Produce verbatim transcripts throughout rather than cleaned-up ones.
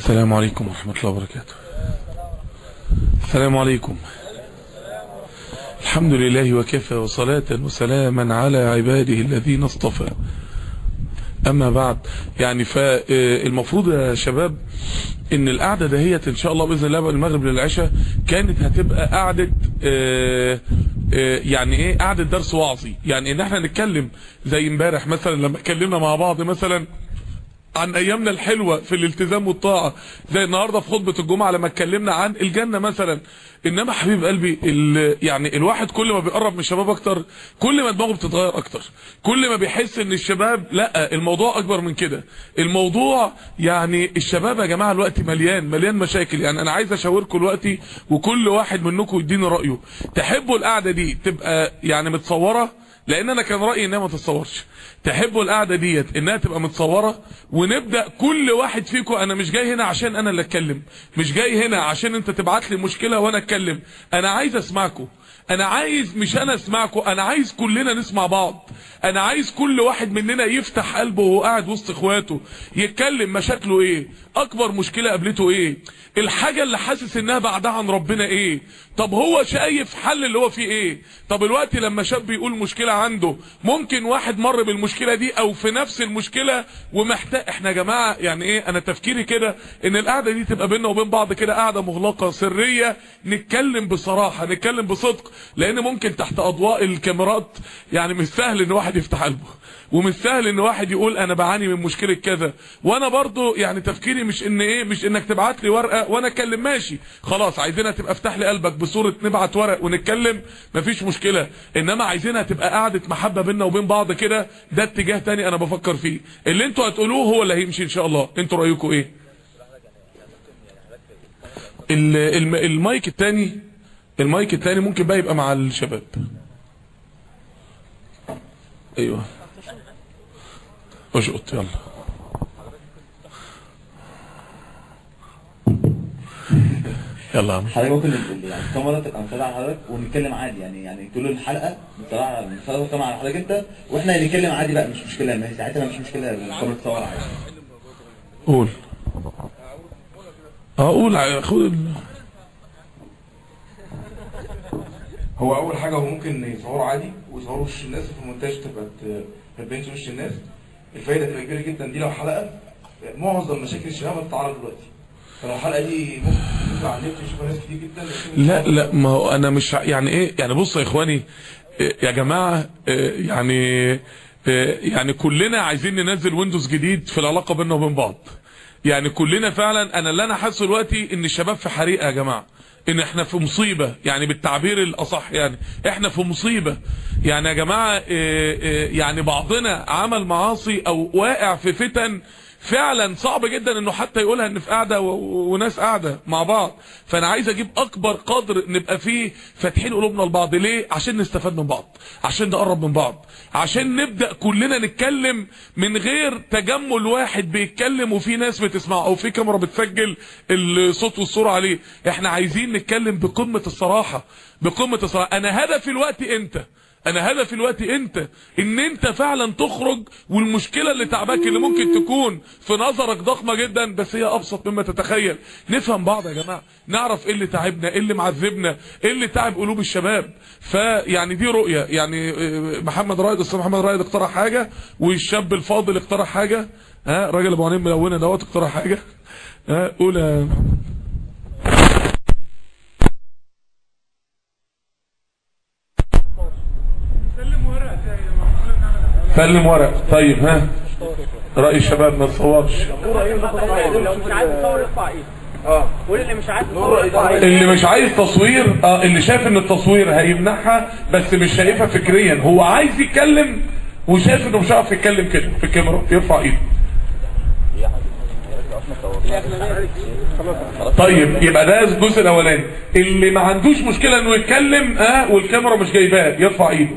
السلام عليكم ورحمة الله وبركاته. السلام عليكم. الحمد لله وكفى وصلاة وسلاما على عباده الذين اصطفى. أما بعد، يعني فالمفروض يا شباب ان القعدة دهيت ان شاء الله بإذن الله المغرب للعشاء كانت هتبقى قعدة يعني ايه قعدة درس وعظي، يعني ان احنا نتكلم زي امبارح مثلا لما اتكلمنا مع بعض مثلا عن ايامنا الحلوة في الالتزام والطاعة، زي النهاردة في خطبة الجمعة لما اتكلمنا عن الجنة مثلا. انما حبيب قلبي يعني الواحد كل ما بيقرب من الشباب اكتر كل ما دماغه بتتغير اكتر، كل ما بيحس ان الشباب لا الموضوع اكبر من كده. الموضوع يعني الشباب يا جماعة الوقت مليان مليان مشاكل. يعني انا عايز اشاوركم الوقت وكل واحد منكم يديني رأيه. تحبوا القعدة دي تبقى يعني متصورة؟ لان انا كان رأيي انها ما تتصورش. تحبوا القعدة ديت انها تبقى متصورة ونبدأ كل واحد فيكم. انا مش جاي هنا عشان انا اللي اتكلم، مش جاي هنا عشان انت تبعت لي مشكلة وانا اتكلم. انا عايز اسمعكم، انا عايز مش انا اسمعكم، انا عايز كلنا نسمع بعض. انا عايز كل واحد مننا يفتح قلبه وهو قاعد وسط اخواته يتكلم مشاكله ايه، اكبر مشكلة قابلته ايه، الحاجة اللي حاسس انها بعدها عن ربنا ايه، طب هو شايف حل اللي هو فيه ايه. طب الوقت لما شاب يقول مشكلة عنده، ممكن واحد مر بالمشكلة دي او في نفس المشكلة ومحتاج. احنا يا جماعة يعني ايه، انا تفكيري كده ان القعدة دي تبقى بيننا وبين بعض كده قعدة مغلقة سرية، نتكلم بصراحة نتكلم بصدق. لان ممكن تحت اضواء الكاميرات يعني مش سهل ان واحد يفتح قلبه، ومش سهل ان واحد يقول انا بعاني من مشكلة كذا. وانا برضو يعني تفكيري مش ان ايه، مش انك تبعت لي ورقة وانا اتكلم ماشي خلاص، عايزينها تبقى افتح لي قلبك بصورة نبعت ورق ونتكلم مفيش مشكلة. انما عايزينها تبقى قعدة محبة بيننا وبين بعض كده. ده اتجاه تاني انا بفكر فيه، اللي انتوا هتقولوه هو اللي هيمشي ان شاء الله. انتوا رأيكم ايه؟ المايك التاني المايك التاني ممكن بقى يبقى مع الشباب. ايوه اشقط يلا. يلا يا عم. حضرتك ممكن يعني الكاميرا تبقى مفتوحه على حضرتك ونتكلم عادي، يعني يعني طول الحلقه بصراحه بنصور الكاميرا على حضرتك انت واحنا نتكلم عادي بقى، مش مشكله. ما هي ساعتها مش مشكله الكاميرا تصور عادي. قول. اه قول خد. هو اول حاجه هو ممكن يصوروا عادي ويصوروا وش الناس في المونتاج تبقى ما تبينش وش الناس. الفايده تبقى كبيره جدا دي لو حلقه معظم مشاكل الشباب بتتعرض دلوقتي، فلو الحلقه دي ممكن تطلع على النت يشوفها ناس كتير جدا. لا لا ما هو انا مش يعني ايه، يعني بص يا اخواني يا جماعه، يعني يعني كلنا عايزين ننزل ويندوز جديد في العلاقه بيننا وبين بعض. يعني كلنا فعلا، انا اللي انا حاسه دلوقتي ان الشباب في حريقه يا جماعه، ان احنا في مصيبة، يعني بالتعبير الاصح يعني احنا في مصيبة. يعني يا جماعة يعني بعضنا عمل معاصي او واقع في فتن فعلا صعب جدا انه حتى يقولها ان في قاعدة وناس قاعدة مع بعض. فانا عايز اجيب اكبر قدر نبقى فيه فاتحين قلوبنا لبعض. ليه؟ عشان نستفاد من بعض، عشان نقرب من بعض، عشان نبدأ كلنا نتكلم من غير تجمل واحد بيتكلم وفي ناس بتسمع او في كاميرا بتسجل الصوت والصورة عليه. احنا عايزين نتكلم بقمة الصراحة، بقمة الصراحة. انا هدفي الوقت انت انا هدفي الوقت انت ان انت فعلا تخرج، والمشكلة اللي تعباك اللي ممكن تكون في نظرك ضخمة جدا بس هي ابسط مما تتخيل. نفهم بعض يا جماعة، نعرف ايه اللي تعبنا، ايه اللي معذبنا، ايه اللي تعب قلوب الشباب. فيعني دي رؤية. يعني محمد رائد استاذ محمد رائد اقترح حاجة، والشاب الفاضل اقترح حاجة. ها راجل ابو عينين ملونة دوت اقترح حاجة. ها قول يا محمد. سلم ورق. طيب ها رأي الشباب ما تصورش. لو مش عايز تصور ارفع ايدك. اه قول اللي مش عايز تصور ارفع ايدك. اللي مش عايز تصوير اه اللي شايف ان التصوير هيمنعها بس مش شايفها فكريا، هو عايز يتكلم وشايف انه مش عارف يتكلم كده في الكاميرا يرفع ايده. طيب يبقى ده الجزء الاولاني. اللي ما عندوش مشكلة انه يتكلم اه والكاميرا مش جايباه يرفع ايده.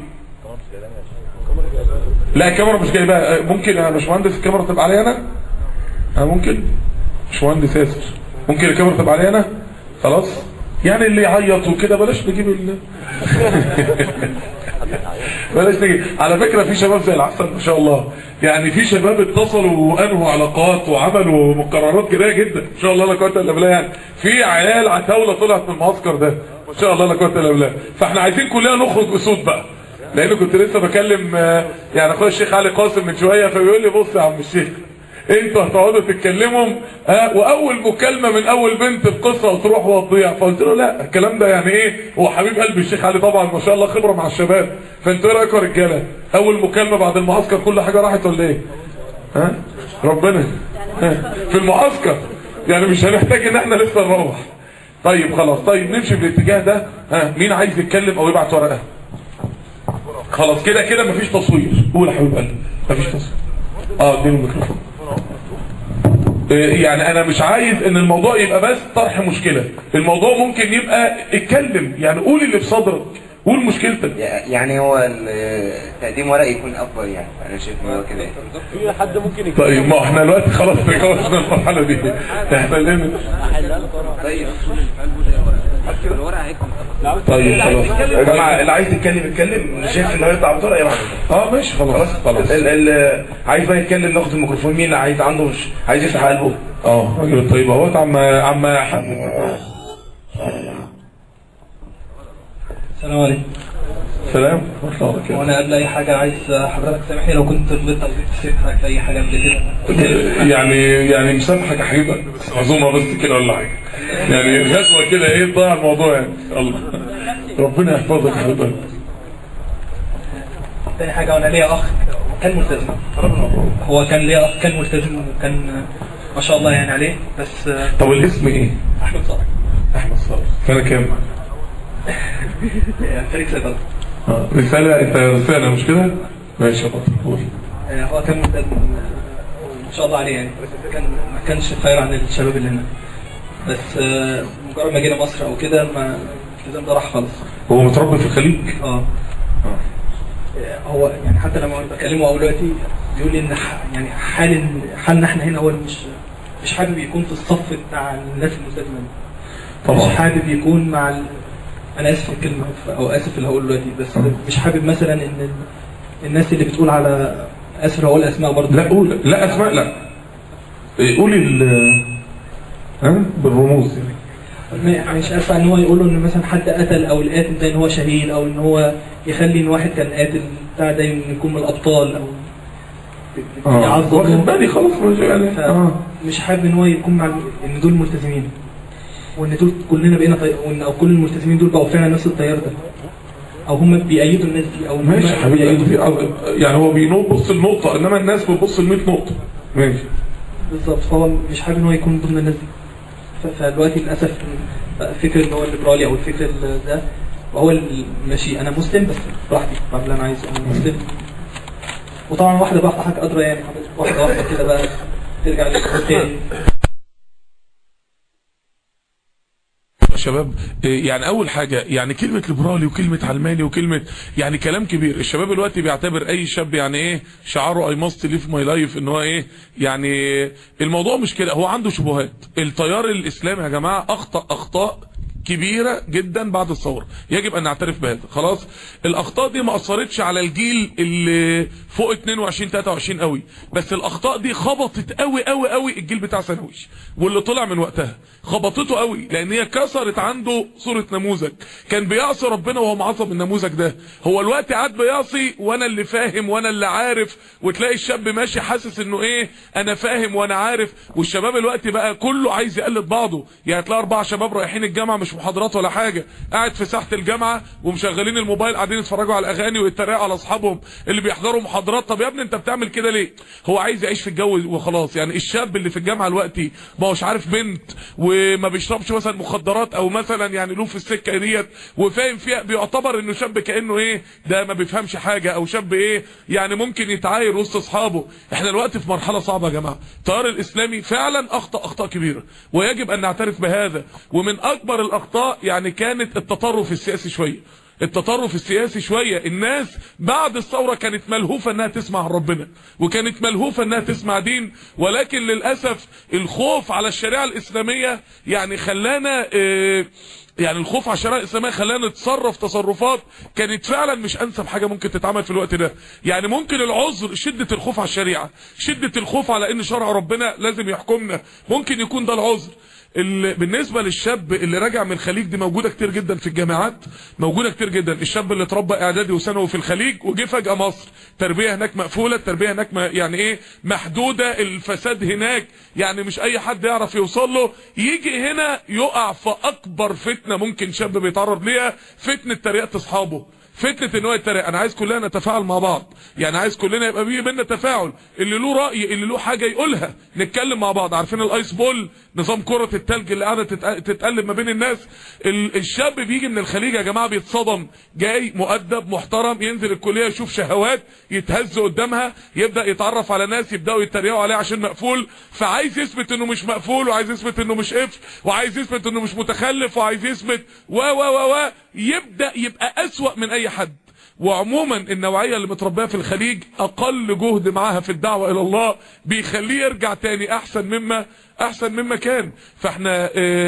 لا الكاميرا مش جايبها. ممكن يا باشمهندس الكاميرا تبقى عليا انا؟ اه ممكن باشمهندس ياسر ممكن الكاميرا تبقى عليا انا؟ خلاص يعني اللي يعيط وكده بلاش نجيب ال بلاش نيجي. على فكره في شباب زي العسل ما شاء الله، يعني في شباب اتصلوا وانهوا علاقات وعملوا مقررات جريئه جدا ما شاء الله لا قوه الا بالله. يعني في عيال عتاوله طلعت من المعسكر ده ما شاء الله لا قوه الا بالله. فاحنا عايزين كلنا نخرج اسود بقى، لان كنت لسه بكلم يعني اخويا الشيخ علي قاسم من شويه، فبيقول لي بص يا عم الشيخ انتوا هتقعدوا تتكلموا ها، واول مكالمه من اول بنت بقصه وتروح وتضيع. فقلت له لا الكلام ده يعني ايه، هو حبيب قلبي الشيخ علي طبعا ما شاء الله خبره مع الشباب، فانتوا ايه رايكم يا رجاله؟ اول مكالمه بعد المعسكر كل حاجه راحت ولا ايه؟ ها ربنا ها؟ في المعسكر يعني مش هنحتاج ان احنا لسه نروح. طيب خلاص، طيب نمشي في الاتجاه ده. ها مين عايز يتكلم او يبعت ورقه؟ خلاص كده كده مفيش تصوير. قول يا حبيب قلبي مفيش تصوير. اه اديني الميكروفون. يعني انا مش عايز ان الموضوع يبقى بس طرح مشكلة، الموضوع ممكن يبقى اتكلم، يعني قول اللي في صدرك، قول مشكلتك. يعني هو تقديم ورق يكون افضل، يعني انا شايف ان هو كده. في حد ممكن يكون طيب ما احنا دلوقتي خلاص تجاوزنا المرحلة دي، احنا ليه؟ طيب الورق هيكون طيب خلاص يا جماعه اللي عايز يتكلم يتكلم، شايف ان هو يطلع بطريقه يروح. اه ماشي خلاص خلاص. اللي عايز بقى يتكلم ناخد الميكروفون. مين عايز عنده مش عايز يفتح قلبه؟ اه راجل طيب اهوت. عم عم السلام عليكم. سلام. وانا قبل اي حاجه عايز حضرتك تسامحني لو كنت غلطت او نسيت حاجه في اي حاجه قبل كده. يعني يعني مسامحك يا حبيبي، بس عزومه بس كده ولا حاجه، يعني غزوه كده ايه ضاع الموضوع يعني. الله ربنا يحفظك يا حبيبي. تاني حاجه، وانا ليا اخ كان ملتزم، هو كان ليا اخ كان ملتزم وكان ما شاء الله يعني عليه، بس. طب الاسم ايه؟ احمد صالح. احمد صالح. سنه كام؟ فريق صيدله. اه رساله. انت رساله مش كده؟ ماشي يا بطل. هو كان ملتزم ما شاء الله عليه، يعني كان ما كانش خير عن الشباب اللي هنا، بس مجرد ما جينا مصر او كده ما الالتزام ده راح خالص. هو متربي في الخليج؟ اه هو يعني حتى لما بكلمه اول دلوقتي بيقول لي ان يعني حال حالنا احنا هنا، هو مش مش حابب يكون في الصف بتاع الناس الملتزمه، طبعا مش حابب يكون مع ال... انا اسف في الكلمه او اسف اللي هقوله دلوقتي، بس مش حابب مثلا ان الناس اللي بتقول على اسف هقول اسماء برضه. لا قول لا اسماء لا قولي ال ها بالرموز يعني. مش اسف ان هو يقولوا ان مثلا حد قتل او القاتل ده ان هو شهيد، او ان هو يخلي ان واحد كان قاتل بتاع ده يكون من الابطال او اه واخد بالي خلاص يعني. اه مش حابب ان هو يكون مع ان دول ملتزمين، وان دول كلنا بقينا طي... وان او كل الملتزمين دول بقوا فعلا نفس التيار ده، او هم بيأيدوا الناس دي، او ماشي حبيبي. يعني هو بيبص النقطه انما الناس بتبص ل مية نقطه. ماشي بالظبط. فهو مش حابب ان هو يكون ضمن الناس دي. فدلوقتي للاسف الفكر اللي هو الليبرالي او الفكر ده، وهو ماشي انا مسلم بس براحتي بعمل اللي انا عايزه، انا مسلم. وطبعا واحده بقى حاجه ادرى يعني، واحده واحده كده بقى ترجع للتاني. شباب يعني اول حاجة يعني كلمة ليبرالي وكلمة علماني وكلمة يعني كلام كبير. الشباب دلوقتي بيعتبر اي شاب يعني ايه شعاره اي ماست ليف ماي لايف، ان هو ايه يعني. الموضوع مش كده، هو عنده شبهات. التيار الاسلامي يا جماعة اخطأ اخطاء كبيرة جدا بعد الثورة، يجب ان نعترف بهذا. خلاص الاخطاء دي ما اثرتش على الجيل اللي فوق اتنين وعشرين تلاتة وعشرين قوي، بس الاخطاء دي خبطت قوي قوي قوي الجيل بتاع ثانوي واللي طلع من وقتها، خبطته قوي لان هي كسرت عنده صورة نموذج. كان بيعصي ربنا وهو معصب النموذج ده، هو الوقت عاد بيعصي وانا اللي فاهم وانا اللي عارف. وتلاقي الشاب ماشي حاسس انه ايه انا فاهم وانا عارف. والشباب الوقت بقى كله عايز يقلد بعضه، يعني تلاقي اربعة شباب رايحين الجامعة مش محاضرات ولا حاجة، قاعد في ساحة الجامعة ومشغلين الموبايل قاعدين يتفرجوا على الاغاني ويتريقوا على اصحابهم اللي بيحضروا محاضرات. طب يا ابني انت بتعمل كده ليه؟ هو عايز يعيش في الجو وخلاص. يعني الشاب اللي في الجامعة دلوقتي ما هوش عارف بنت وما بيشربش مثلا مخدرات او مثلا يعني له في السكة ديت وفاهم فيها، بيعتبر انه شاب كأنه ايه ده ما بيفهمش حاجة، او شاب ايه يعني ممكن يتعاير وسط اصحابه. احنا دلوقتي في مرحلة صعبة يا جماعة. التيار الاسلامي فعلا اخطأ اخطاء كبيرة ويجب ان نعترف بهذا. ومن اكبر الاخطاء يعني كانت التطرف السياسي شوية. التطرف السياسي شوية. الناس بعد الثورة كانت ملهوفة انها تسمع عن ربنا، وكانت ملهوفة انها تسمع دين، ولكن للأسف الخوف على الشريعة الإسلامية يعني خلانا اه يعني الخوف على الشريعه الاسلاميه خلانا نتصرف تصرفات كانت فعلا مش انسب حاجه ممكن تتعمل في الوقت ده. يعني ممكن العذر شده الخوف على الشريعه، شده الخوف على ان شرع ربنا لازم يحكمنا، ممكن يكون ده العذر. بالنسبه للشاب اللي راجع من الخليج دي موجوده كتير جدا في الجامعات، موجوده كتير جدا. الشاب اللي اتربى اعدادي وثانوي في الخليج وجه فجاه مصر، تربيه هناك مقفوله، التربيه هناك يعني ايه محدوده، الفساد هناك يعني مش اي حد يعرف يوصل له، يجي هنا يقع في اكبر فتنه ممكن شاب بيتعرض ليها، فتنه تريقه اصحابه، فتنه ان هو يتريق. انا عايز كلنا نتفاعل مع بعض، يعني عايز كلنا يبقى بيه بينا تفاعل، اللي له راي اللي له حاجه يقولها، نتكلم مع بعض. عارفين الايس بول، نظام كره الثلج اللي قاعده تتقلب ما بين الناس. الشاب بيجي من الخليج يا جماعه بيتصدم، جاي مؤدب محترم، ينزل الكليه يشوف شهوات يتهز قدامها، يبدا يتعرف على ناس يبداوا يتريقوا عليه عشان مقفول، فعايز يثبت انه مش مقفول، وعايز يثبت انه مش قفل، وعايز يثبت انه مش متخلف، وعايز يثبت و و و و يبدا يبقى اسوأ من اي حد. وعموما النوعيه اللي متربيه في الخليج اقل جهد معاها في الدعوه الى الله بيخليه يرجع تاني احسن مما احسن مما كان. فاحنا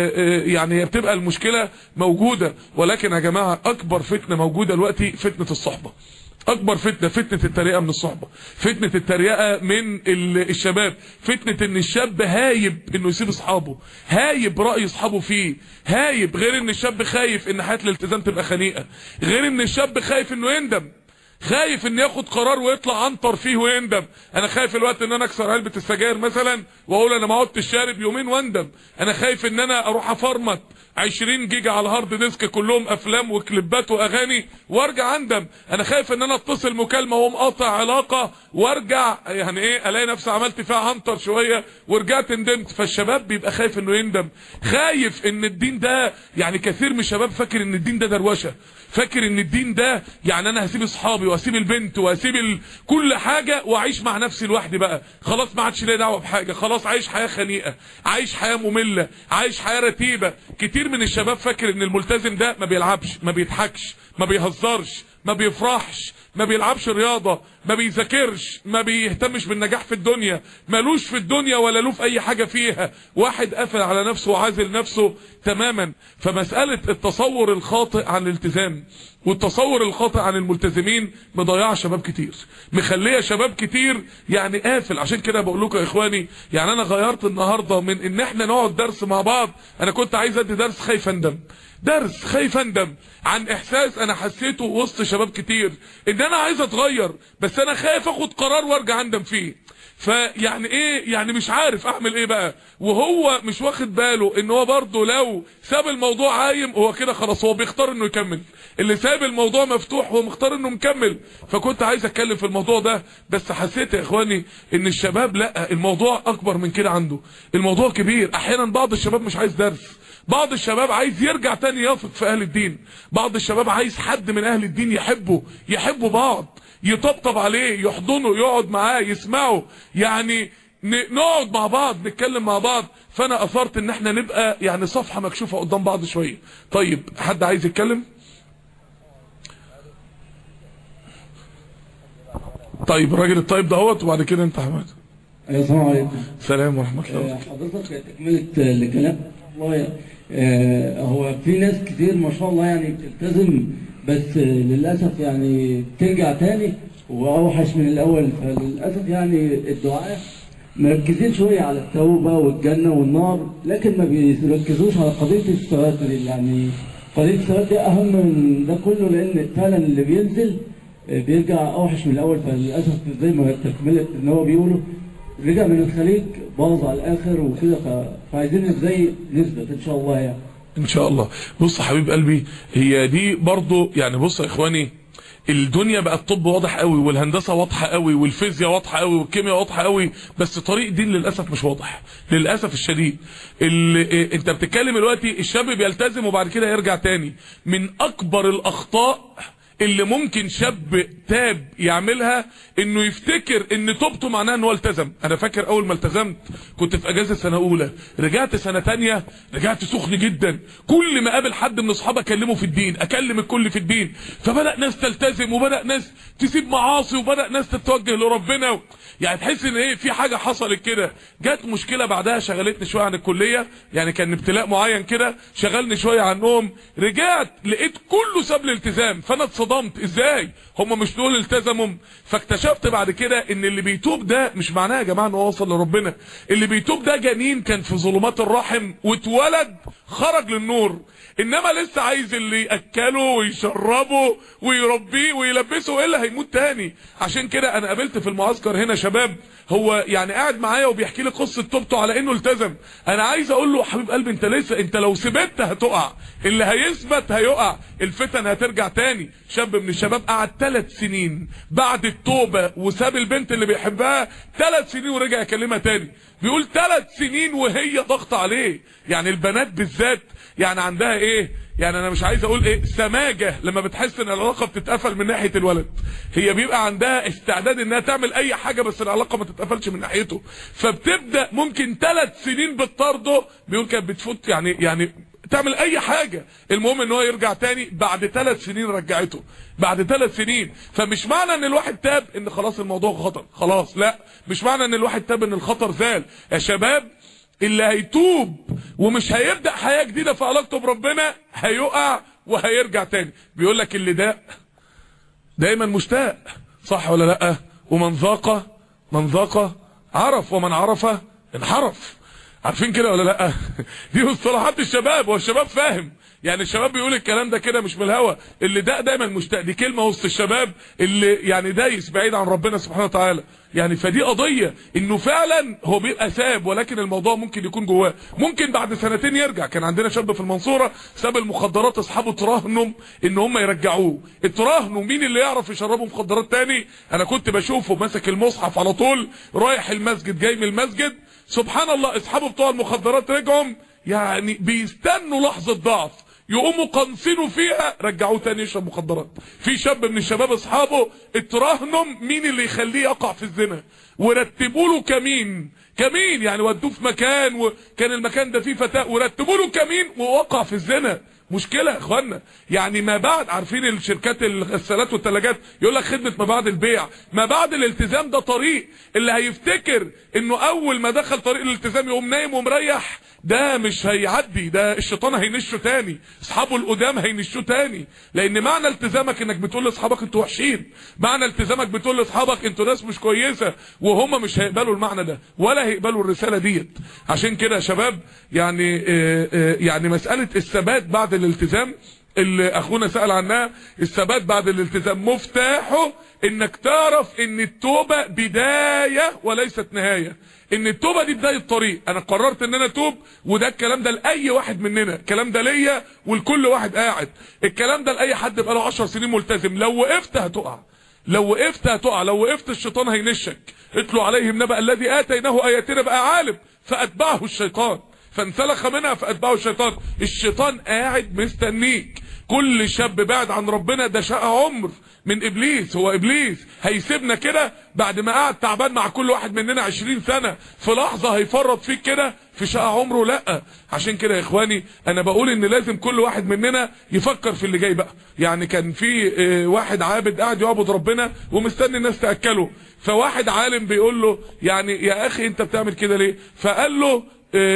يعني بتبقى المشكله موجوده. ولكن يا جماعه اكبر فتنه موجوده دلوقتي فتنه الصحبه، اكبر فتنه فتنه التريقه من الصحبه، فتنه التريقه من الشباب، فتنه ان الشاب هايب انه يسيب اصحابه، هايب راي اصحابه فيه، هايب. غير ان الشاب خايف ان حياه الالتزام تبقى خنيقه، غير ان الشاب خايف انه يندم، خايف ان ياخد قرار ويطلع عنطر فيه ويندم. انا خايف الوقت ان انا اكسر علبه السجاير مثلا واقول انا ما عدتش شارب يومين واندم. انا خايف ان انا اروح افرمت عشرين جيجا على الهارد ديسك كلهم افلام وكليبات واغاني وارجع اندم. انا خايف ان انا اتصل مكالمه ومقاطع علاقه وارجع يعني ايه الاقي نفسي عملت فيها عنطر شويه ورجعت ندمت. فالشباب بيبقى خايف انه يندم، خايف ان الدين ده يعني كثير من الشباب فاكر ان الدين ده دروشه، فاكر ان الدين ده يعني انا هسيب اصحابي واسيب البنت واسيب ال... كل حاجه واعيش مع نفسي لوحدي بقى، خلاص ما عادش ليا دعوه بحاجه، خلاص عايش حياه خنيقه، عايش حياه ممله، عايش حياه رتيبه. كتير من الشباب فاكر ان الملتزم ده ما بيلعبش، ما بيضحكش، ما بيهزرش، ما بيفرحش، ما بيلعبش رياضه، ما بيذاكرش، ما بيهتمش بالنجاح في الدنيا، مالوش في الدنيا ولا له في اي حاجه فيها، واحد قافل على نفسه وعازل نفسه تماما. فمساله التصور الخاطئ عن الالتزام والتصور الخاطئ عن الملتزمين مضيعه شباب كتير، مخليه شباب كتير يعني قافل. عشان كده بقول لكم يا اخواني، يعني انا غيرت النهارده من ان احنا نقعد درس مع بعض، انا كنت عايز ادي درس خايف اندم، درس خايف اندم عن احساس انا حسيته وسط شباب كتير ان انا عايز اتغير، بس انا خايف اخد قرار وارجع اندم فيه. فيعني ايه يعني مش عارف اعمل ايه بقى، وهو مش واخد باله ان هو برضه لو ساب الموضوع عايم هو كده خلاص هو بيختار انه يكمل، اللي ساب الموضوع مفتوح هو مختار انه مكمل. فكنت عايز اتكلم في الموضوع ده، بس حسيت يا اخواني ان الشباب لا، الموضوع اكبر من كده عنده، الموضوع كبير. احيانا بعض الشباب مش عايز درس، بعض الشباب عايز يرجع تاني يثق في اهل الدين، بعض الشباب عايز حد من اهل الدين يحبه، يحبوا بعض، يطبطب عليه، يحضنه، يقعد معاه، يسمعه، يعني نقعد مع بعض، نتكلم مع بعض. فانا اثرت ان احنا نبقى يعني صفحة مكشوفة قدام بعض شوية. طيب حد عايز يتكلم؟ طيب الراجل الطيب دهوت، وبعد كده انت حماد. السلام عليكم. السلام ورحمة الله. حضرتك تكملة الكلام، والله هو في ناس كتير ما شاء الله يعني بتلتزم، بس للأسف يعني ترجع تاني وأوحش من الأول. فللأسف يعني الدعاء مركزين شوية على التوبة والجنة والنار، لكن ما بيركزوش على قضية الثبات. يعني قضية الثبات دي أهم من ده كله، لأن فعلا اللي بينزل بيرجع أوحش من الأول. فللأسف زي ما تكملة إن هو بيقولوا رجع من الخليج باظ على الآخر وكده، فعايزين ازاي نثبت إن شاء الله يعني. ان شاء الله. بص يا حبيب قلبي، هي دي برضو يعني، بص يا اخواني، الدنيا بقى الطب واضح قوي، والهندسه واضحه قوي، والفيزياء واضحه قوي، والكيمياء واضحه قوي، بس طريق الدين للاسف مش واضح، للاسف الشديد. اللي انت بتتكلم دلوقتي الشاب بيلتزم وبعد كده يرجع تاني. من اكبر الاخطاء اللي ممكن شاب تاب يعملها انه يفتكر ان توبته معناها ان هو التزم. انا فاكر اول ما التزمت كنت في اجازه سنه اولى، رجعت سنه تانية رجعت سخن جدا، كل ما قابل حد من اصحابي اكلمه في الدين، اكلم الكل في الدين، فبدا ناس تلتزم وبدا ناس تسيب معاصي وبدا ناس تتوجه لربنا، يعني تحس ان ايه في حاجه حصلت كده. جت مشكله بعدها شغلتني شويه عن الكليه، يعني كان ابتلاء معين كده شغلني شويه عنهم، رجعت لقيت كله ساب الالتزام، فانا اتصدمت ازاي هم مش دول التزموا. فاكتشفت بعد كده ان اللي بيتوب ده مش معناه يا جماعه انه وصل لربنا، اللي بيتوب ده جنين كان في ظلمات الرحم واتولد خرج للنور، انما لسه عايز اللي ياكله ويشربه ويربيه ويلبسه الا هيموت تاني. عشان كده انا قابلت في المعسكر هنا شباب هو يعني قاعد معايا وبيحكي لي قصه توبته على انه التزم. انا عايز اقول له حبيب قلبي انت لسه، انت لو سبت هتقع، اللي هيثبت هيقع، الفتن هترجع تاني. شاب من الشباب قعد ثلاث سنين بعد التوبه وساب البنت اللي بيحبها ثلاث سنين ورجع يكلمها تاني، بيقول ثلاث سنين وهي ضغط عليه. يعني البنات بالذات يعني عندها ايه، يعني انا مش عايز اقول ايه، سماجه لما بتحس ان العلاقه بتتقفل من ناحيه الولد، هي بيبقى عندها استعداد انها تعمل اي حاجه بس العلاقه ما تتقفلش من ناحيته، فبتبدا ممكن ثلاث سنين بتطارده، بيقول كانت بتفوت يعني يعني تعمل اي حاجه، المهم ان هو يرجع تاني بعد ثلاث سنين رجعته، بعد ثلاث سنين. فمش معنى ان الواحد تاب ان خلاص الموضوع خطر خلاص، لا، مش معنى ان الواحد تاب ان الخطر زال. يا شباب اللي هيتوب ومش هيبدأ حياة جديدة في علاقته بربنا هيقع وهيرجع تاني. بيقول لك اللي داء دايما مشتاق، صح ولا لا؟ ومن ذاق من ذاق عرف ومن عرف انحرف. عارفين كده ولا لا؟ دي مصطلحات الشباب والشباب فاهم، يعني الشباب بيقول الكلام ده كده مش من الهوا. اللي ده دايما مشتاق دي كلمه وسط الشباب اللي يعني دايس بعيد عن ربنا سبحانه وتعالى. يعني فدي قضيه انه فعلا هو بيبقى ساب، ولكن الموضوع ممكن يكون جواه، ممكن بعد سنتين يرجع. كان عندنا شاب في المنصوره ساب المخدرات، اصحابه تراهنوا ان هم يرجعوه، اتراهنوا مين اللي يعرف يشربوا مخدرات تاني. انا كنت بشوفه ماسك المصحف على طول رايح المسجد جاي من المسجد، سبحان الله اصحابه بتوع المخدرات رجعوا، يعني بيستنوا لحظه ضعف يقوموا قنصينه فيها رجعوه تاني يشرب مخدرات. في شاب من الشباب اصحابه اتراهنوا مين اللي يخليه يقع في الزنا، ورتبوا له كمين كمين يعني ودوه في مكان وكان المكان ده فيه فتاة ورتبوا له كمين ووقع في الزنا. مشكلة يا اخوانا. يعني ما بعد، عارفين الشركات الغسالات والثلاجات يقول لك خدمة ما بعد البيع، ما بعد الالتزام ده طريق. اللي هيفتكر انه اول ما دخل طريق الالتزام يقوم نايم ومريح، ده مش هيعدي، ده الشيطان هينشه تاني، اصحابه القدام هينشوه تاني. لان معنى التزامك انك بتقول لاصحابك انتوا وحشين، معنى التزامك بتقول لاصحابك انتوا ناس مش كويسه، وهم مش هيقبلوا المعنى ده ولا هيقبلوا الرساله ديت. عشان كده يا شباب يعني آآ آآ يعني مساله الثبات بعد الالتزام اللي اخونا سأل عنها، الثبات بعد الالتزام مفتاحه انك تعرف ان التوبه بدايه وليست نهايه، ان التوبه دي بدايه طريق. انا قررت ان انا اتوب، وده الكلام ده لاي واحد مننا، الكلام ده ليا ولكل واحد قاعد، الكلام ده لاي حد بقاله عشر سنين ملتزم. لو وقفت هتقع، لو وقفت هتقع، لو وقفت الشيطان هينشك. اتلو عليهم نبأ الذي اتيناه اياتنا، بقى عالم فاتبعه الشيطان فانسلخ منها فاتبعه الشيطان. الشيطان قاعد مستنيك. كل شاب بعد عن ربنا ده شقى عمر من ابليس، هو ابليس هيسيبنا كده بعد ما قعد تعبان مع كل واحد مننا عشرين سنة، في لحظة هيفرط فيك كده في شقى عمره؟ لا. عشان كده يا اخواني انا بقول ان لازم كل واحد مننا يفكر في اللي جاي بقى. يعني كان في واحد عابد قاعد يعبد ربنا ومستني الناس تاكله، فواحد عالم بيقول له يعني يا اخي انت بتعمل كده ليه؟ فقال له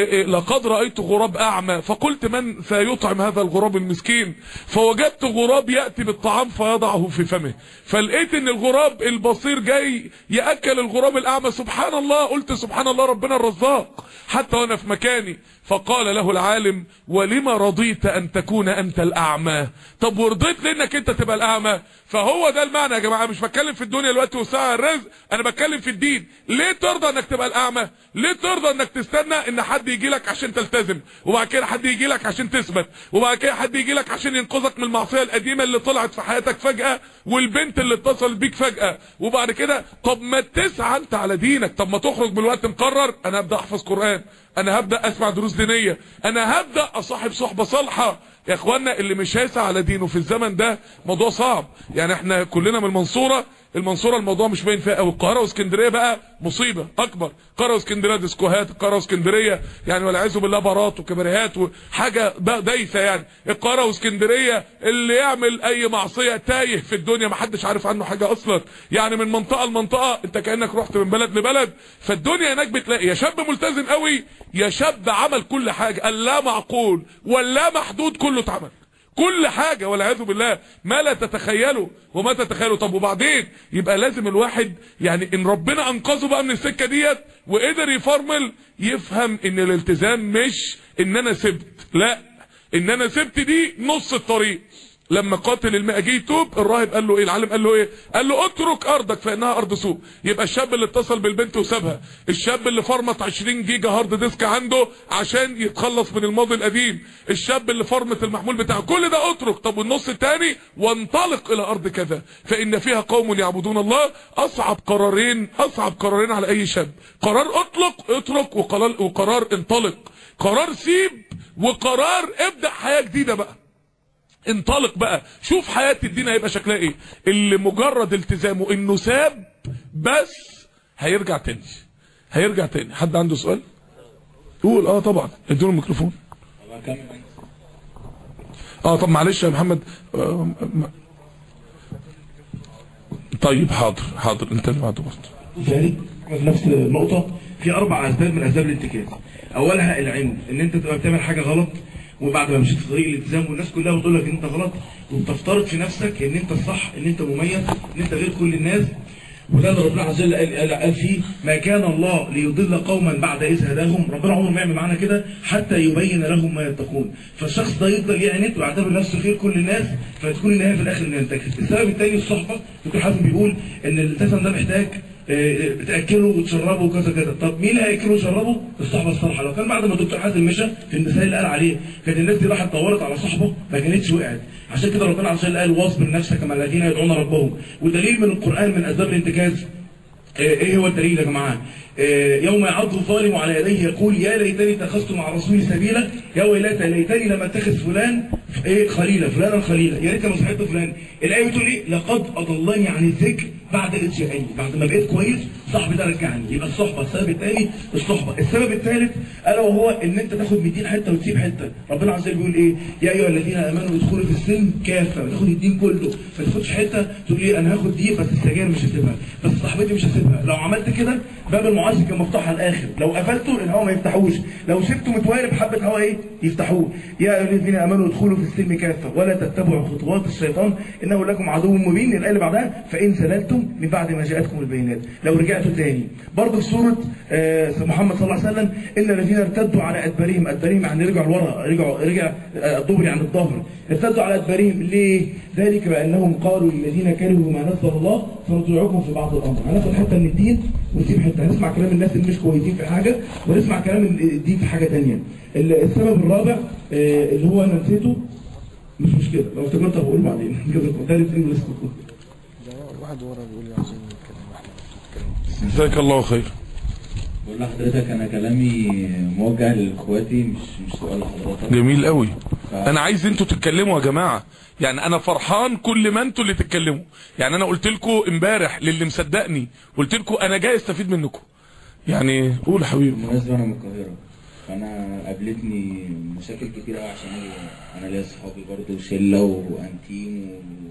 لقد رأيت غراب أعمى فقلت من سيطعم هذا الغراب المسكين، فوجدت غراب يأتي بالطعام فيضعه في فمه، فلقيت ان الغراب البصير جاي يأكل الغراب الأعمى. سبحان الله، قلت سبحان الله ربنا الرزاق حتى وانا في مكاني. فقال له العالم ولما رضيت ان تكون انت الاعمى؟ طب ورضيت لانك انت تبقى الاعمى؟ فهو ده المعنى يا جماعه. مش بتكلم في الدنيا دلوقتي وساعة الرزق، انا بتكلم في الدين. ليه ترضى انك تبقى الاعمى؟ ليه ترضى انك تستنى ان حد يجي لك عشان تلتزم، وبعد كده حد يجي لك عشان تثبت، وبعد كده حد يجي لك عشان ينقذك من المعصيه القديمه اللي طلعت في حياتك فجاه، والبنت اللي اتصلت بيك فجاه. وبعد كده طب ما تسعى انت على دينك، طب ما تخرج بالوقت مقرر انا هبدا احفظ قران، انا هبدا اسمع دروس دينيه، انا هبدا اصاحب صحبه صالحه. يا اخوانا اللي مش هيسعى على دينه في الزمن ده موضوع صعب. يعني احنا كلنا من المنصوره، المنصوره الموضوع مش باين فيها قوي. القاهره واسكندريه بقى مصيبه اكبر. القاهره واسكندريه ديسكوهات، القاهره واسكندريه يعني والعياذ بالله بارات وكباريهات وحاجه بقى دايسه. يعني القاهره واسكندريه اللي يعمل اي معصيه تايه في الدنيا، ما حدش عارف عنه حاجه اصلا. يعني من منطقه لمنطقه انت كانك رحت من بلد لبلد. فالدنيا هناك بتلاقي يا شاب ملتزم قوي، يا شاب عمل كل حاجه، اللا معقول واللا محدود كله اتعمل، كل حاجة والعياذ بالله ما لا تتخيله وما تتخيله. طب وبعدين يبقى لازم الواحد يعني ان ربنا انقذه بقى من السكة ديت وقدر يفرمل، يفهم ان الالتزام مش ان انا سبت، لا، ان انا سبت دي نص الطريق. لما قاتل الماء جه يتوب، الراهب قال له ايه؟ العالم قال له ايه؟ قال له اترك ارضك فانها ارض سوء. يبقى الشاب اللي اتصل بالبنت وسابها، الشاب اللي فرمت عشرين جيجا هارد ديسك عنده عشان يتخلص من الماضي القديم، الشاب اللي فرمت المحمول بتاعه، كل ده اترك. طب والنص الثاني؟ وانطلق الى ارض كذا فان فيها قوم يعبدون الله. اصعب قرارين، اصعب قرارين على اي شاب، قرار اطلق اترك، وقرار وقرار انطلق. قرار سيب وقرار ابدأ حياة جديدة بقى. انطلق بقى، شوف حياة الدين هيبقى شكلها ايه. اللي مجرد التزامه انه ساب بس هيرجع تاني، هيرجع تاني. حد عنده سؤال؟ قول. اه طبعا، اديله الميكروفون. اه طب معلش يا محمد. آه طيب حاضر حاضر، انت اللي بعده برضه. ثاني في نفس النقطة، في أربع أسباب من أسباب الانتكاس. أولها العلم، إن أنت تبقى بتعمل حاجة غلط وبعد ما مشيت في طريق الالتزام والناس كلها بتقول لك ان انت غلط، وبتفترض في نفسك ان انت الصح، ان انت مميز، ان انت غير كل الناس. وده اللي ربنا عز وجل قال, قال فيه ما كان الله ليضل قوما بعد إذ هداهم. ربنا عمره ما يعمل معانا كده حتى يبين لهم ما يتقون. فالشخص ده يفضل يعند ويعتبر نفسه خير كل الناس، فتكون النهايه في الاخر انه ينتكس. السبب الثاني الصحبه. دكتور حازم بيقول ان الالتزام ده محتاج بتاكله وتشربه وكذا كذا. طب مين اللي هياكله ويشربه؟ الصحبه الصالحه. لو كان بعد ما الدكتور حازم مشى في المثال اللي قال عليه كانت الناس دي راحت دورت على صحبه ما كانتش وقعت. عشان كده ربنا عز وجل قال واصبر نفسك مع الذين يدعون ربهم. ودليل من القران من اسباب الانتكاس ايه هو الدليل يا جماعه؟ يوم يعض الظالم على يديه يقول يا ليتني اتخذت مع رسولي سبيلا، يا ويلتى ليتني لم اتخذ فلان ايه خليلا، فلانا خليلا، يا ريت ما صحبت فلان. الايه بتقول ايه؟ لقد اضلني عن الذكر بعد اذ جاءني. بعد ما بقيت كويس صاحبي ده رجعني. يبقى الصحبه. السبب الثاني الصحبه. السبب الثالث الا وهو ان انت تاخد من الدين حته وتسيب حته. ربنا عز وجل بيقول ايه؟ يا ايها الذين امنوا ادخلوا في السلم كافه، تاخد الدين كله، ما تاخدش حته تقول ايه انا هاخد دي بس السجاير مش هسيبها، بس صاحبتي مش هسيبها. لو عملت كده باب المعاصي كان مفتوح على الاخر، لو قفلته الهواء ما يفتحوش، لو سبته متوارب حبه هواء ايه يفتحوه. يا ايها الذين امنوا ادخلوا في السلم كافه ولا تتبعوا خطوات الشيطان انه لكم عدو مبين. الايه اللي بعدها فان زللتم من بعد ما جاءتكم البينات. لو رجعتوا تاني برضه في سوره آه محمد صلى الله عليه وسلم ان الذين ارتدوا على ادبارهم، ادبارهم يعني رجعوا لورا، رجعوا رجع الظهر عن الظهر، ارتدوا على ادبارهم ليه؟ ذلك بانهم قالوا للذين كرهوا ما نزل الله سنطيعكم في بعض الامر. هناخد حته من الدين ونسيب حته، هنسمع كلام الناس اللي مش كويسين في حاجه ونسمع كلام الدين في حاجه ثانيه. السبب الرابع آه اللي هو انا نسيته، مش مشكله لو افتكرت هقول بعدين. ثالث انجلش واحد ورا بيقول لي عايزين نتكلم احنا بنتكلم. جزاك الله خير. بقول لحضرتك انا كلامي موجه لاخواتي مش مش سؤال لحضرتك. جميل قوي. ف... انا عايز انتوا تتكلموا يا جماعه، يعني انا فرحان كل ما انتوا اللي تتكلموا. يعني انا قلت لكم امبارح للي مصدقني، قلت لكم انا جاي استفيد منكم. يعني قول يا حبيبي. بالمناسبه انا من القاهره، فانا قابلتني مشاكل كتير قوي عشان انا ليا اصحابي برضه شله وانتيم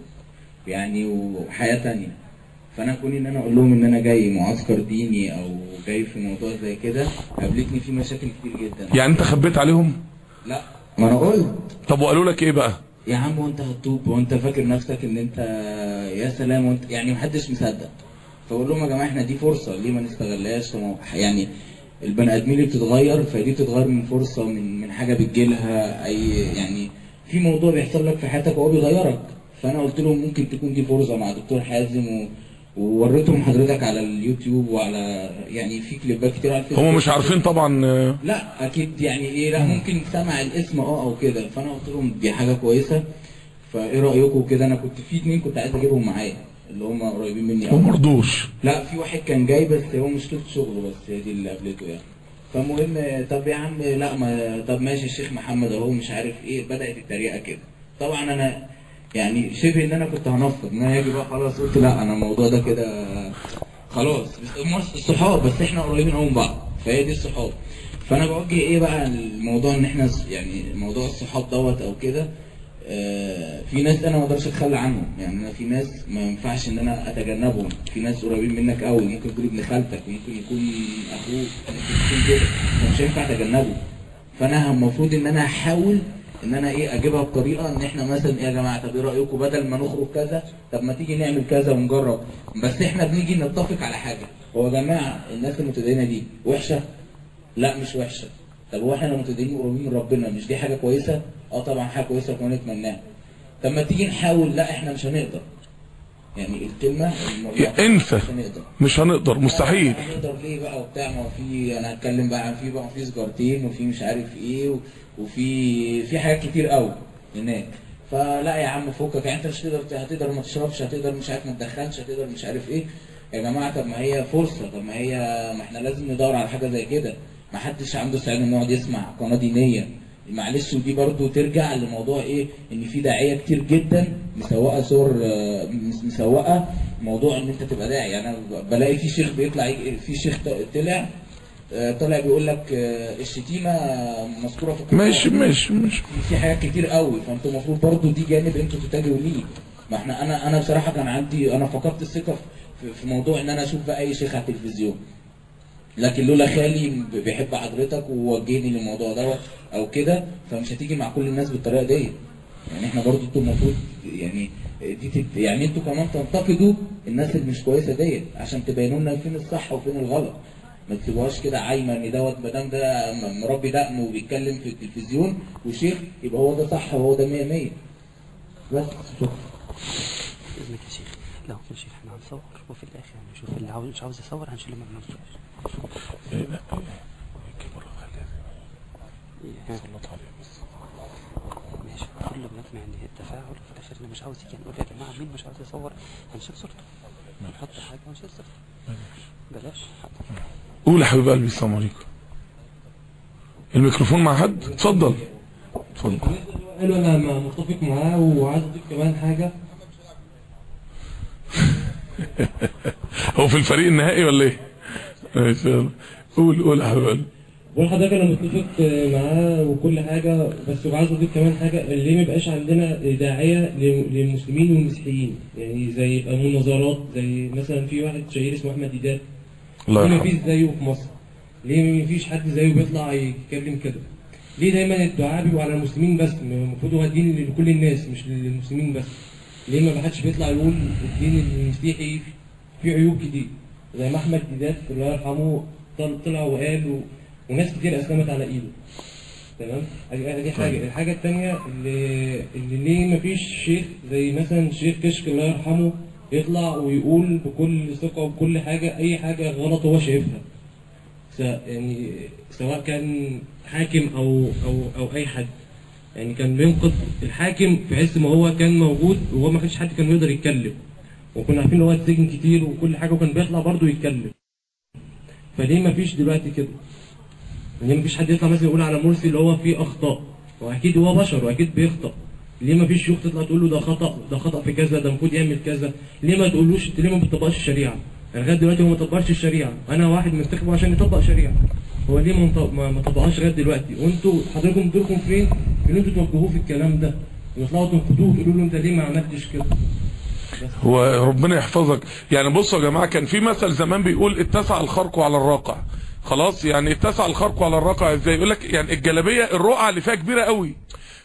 ويعني وحياه ثانيه. فانا كوني ان انا اقول لهم ان انا جاي معسكر ديني او جاي في موضوع زي كده، قابلتني فيه مشاكل كتير جدا. يعني انت خبيت عليهم؟ لا ما انا قلت. طب وقالوا لك ايه بقى؟ يا عم وانت هتتوب وانت فاكر نفسك ان انت يا سلام وانت يعني محدش مصدق. فاقول لهم يا جماعه احنا دي فرصه ليه ما نستغلهاش؟ يعني البني ادمين اللي بتتغير فدي بتتغير من فرصه، من من حاجه بتجيلها، اي يعني في موضوع بيحصل لك في حياتك وهو بيغيرك. فانا قلت لهم ممكن تكون دي فرصه مع دكتور حازم و... ووريتهم حضرتك على اليوتيوب وعلى يعني في كليبات كتير على الفيسبوك. هم مش عارفين طبعا. لا اكيد يعني ايه، لا ممكن سمع الاسم اه او كده، فانا قلت لهم دي حاجه كويسه، فايه رايكم كده؟ انا كنت في اتنين كنت عايز اجيبهم معايا اللي هم قريبين مني قوي. هم مرضوش. لا في واحد كان جاي بس هو مشكلة شغله، بس هي دي اللي قابلته يعني. فالمهم طب يا عم لا ما طب ماشي الشيخ محمد اهو مش عارف ايه، بدأت التريقة كده. طبعا انا يعني شبه ان انا كنت هنفض ان انا اجي بقى خلاص، قلت لا انا الموضوع ده كده خلاص الصحاب، بس احنا قريبين قوي من بعض، فهي دي الصحاب. فانا بوجه ايه بقى الموضوع ان احنا يعني موضوع الصحاب دوت او كده. آه في ناس انا ما اقدرش اتخلى عنهم، يعني انا في ناس ما ينفعش ان انا اتجنبهم، في ناس قريبين منك قوي، ممكن يكون ابن خالتك وممكن يكون اخوك، ممكن يكون كده، فمش هينفع اتجنبه. فانا المفروض ان انا احاول ان انا ايه اجيبها بطريقه ان احنا مثلا ايه يا جماعه طب ايه رايكم بدل ما نخرج كذا، طب ما تيجي نعمل كذا ونجرب. بس احنا بنيجي نتفق على حاجه، هو يا جماعه الناس المتدينه دي وحشه؟ لا مش وحشه. طب هو احنا متدينين قريبين من ربنا مش دي حاجه كويسه؟ اه طبعا حاجه كويسه وكمان نتمناها. طب ما تيجي نحاول، لا احنا مش هنقدر. يعني الكلمه انسى، مش هنقدر مش هنقدر مستحيل. هنقدر ليه بقى وبتاع؟ ما في انا هتكلم بقى عن في بقى في سجارتين وفي مش عارف ايه وفي في حاجات كتير قوي هناك. فلا يا عم فكك، يعني انت مش هتقدر هتقدر ما تشربش، هتقدر مش عارف ما تدخنش، هتقدر مش عارف ايه. يا جماعه طب ما هي فرصه، طب ما هي ما احنا لازم ندور على حاجه زي كده. ما حدش عنده استعداد انه يقعد يسمع قناه دينيه. معلش ودي برضو ترجع لموضوع ايه، ان في داعيه كتير جدا مسوقه صور مسوقه موضوع ان انت تبقى داعي. يعني انا بلاقي في شيخ بيطلع في شيخ طلع طلع بيقول لك الشتيمه مذكوره في القرآن. ماشي ماشي ماشي في حاجات كتير قوي، فانتوا المفروض برضو دي جانب انتوا تتجهوا ليه. ما احنا انا انا بصراحه كان عندي انا فقدت الثقه في موضوع ان انا اشوف بقى اي شيخ على التلفزيون. لكن لولا خالي بيحب حضرتك ووجهني للموضوع دوت او كده، فمش هتيجي مع كل الناس بالطريقه دي. يعني احنا برضو انتوا المفروض يعني دي تت... يعني انتوا كمان تنتقدوا الناس اللي مش كويسه ديت عشان تبينوا لنا فين الصح وفين الغلط. ما تسيبوهاش كده عايمه ان دوت ما دام ده مربي دقن وبيتكلم في التلفزيون وشيخ يبقى هو ده صح وهو ده مية مية. بس شكرا. باذنك يا شيخ. لا يا شيخ احنا هنصور وفي الاخر هنشوف اللي عاوز مش عاوز يصور هنشيل ما بنصورش. ماشي كله بنسمع ان التفاعل وفي الاخر اللي مش عاوز يجي نقول يا جماعه مين مش عاوز يصور هنشيل صورته، نحط حاجه ونشيل صورته. بلاش حد. قول يا حبيب قلبي. السلام عليكم. الميكروفون مع حد؟ اتفضل اتفضل. قالوا انا متفق معاه وعايز اضيف كمان حاجه. هو في الفريق النهائي ولا ايه؟ قول قول يا حبيب قلبي. بقول لحضرتك انا متفق معاه وكل حاجه، بس عايز اضيف كمان حاجه، اللي ما يبقاش عندنا داعيه للمسلمين والمسيحيين، يعني زي يبقى مناظرات زي مثلا في واحد شهير اسمه احمد ديدات. الله يرحمه. ليه ما فيش زيه في مصر؟ ليه ما فيش حد زيه بيطلع يتكلم كده؟ ليه دايما الدعاء بيبقوا على المسلمين بس؟ المفروض هو الدين لكل الناس مش للمسلمين بس. ليه ما حدش بيطلع يقول الدين المسيحي فيه عيوب كتير؟ زي ما احمد ديدات الله يرحمه طلع وقال و... وناس كتير اسلمت على ايده. تمام؟ دي حاجه، الحاجه الثانيه اللي اللي ليه ما فيش شيخ زي مثلا الشيخ كشك الله يرحمه يطلع ويقول بكل ثقه وبكل حاجه اي حاجه غلط هو شايفها. يعني سواء كان حاكم او او او اي حد. يعني كان بينقد الحاكم في عز ما هو كان موجود وهو ما كانش حد كان يقدر يتكلم. وكنا عارفين ان هو اتسجن كتير وكل حاجه وكان بيطلع برضه يتكلم. فليه ما فيش دلوقتي كده؟ ليه ما فيش حد يطلع مثلا يقول على مرسي اللي هو فيه اخطاء؟ واكيد هو بشر واكيد بيخطأ. ليه ما فيش شيوخ تطلع تقول له ده خطأ ده خطأ في كذا ده المفروض يعمل كذا؟ ليه ما تقولوش انت ليه ما بتطبقش الشريعه؟ يعني لغايه دلوقتي هو ما طبقش الشريعه، انا واحد منتخبه عشان يطبق شريعه. هو ليه ما ما طبقهاش لغايه دلوقتي؟ وانتوا حضراتكم دوركم فين؟ ان انتوا توجهوه في الكلام ده ويطلعوا تنقدوه وتقولوا له انت ليه ما عملتش كده؟ هو ربنا يحفظك. يعني بصوا يا جماعه كان في مثل زمان بيقول اتسع الخرق على الراقع. خلاص يعني اتسع الخرق على الراقع ازاي؟ يقول لك يعني الجلابيه الرقعه اللي فيها كبيره قوي،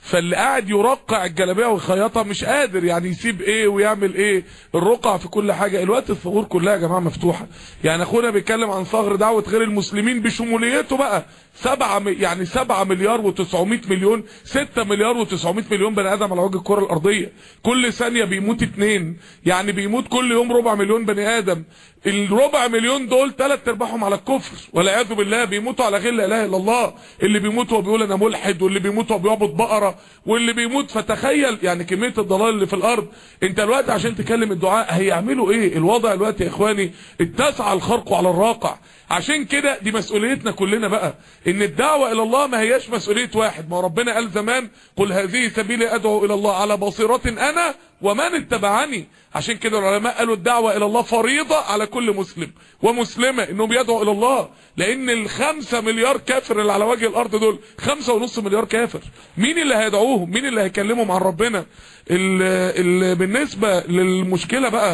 فاللي قاعد يرقع الجلابيه ويخيطها مش قادر يعني يسيب ايه ويعمل ايه. الرقع في كل حاجه. الوقت الثغور كلها يا جماعه مفتوحه. يعني اخونا بيتكلم عن ثغر دعوه غير المسلمين بشموليته بقى سبعة يعني سبعة مليار وتسعمائة مليون ستة مليار وتسعمائة مليون بني ادم على وجه الكره الارضيه. كل ثانيه بيموت اتنين، يعني بيموت كل يوم ربع مليون بني ادم. الربع مليون دول ثلاث ارباعهم على الكفر والعياذ بالله، بيموتوا على غير لا اله الا الله. اللي بيموت وهو بيقول انا ملحد، واللي بيموت وهو بيعبد بقره، واللي بيموت. فتخيل يعني كميه الضلال اللي في الارض. انت الوقت عشان تكلم الدعاء هيعملوا ايه؟ الوضع الوقت يا اخواني اتسع الخرق على الراقع. عشان كده دي مسؤوليتنا كلنا بقى، ان الدعوه الى الله ما هياش مسؤوليه واحد. ما ربنا قال زمان قل هذه سبيلي ادعو الى الله على بصيره انا ومن اتبعني. عشان كده العلماء قالوا الدعوه الى الله فريضه على كل مسلم ومسلمه انهم يدعوا الى الله، لان الخمسة مليار كافر اللي على وجه الارض دول خمسة ونص مليار كافر. مين اللي هيدعوهم؟ مين اللي هيكلمهم عن ربنا؟ ال ال بالنسبه للمشكله بقى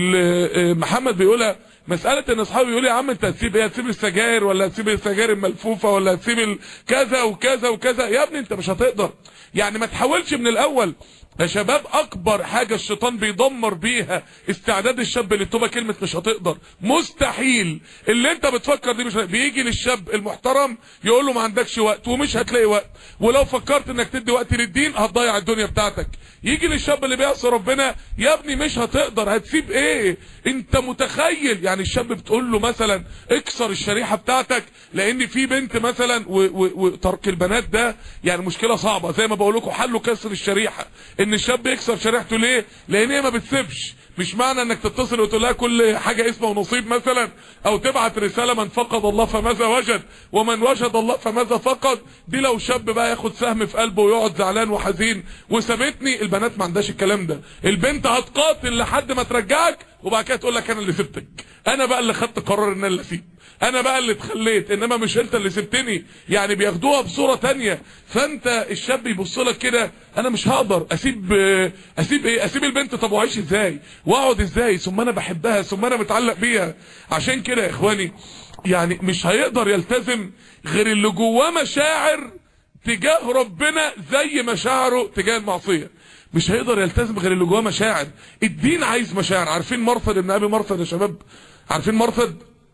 اللي محمد بيقولها، مسألة ان اصحابي يقول يا عم انت هتسيب ايه؟ هتسيب السجاير ولا هتسيب السجاير الملفوفة ولا هتسيب كذا وكذا وكذا؟ يا ابني انت مش هتقدر. يعني ما تحاولش من الاول يا شباب. اكبر حاجة الشيطان بيدمر بيها استعداد الشاب للتوبة كلمة مش هتقدر. مستحيل. اللي انت بتفكر دي مش هتقدر. بيجي للشاب المحترم يقول له ما عندكش وقت ومش هتلاقي وقت، ولو فكرت انك تدي وقت للدين هتضيع الدنيا بتاعتك. يجي للشاب اللي بيعصي ربنا يا ابني مش هتقدر. هتسيب ايه؟ انت متخيل يعني الشاب بتقول له مثلا اكسر الشريحة بتاعتك لان في بنت مثلا، وترك البنات ده يعني مشكلة صعبة زي ما بقول لكم. حلوا كسر الشريحة. ان الشاب يكسر شريحته ليه؟ لان هي ما بتسيبش. مش معنى انك تتصل وتقول لها كل حاجه اسمه ونصيب مثلا، او تبعت رساله من فقد الله فماذا وجد ومن وجد الله فماذا فقد. دي لو شاب بقى ياخد سهم في قلبه ويقعد زعلان وحزين وسابتني. البنات ما عندهاش الكلام ده. البنت هتقاتل لحد ما ترجعك وبعد كده تقول لك انا اللي سبتك، انا بقى اللي خدت قرار ان انا اللي اسيب، انا بقى اللي اتخليت، انما مش انت اللي سبتني. يعني بياخدوها بصوره تانية. فانت الشاب يبص لك كده انا مش هقدر اسيب. اسيب ايه؟ اسيب البنت. طب واعيش ازاي واقعد ازاي؟ ثم انا بحبها، ثم انا متعلق بيها. عشان كده يا اخواني يعني مش هيقدر يلتزم غير اللي جواه مشاعر تجاه ربنا زي مشاعره تجاه المعصيه. مش هيقدر يلتزم غير اللي جواه مشاعر. الدين عايز مشاعر. عارفين مرثد ابن ابي مرثد يا شباب؟ عارفين مرثد؟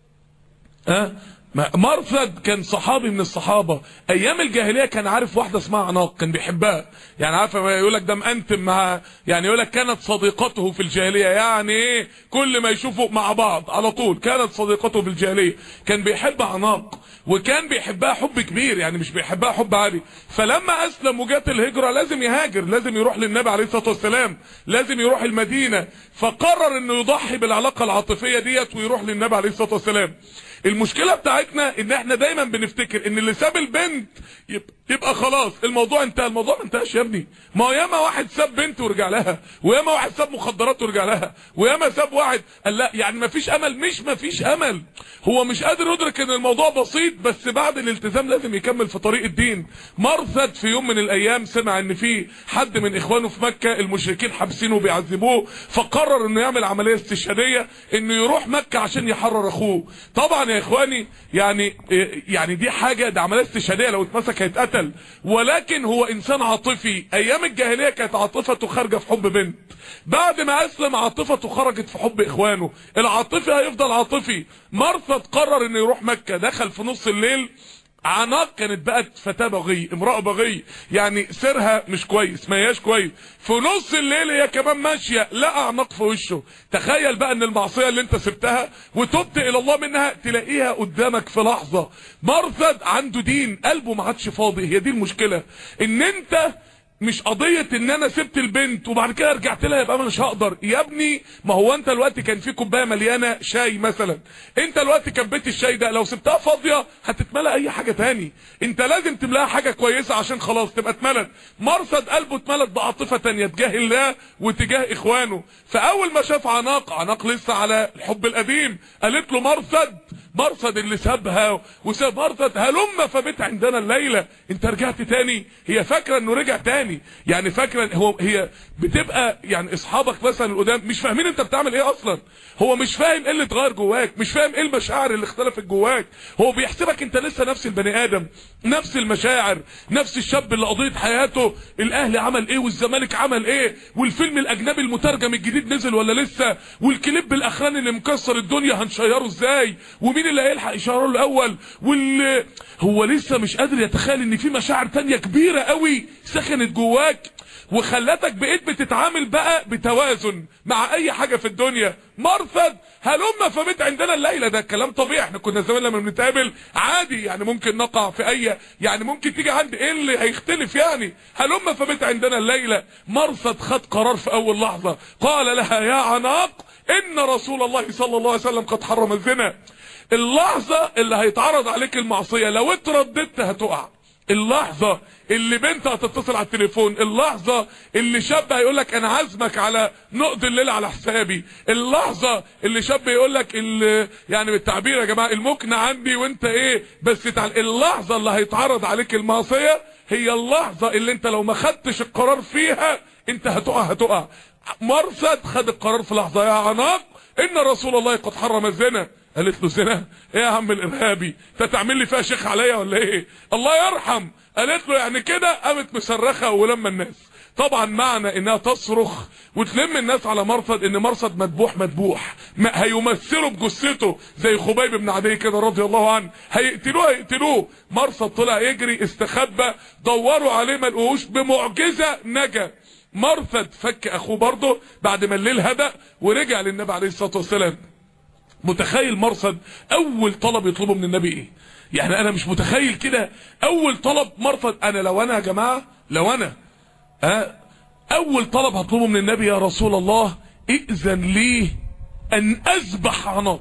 ها أه؟ مرثد كان صحابي من الصحابة. ايام الجاهلية كان عارف واحدة اسمها عناق، كان بيحبها. يعني عارفة يقول لك ده مأنتم مع، يعني يقول لك كانت صديقته في الجاهلية. يعني ايه؟ كل ما يشوفوا مع بعض على طول. كانت صديقته في الجاهلية. كان بيحب عناق وكان بيحبها حب كبير، يعني مش بيحبها حب عادي. فلما اسلم وجات الهجرة لازم يهاجر، لازم يروح للنبي عليه الصلاة والسلام، لازم يروح المدينة. فقرر انه يضحي بالعلاقة العاطفية ديت ويروح للنبي عليه الصلاة والسلام. المشكلة بتاعتنا ان احنا دايما بنفتكر ان اللي ساب البنت يبقى خلاص الموضوع انتهى. الموضوع ما انتهاش يا ابني. ما هو ياما واحد ساب بنت ورجع لها، وياما واحد ساب مخدرات ورجع لها، وياما ساب واحد قال لا يعني ما فيش امل. مش ما فيش امل، هو مش قادر يدرك ان الموضوع بسيط. بس بعد الالتزام لازم يكمل في طريق الدين. مرثد في يوم من الايام سمع ان في حد من اخوانه في مكة المشركين حابسينه وبيعذبوه، فقرر انه يعمل عملية استشهادية انه يروح مكة عشان يحرر اخوه. طبعا يا اخواني يعني يعني دي حاجة، ده عملية استشهادية لو اتمسك هيتقتل. ولكن هو انسان عاطفي. ايام الجاهلية كانت عاطفته خارجة في حب بنت. بعد ما اسلم عاطفته خرجت في حب اخوانه. العاطفي هيفضل عاطفي. مرثد قرر انه يروح مكة. دخل في نص الليل. عناق كانت بقت فتاة بغي، امرأة بغي، يعني سيرها مش كويس، ما هياش كويس. في نص الليل هي كمان ماشية لقى عناق في وشه. تخيل بقى ان المعصية اللي انت سبتها وتبت الى الله منها تلاقيها قدامك في لحظة. مرثد عنده دين، قلبه ما عادش فاضي. هي دي المشكلة، ان انت مش قضية ان انا سبت البنت وبعد كده رجعت لها يبقى انا مش هقدر. يا ابني ما هو انت الوقت كان في كوبايه مليانه شاي مثلا، انت الوقت كبيت الشاي ده لو سبتها فاضيه هتتملى اي حاجه تاني. انت لازم تملاها حاجه كويسه عشان خلاص تبقى اتملت. مرثد قلبه اتملت بعاطفه تانيه تجاه الله وتجاه اخوانه. فاول ما شاف عناق، عناق لسه على الحب القديم، قالت له مرثد، مرثد اللي سابها وساب مرثد هلم فبت عندنا الليله. انت رجعت تاني؟ هي فاكره انه رجع تاني، يعني فاكره هو هي بتبقى يعني اصحابك مثلا القدام مش فاهمين انت بتعمل ايه اصلا. هو مش فاهم ايه اللي اتغير جواك، مش فاهم ايه المشاعر اللي اختلفت جواك. هو بيحسبك انت لسه نفس البني ادم نفس المشاعر، نفس الشاب اللي قضية حياته الاهلي عمل ايه والزمالك عمل ايه، والفيلم الاجنبي المترجم الجديد نزل ولا لسه، والكليب الاخراني اللي مكسر الدنيا هنشيره ازاي، ومين اللي هيلحق يشيره الاول، واللي هو لسه مش قادر يتخيل ان في مشاعر تانية كبيرة قوي سخنت جواك وخلتك بقيت بتتعامل بقى بتوازن مع اي حاجة في الدنيا. مرثد هلما فبت عندنا الليلة، ده كلام طبيعي، احنا كنا زمان لما بنتقابل عادي يعني ممكن نقع في اي يعني ممكن تيجي عند ايه اللي هيختلف يعني. هلما فبت عندنا الليلة. مرثد خد قرار في اول لحظة، قال لها يا عناق ان رسول الله صلى الله عليه وسلم قد حرم الزنا. اللحظة اللي هيتعرض عليك المعصية لو اترددت هتقع، اللحظة اللي بنت هتتصل على التليفون، اللحظة اللي شاب هيقولك انا عازمك على نقضي الليلة على حسابي، اللحظة اللي شاب يقولك اللي يعني بالتعبير يا جماعة المكنة عندي وانت ايه بس تعال، اللحظة اللي هيتعرض عليك المعصية هي اللحظة اللي انت لو ما خدتش القرار فيها انت هتقع هتقع. مرثد خد القرار في لحظة، يا عناق ان رسول الله قد حرم الزنا. قالت له زنا ايه يا عم الارهابي، انت تعمل لي فيها شيخ عليا ولا ايه، الله يرحم. قالت له يعني كده، قامت مصرخه ولما الناس طبعا معنى انها تصرخ وتلم الناس على مرثد ان مرثد مذبوح مذبوح هيمثلوا بجثته زي خبيب بن عدي كده رضي الله عنه، هيقتلوه هيقتلوه. مرثد طلع يجري استخبى، دوروا عليه ما لقوهوش، بمعجزه نجا. مرثد فك اخوه برضه بعد ما الليل هدأ ورجع للنبي عليه الصلاه والسلام. متخيل مرثد اول طلب يطلبه من النبي ايه؟ يعني انا مش متخيل كده اول طلب مرثد. انا لو انا يا جماعه لو انا ها اول طلب هطلبه من النبي يا رسول الله ائذن لي ان اذبح عناق،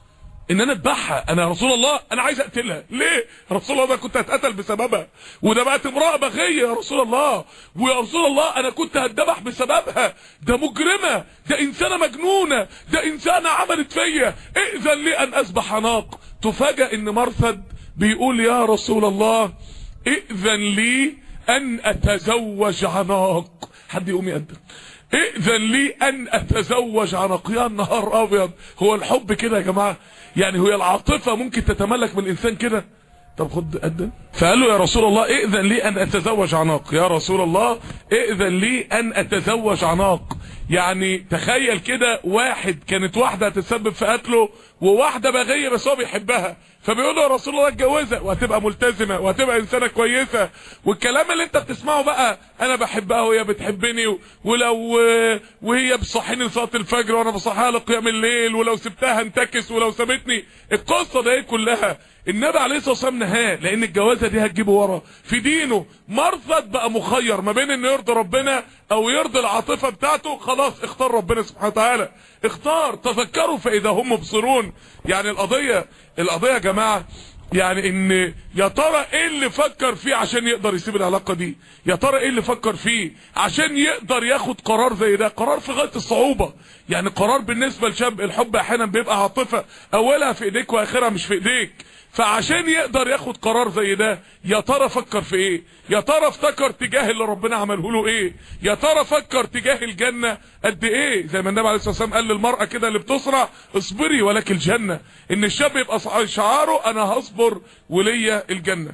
ان انا اذبحها. انا يا رسول الله انا عايز اقتلها. ليه يا رسول الله؟ ده كنت هتقتل بسببها، وده بقت امراه بغيه يا رسول الله، ويا رسول الله انا كنت هتذبح بسببها، ده مجرمه، ده انسانه مجنونه، ده انسانه عملت فيا، ائذن لي ان اذبح عناق. تفاجئ ان مرثد بيقول يا رسول الله ائذن لي ان اتزوج عناق. حد يقوم يقدم ائذن لي ان اتزوج عناق. يا نهار ابيض، هو الحب كده يا جماعه؟ يعني هي العاطفه ممكن تتملك من الانسان كده؟ طب خد قدم. فقال له يا رسول الله ائذن لي ان اتزوج عناق، يا رسول الله ائذن لي ان اتزوج عناق. يعني تخيل كده واحد كانت واحده هتتسبب في قتله وواحده بغيه بس هو بيحبها، فبيقول له يا رسول الله اتجوزها وهتبقى ملتزمه وهتبقى انسانه كويسه، والكلام اللي انت بتسمعه بقى انا بحبها وهي بتحبني، ولو وهي بتصحيني لصلاه الفجر وانا بصحيها لقيام الليل، ولو سبتها انتكس، ولو سابتني، القصه دي كلها النبي عليه الصلاه والسلام نهاه، لان الجوازه دي هتجيبه ورا في دينه. مرثد بقى مخير ما بين انه يرضي ربنا او يرضي العاطفه بتاعته، خلاص اختار ربنا سبحانه وتعالى، اختار. تفكروا فاذا هم مبصرون. يعني القضيه القضيه يا جماعه يعني ان يا ترى ايه اللي فكر فيه عشان يقدر يسيب العلاقه دي؟ يا ترى ايه اللي فكر فيه عشان يقدر ياخد قرار زي ده؟ قرار في غايه الصعوبه، يعني قرار بالنسبه لشاب. الحب احيانا بيبقى عاطفه اولها في ايديك واخرها مش في ايديك، فعشان يقدر ياخد قرار زي ده يا ترى فكر في ايه؟ يا ترى افتكر تجاه اللي ربنا عمله له ايه؟ يا ترى فكر تجاه الجنه قد ايه؟ زي ما النبي عليه الصلاه والسلام قال للمراه كده اللي بتصرع اصبري ولك الجنه، ان الشاب يبقى شعاره انا هصبر وليا الجنه.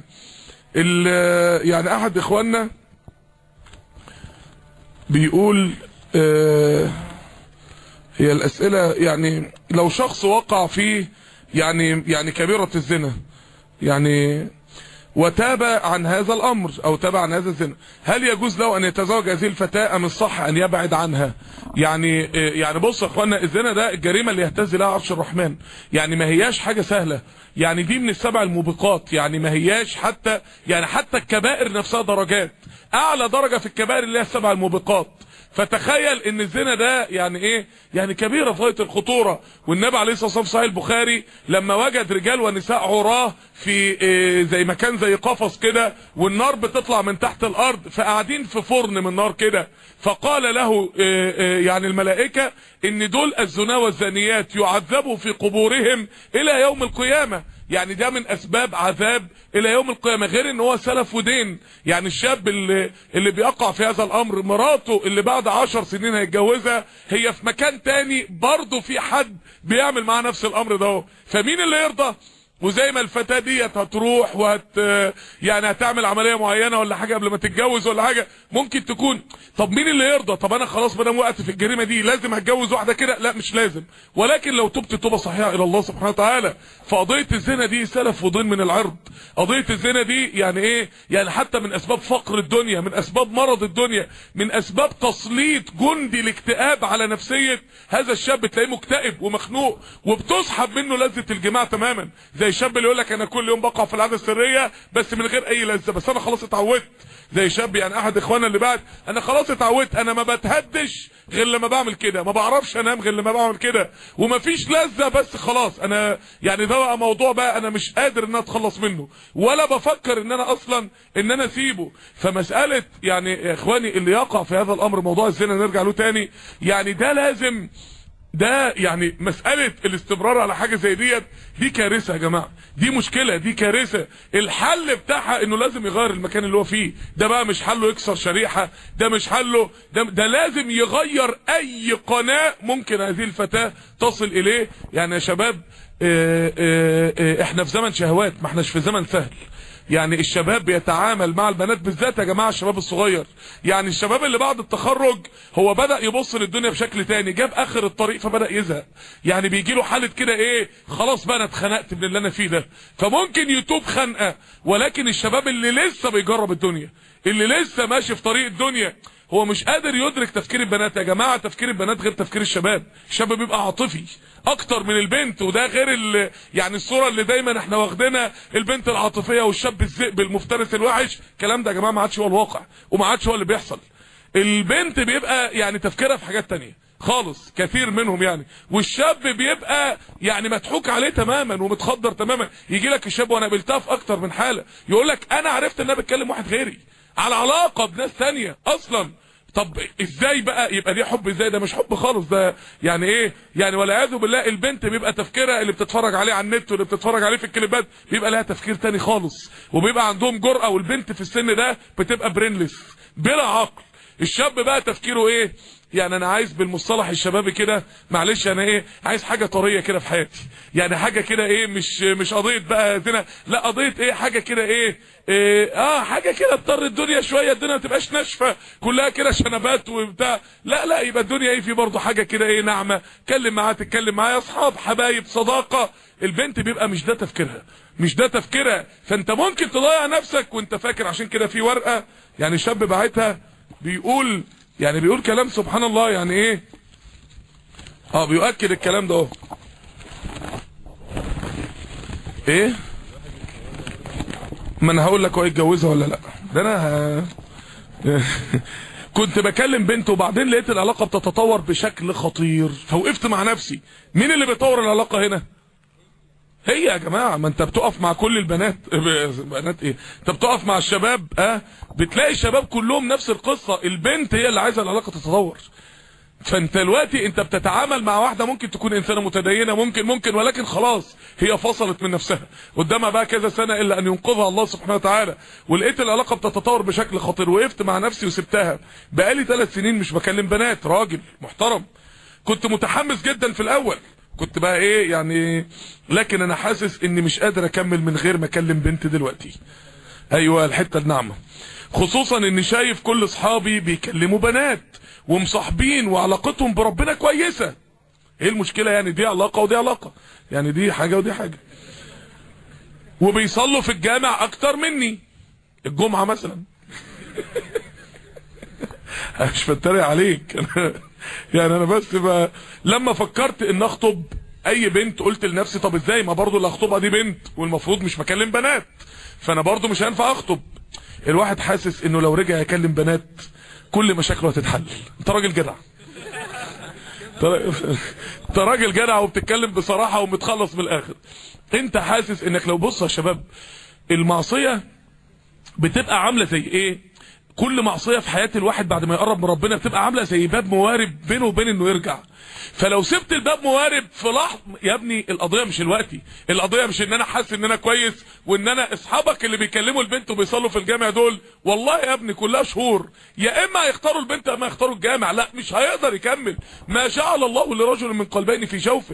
يعني احد اخواننا بيقول آه هي الاسئله يعني لو شخص وقع فيه يعني يعني كبيرة الزنا يعني وتاب عن هذا الامر او تاب عن هذا الزنا، هل يجوز له ان يتزوج هذه الفتاة ام الصح ان يبعد عنها؟ يعني يعني بص يا اخوانا، الزنا ده الجريمة اللي يهتز لها عرش الرحمن، يعني ما هياش حاجة سهلة، يعني دي من السبع الموبقات، يعني ما هياش حتى يعني حتى الكبائر نفسها درجات، اعلى درجة في الكبائر اللي هي السبع الموبقات. فتخيل ان الزنا ده يعني ايه؟ يعني كبيرة في غاية الخطورة. والنبي عليه الصلاة والسلام صحيح البخاري لما وجد رجال ونساء عراه في إيه زي مكان زي قفص كده والنار بتطلع من تحت الارض، فقاعدين في فرن من نار كده، فقال له إيه إيه يعني الملائكة ان دول الزنا والزانيات يعذبوا في قبورهم الى يوم القيامة، يعني ده من اسباب عذاب الى يوم القيامة، غير ان هو سلف ودين. يعني الشاب اللي, اللي بيقع في هذا الامر مراته اللي بعد عشر سنين هيتجوزها هي في مكان تاني برضه في حد بيعمل معاه نفس الامر ده، فمين اللي يرضى؟ وزي ما الفتاة ديت هتروح وهت يعني هتعمل عملية معينة ولا حاجة قبل ما تتجوز ولا حاجة، ممكن تكون طب مين اللي يرضى؟ طب انا خلاص بدام وقعت في الجريمة دي لازم هتجوز واحدة كده؟ لا مش لازم، ولكن لو تبت توبة صحيحة الى الله سبحانه وتعالى. فقضية الزنا دي سلف وضين من العرض. قضية الزنا دي يعني ايه؟ يعني حتى من اسباب فقر الدنيا، من اسباب مرض الدنيا، من اسباب تسليط جندي الاكتئاب على نفسية هذا الشاب. تلاقيه مكتئب ومخنوق وبتسحب منه لذة الجماع تماما، زي الشاب اللي يقول لك انا كل يوم بقع في العاده السريه بس من غير اي لذه، بس انا خلاص اتعودت. زي شاب يعني احد اخواننا اللي بعد، انا خلاص اتعودت، انا ما بتهدش غير لما بعمل كده، ما بعرفش انام غير لما بعمل كده، ومفيش لذه، بس خلاص انا يعني ده بقى موضوع بقى انا مش قادر ان انا اتخلص منه، ولا بفكر ان انا اصلا ان انا اسيبه. فمساله يعني يا اخواني اللي يقع في هذا الامر، موضوع الزنا نرجع له تاني، يعني ده لازم، ده يعني مسألة الاستمرار على حاجة زي ديت دي كارثة يا جماعة، دي مشكلة، دي كارثة. الحل بتاعها انه لازم يغير المكان اللي هو فيه. ده بقى مش حله يكسر شريحة، ده مش حله، ده, ده لازم يغير اي قناة ممكن هذه الفتاة تصل اليه. يعني يا شباب اه اه اه احنا في زمن شهوات، ما احناش في زمن سهل. يعني الشباب بيتعامل مع البنات بالذات يا جماعة، الشباب الصغير، يعني الشباب اللي بعد التخرج هو بدأ يبص للدنيا بشكل تاني، جاب اخر الطريق فبدأ يزهق، يعني بيجي له حالة كده ايه، خلاص بقى انا اتخنقت من اللي انا فيه ده، فممكن يتوب خنقة. ولكن الشباب اللي لسه بيجرب الدنيا، اللي لسه ماشي في طريق الدنيا، هو مش قادر يدرك تفكير البنات. يا جماعة تفكير البنات غير تفكير الشباب، الشاب بيبقى عاطفي اكتر من البنت، وده غير ال... يعني الصورة اللي دايما احنا واخدينها، البنت العاطفية والشاب الذئب المفترس الوحش. الكلام ده يا جماعة ما عادش هو الواقع، وما عادش هو اللي بيحصل. البنت بيبقى يعني تفكيرها في حاجات تانية خالص، كثير منهم يعني، والشاب بيبقى يعني مضحوك عليه تماما ومتخدر تماما. يجي لك الشاب، وانا قابلتها في اكتر من حالة، يقول لك انا عرفت ان انا بتكلم واحد غيري على علاقة بناس تانية اصلا. طب ازاي بقى يبقى دي حب؟ ازاي؟ ده مش حب خالص، ده يعني ايه يعني والعياذ بالله. البنت بيبقى تفكيرها اللي بتتفرج عليه على النت واللي بتتفرج عليه في الكليبات بيبقى لها تفكير تاني خالص، وبيبقى عندهم جرأة، والبنت في السن ده بتبقى برينلس بلا عقل. الشاب بقى تفكيره ايه؟ يعني انا عايز بالمصطلح الشبابي كده، معلش انا ايه، عايز حاجه طريه كده في حياتي، يعني حاجه كده ايه، مش مش قضيه بقى زنا، لا قضيه ايه، حاجه كده ايه, إيه اه حاجه كده تضر الدنيا شويه، الدنيا ما تبقاش ناشفه كلها كده شنبات وبتاع، لا لا، يبقى الدنيا ايه، في برضه حاجه كده ايه ناعمه، اتكلم معاها، تتكلم معايا، اصحاب، حبايب، صداقه. البنت بيبقى مش ده تفكيرها، مش ده تفكيرها، فانت ممكن تضيع نفسك وانت فاكر. عشان كده في ورقه يعني شاب بعتها بيقول، يعني بيقول كلام سبحان الله، يعني ايه، اه بيؤكد الكلام ده اهو. ايه، ما انا هقول لك هو يتجوزها ولا لا. ده انا كنت بكلم بنت وبعدين لقيت العلاقه بتتطور بشكل خطير، فوقفت مع نفسي، مين اللي بيطور العلاقه هنا؟ هي يا جماعه. ما انت بتقف مع كل البنات، بنات ايه، انت بتقف مع الشباب، اه بتلاقي الشباب كلهم نفس القصه، البنت هي اللي عايزه العلاقه تتطور. فانت دلوقتي انت بتتعامل مع واحده ممكن تكون انسانه متدينه، ممكن ممكن ولكن خلاص هي فصلت من نفسها، قدامها بقى كذا سنه الا ان ينقذها الله سبحانه وتعالى، ولقيت العلاقه بتتطور بشكل خطير. وقفت مع نفسي وسبتها. بقالي ثلاث سنين مش بكلم بنات، راجل محترم. كنت متحمس جدا في الاول، كنت بقى ايه يعني، لكن انا حاسس اني مش قادر اكمل من غير ما اكلم بنت دلوقتي. ايوه الحته الناعمه، خصوصا اني شايف كل اصحابي بيكلموا بنات ومصاحبين وعلاقتهم بربنا كويسه. ايه المشكله يعني؟ دي علاقه ودي علاقه، يعني دي حاجه ودي حاجه، وبيصلوا في الجامع اكتر مني الجمعه مثلا. مش بتريق عليك يعني انا بس بقى لما فكرت ان اخطب اي بنت قلت لنفسي طب ازاي، ما برضو اللي اخطبها دي بنت والمفروض مش بكلم بنات، فانا برضو مش هينفع اخطب. الواحد حاسس انه لو رجع يكلم بنات كل مشاكله هتتحل. انت راجل جدع، انت راجل جدع وبتتكلم بصراحه ومتخلص من الاخر. انت حاسس انك لو، بص يا شباب، المعصيه بتبقى عامله زي ايه؟ كل معصيه في حياه الواحد بعد ما يقرب من ربنا بتبقى عامله زي باب موارب بينه وبين انه يرجع. فلو سبت الباب موارب في لحظه، يا ابني القضيه مش الوقتي، القضيه مش ان انا حاسس ان انا كويس وان انا اصحابك اللي بيكلموا البنت وبيصلوا في الجامع دول والله يا ابني كلها شهور، يا اما هيختاروا البنت يا اما هيختاروا الجامع، لا مش هيقدر يكمل. ما جعل الله لرجل من قلبين في جوفه.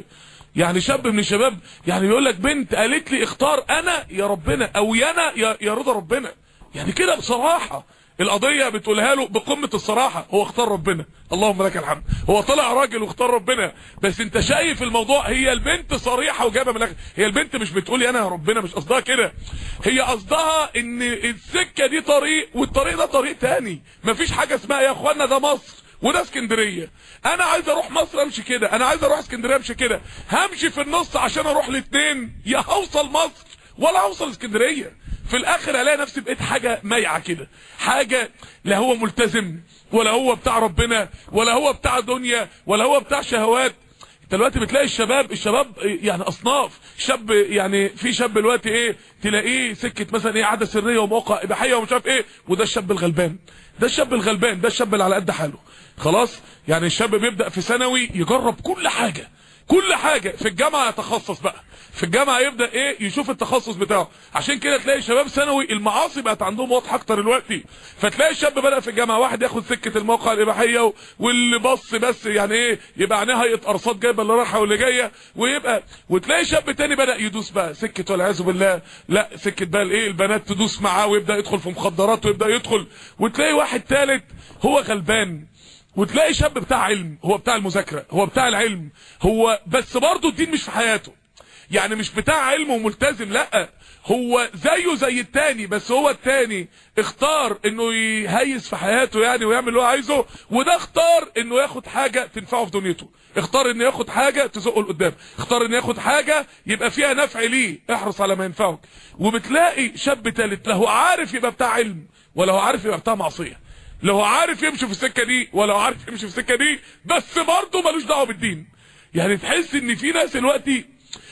يعني شاب من الشباب يعني بيقول لك بنت قالت لي اختار انا يا ربنا او يانا يا, يا رضا ربنا، يعني كده بصراحه القضيه بتقولها له بقمه الصراحه، هو اختار ربنا، اللهم لك الحمد، هو طلع راجل واختار ربنا. بس انت شايف الموضوع، هي البنت صريحه وجابه من الاخر، هي البنت مش بتقولي انا يا ربنا، مش قصدها كده، هي قصدها ان السكه دي طريق والطريق ده طريق تاني، مفيش حاجه اسمها يا اخوانا ده مصر وده اسكندريه، انا عايز اروح مصر امشي كده، انا عايز اروح اسكندريه امشي كده، همشي في النص عشان اروح الاثنين، يا هوصل مصر ولا هوصل اسكندريه، في الاخر الاقي نفسي بقيت حاجه مايعه كده، حاجه لا هو ملتزم ولا هو بتاع ربنا ولا هو بتاع دنيا ولا هو بتاع شهوات. انت دلوقتي بتلاقي الشباب الشباب يعني اصناف، شاب يعني في شاب دلوقتي ايه تلاقيه سكه مثلا ايه عاده سريه ومواقع اباحيه ومش عارف ايه، وده الشاب الغلبان، ده الشاب الغلبان، ده الشاب اللي على قد حاله خلاص. يعني الشاب بيبدا في ثانوي يجرب كل حاجه كل حاجه، في الجامعه يتخصص بقى، في الجامعه يبدا ايه يشوف التخصص بتاعه. عشان كده تلاقي شباب ثانوي المعاصي بقت عندهم واضحه اكتر دلوقتي، فتلاقي الشاب بدا في الجامعه واحد ياخد سكه المواقع الاباحيه واللي بص بس يعني ايه يبقى عينيه هيئه ارصاد جايبه اللي رايحه واللي جايه، ويبقى وتلاقي شاب تاني بدا يدوس بقى سكه والعياذ بالله لا سكه بقى الايه البنات تدوس معاه ويبدا يدخل في مخدرات ويبدا يدخل، وتلاقي واحد ثالث هو غلبان، وتلاقي شاب بتاع علم، هو بتاع المذاكره، هو بتاع العلم، هو بس برضه الدين مش في حياته، يعني مش بتاع علم وملتزم، لا هو زيه زي التاني، بس هو التاني اختار انه يهيس في حياته يعني ويعمل اللي هو عايزه، وده اختار انه ياخد حاجه تنفعه في دنيته، اختار انه ياخد حاجه تزقه لقدام، اختار انه ياخد حاجه يبقى فيها نفع ليه، احرص على ما ينفعك. وبتلاقي شاب تالت لا هو عارف يبقى بتاع علم ولا هو عارف يبقى بتاع معصيه، لا هو عارف يمشي في السكه دي ولا هو عارف يمشي في السكه دي، بس برضه ملوش دعوه بالدين. يعني تحس ان في ناس دلوقتي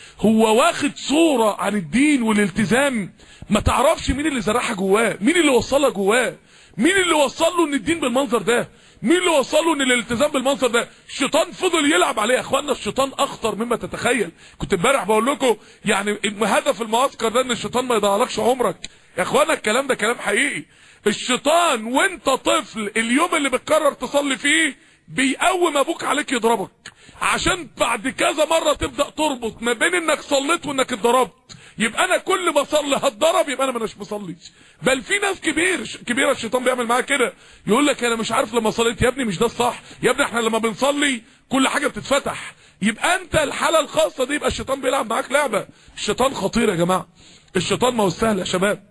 هو واخد صورة عن الدين والالتزام ما تعرفش مين اللي زرعها جواه، مين اللي وصلها جواه، مين اللي وصل له ان الدين بالمنظر ده، مين اللي وصل له ان الالتزام بالمنظر ده. الشيطان فضل يلعب عليه يا اخوانا، الشيطان اخطر مما تتخيل. كنت امبارح بقول لكم يعني هدف المعسكر ده ان الشيطان ما يضيعلكش عمرك يا اخوانا، الكلام ده كلام حقيقي. الشيطان وانت طفل اليوم اللي بتقرر تصلي فيه بيقوم ابوك عليك يضربك، عشان بعد كذا مرة تبدأ تربط ما بين انك صليت وانك اتضربت، يبقى انا كل ما اصلي هتضرب يبقى انا مش مصلي. بل في ناس كبير كبيره الشيطان بيعمل معاها كده، يقول لك انا مش عارف لما صليت، يا ابني مش ده الصح يا ابني، احنا لما بنصلي كل حاجه بتتفتح، يبقى انت الحاله الخاصه دي يبقى الشيطان بيلعب معاك لعبه. الشيطان خطير يا جماعه، الشيطان ما هو سهل يا شباب،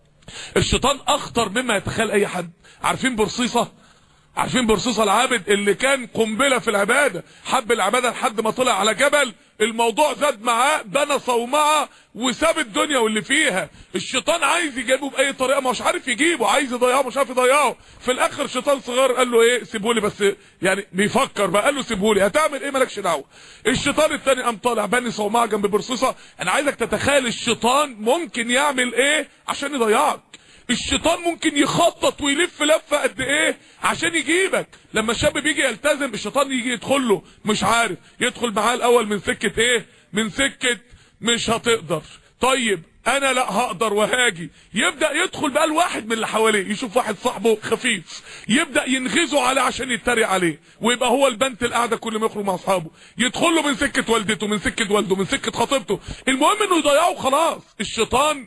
الشيطان اخطر مما يتخيل اي حد. عارفين برصيصه؟ عارفين برصيصه العابد اللي كان قنبله في العباده، حب العباده لحد ما طلع على جبل، الموضوع زاد معاه، بنى صومعه وساب الدنيا واللي فيها. الشيطان عايز يجيبه باي طريقه، مش عارف يجيبه، عايز يضيعه مش عارف يضيعه. في الاخر شيطان صغير قال له ايه سيبهولي بس، يعني بيفكر بقى، قال له سيبهولي، هتعمل ايه مالكش دعوه. الشيطان الثاني قام طالع بني صومعه جنب برصيصه. انا عايزك تتخيل الشيطان ممكن يعمل ايه عشان يضيعك. الشيطان ممكن يخطط ويلف لفه قد ايه عشان يجيبك. لما الشاب بيجي يلتزم الشيطان يجي يدخل له مش عارف، يدخل معاه الاول من سكه ايه، من سكه مش هتقدر، طيب انا لا هقدر وهاجي، يبدا يدخل بقى الواحد من اللي حواليه، يشوف واحد صاحبه خفيف يبدا ينغزه عليه عشان يتريق عليه، ويبقى هو البنت القاعده كل ما يخرج مع اصحابه، يدخل له من سكه والدته، من سكه والده، من سكه خطيبته، المهم انه يضيعه خلاص. الشيطان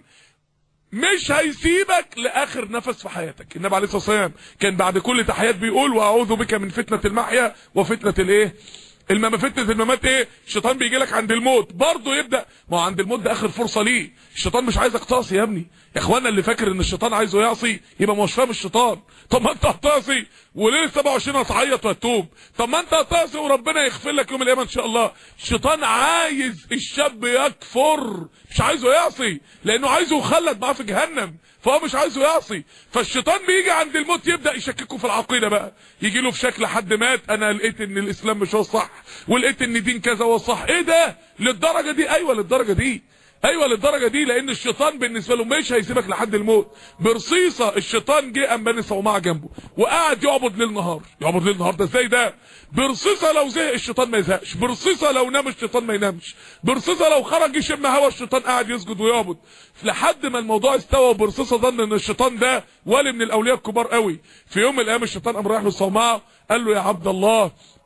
مش هيسيبك لاخر نفس في حياتك. النبي عليه الصلاه والسلام كان بعد كل تحيات بيقول واعوذ بك من فتنه المحيا وفتنه الايه المما فتنه الممات. ايه الشيطان بيجي لك عند الموت برضه يبدا، ما هو عند الموت ده اخر فرصه ليه. الشيطان مش عايزك تعصي يا ابني يا اخوانا، اللي فاكر ان الشيطان عايزه يعصي يبقى مش فاهم الشيطان. طب ما انت هتعصي وليله سبعة وعشرين هتعيط وهتوب، طب ما انت هتعصي وربنا يغفر لك يوم القيامه ان شاء الله. الشيطان عايز الشاب يكفر، مش عايزه يعصي، لانه عايزه يخلد معاه في جهنم، فهو مش عايزه يعصي. فالشيطان بيجي عند الموت يبدا يشككه في العقيده بقى، يجي له في شكل حد مات، انا لقيت ان الاسلام مش هو الصح، ولقيت ان دين كذا هو الصح. ايه ده للدرجه دي؟ ايوه للدرجه دي، ايوه للدرجه دي، لان الشيطان بالنسبه له مش هيسيبك لحد الموت. برصيصه الشيطان جه قام بني صومعه جنبه وقعد يعبد ليل نهار. يعبد ليل نهار ده ازاي ده؟ برصيصه لو زهق الشيطان ما يزهقش، برصيصه لو نام الشيطان ما ينامش، برصيصه لو خرج يشم هوا الشيطان قاعد يسجد ويعبد، لحد ما الموضوع استوى. برصيصه ظن ان الشيطان ده ولي من الاولياء الكبار قوي. في يوم من الايام الشيطان قام رايح له صومعه قال له يا عبد الله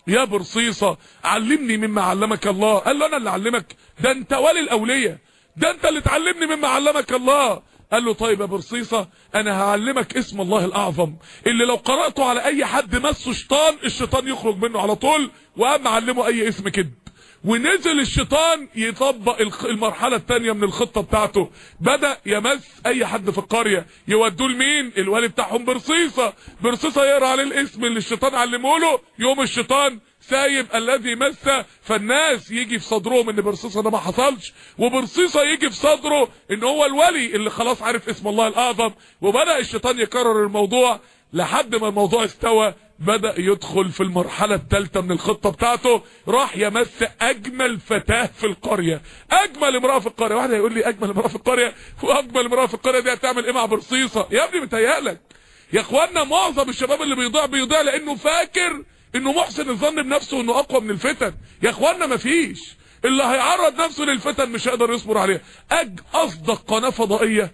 يا برصيصة علمني مما علمك الله. قال له انا اللي علمك؟ ده انت ولي الاولياء، ده انت اللي تعلمني مما علمك الله. قال له طيب يا برصيصة انا هعلمك اسم الله الاعظم اللي لو قرأته على اي حد مسه شيطان الشيطان يخرج منه على طول، وقام معلمه اي اسم كده. ونزل الشيطان يطبق المرحلة الثانية من الخطة بتاعته، بدأ يمس اي حد في القرية يودوه لمين؟ الوالي بتاعهم برصيصة. برصيصة يقرأ عليه الاسم اللي الشيطان علمه له، يوم الشيطان سايب الذي مس، فالناس يجي في صدرهم ان برصيصة ده ما حصلش، وبرصيصة يجي في صدره ان هو الولي اللي خلاص عارف اسم الله الاعظم. وبدأ الشيطان يكرر الموضوع لحد ما الموضوع استوى، بدأ يدخل في المرحلة الثالثة من الخطة بتاعته، راح يمس اجمل فتاة في القرية، اجمل امرأة في القرية. واحد هيقول لي اجمل امرأة في القرية، واجمل امرأة في القرية دي هتعمل ايه مع برصيصة؟ يا ابني متهيألك يا اخوانا معظم الشباب اللي بيضيع بيضيع لانه فاكر انه محسن الظن بنفسه انه اقوى من الفتن. يا اخوانا مفيش، اللي هيعرض نفسه للفتن مش هيقدر يصبر عليها. اج اصدق قناة فضائية،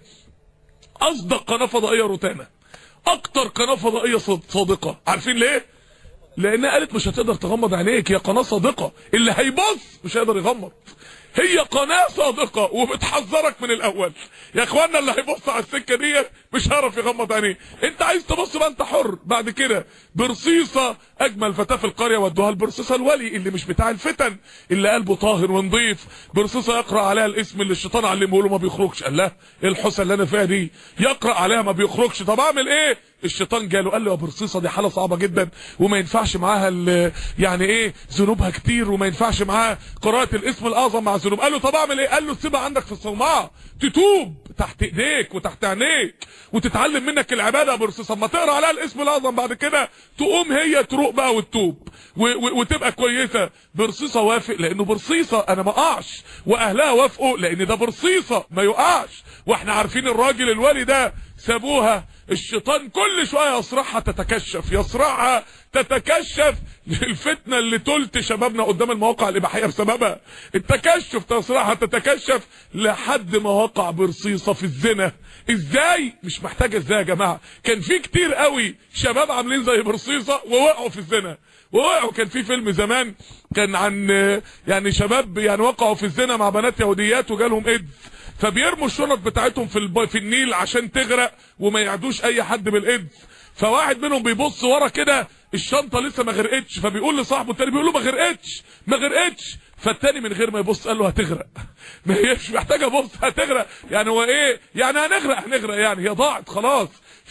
اصدق قناة فضائية روتانا، اكتر قناة فضائية صادقة. عارفين ليه؟ لانها قالت مش هتقدر تغمض عينيك، هي قناة صادقة، اللي هيبص مش هيقدر يغمض. هي قناة صادقة وبتحذرك من الاول. يا اخوانا اللي هيبص على السكة دي مش هيعرف يغمض عينيه. انت عايز تبص بقى انت حر. بعد كده برصيصة اجمل فتاة في القرية ودوها لبرصيصة الولي اللي مش بتاع الفتن، اللي قلبه طاهر ونظيف. برصيصة يقرأ عليها الاسم اللي الشيطان علمه له ما بيخرجش. قال لها ايه الحسن اللي انا فيها دي؟ يقرأ عليها ما بيخرجش. طب اعمل ايه؟ الشيطان جاله قال له يا برصيصة دي حالة صعبة جدا وما ينفعش معاها يعني ايه ذنوبها كتير، وما ينفعش معاها قراءة الاسم الاعظم مع ذنوب. قال له طب اعمل ايه؟ قال له سيبها عندك في الصومعة تتوب تحت ايديك وتحت عينيك وتتعلم منك العبادة يا برصيصة. اما تقرا عليها الاسم الاعظم بعد كده تقوم هي تروق بقى وتتوب وتبقى كويسة. برصيصة وافق لانه برصيصة انا ما اقعش، واهلها وافقوا لان ده برصيصة ما يقعش. واحنا عارفين الراجل الولي ده سابوها، الشيطان كل شوية يصرعها تتكشف، يصرعها تتكشف. الفتنة اللي تلت شبابنا قدام المواقع الإباحية بسببها التكشف، تصرعها تتكشف لحد ما وقع برصيصة في الزنا. ازاي؟ مش محتاجة ازاي يا جماعة، كان في كتير قوي شباب عاملين زي برصيصة ووقعوا في الزنا ووقعوا. كان في فيلم زمان كان عن يعني شباب يعني وقعوا في الزنا مع بنات يهوديات وجالهم ايدز، فبيرموا الشنط بتاعتهم في الب... في النيل عشان تغرق وما يعدوش اي حد بالايدز. فواحد منهم بيبص ورا كده الشنطه لسه ما غرقتش، فبيقول لصاحبه التاني بيقول له ما غرقتش ما غرقتش، فالتاني من غير ما يبص قال له هتغرق. ما هيش محتاجه بص هتغرق، يعني هو ايه يعني هنغرق هنغرق يعني هي ضاعت خلاص.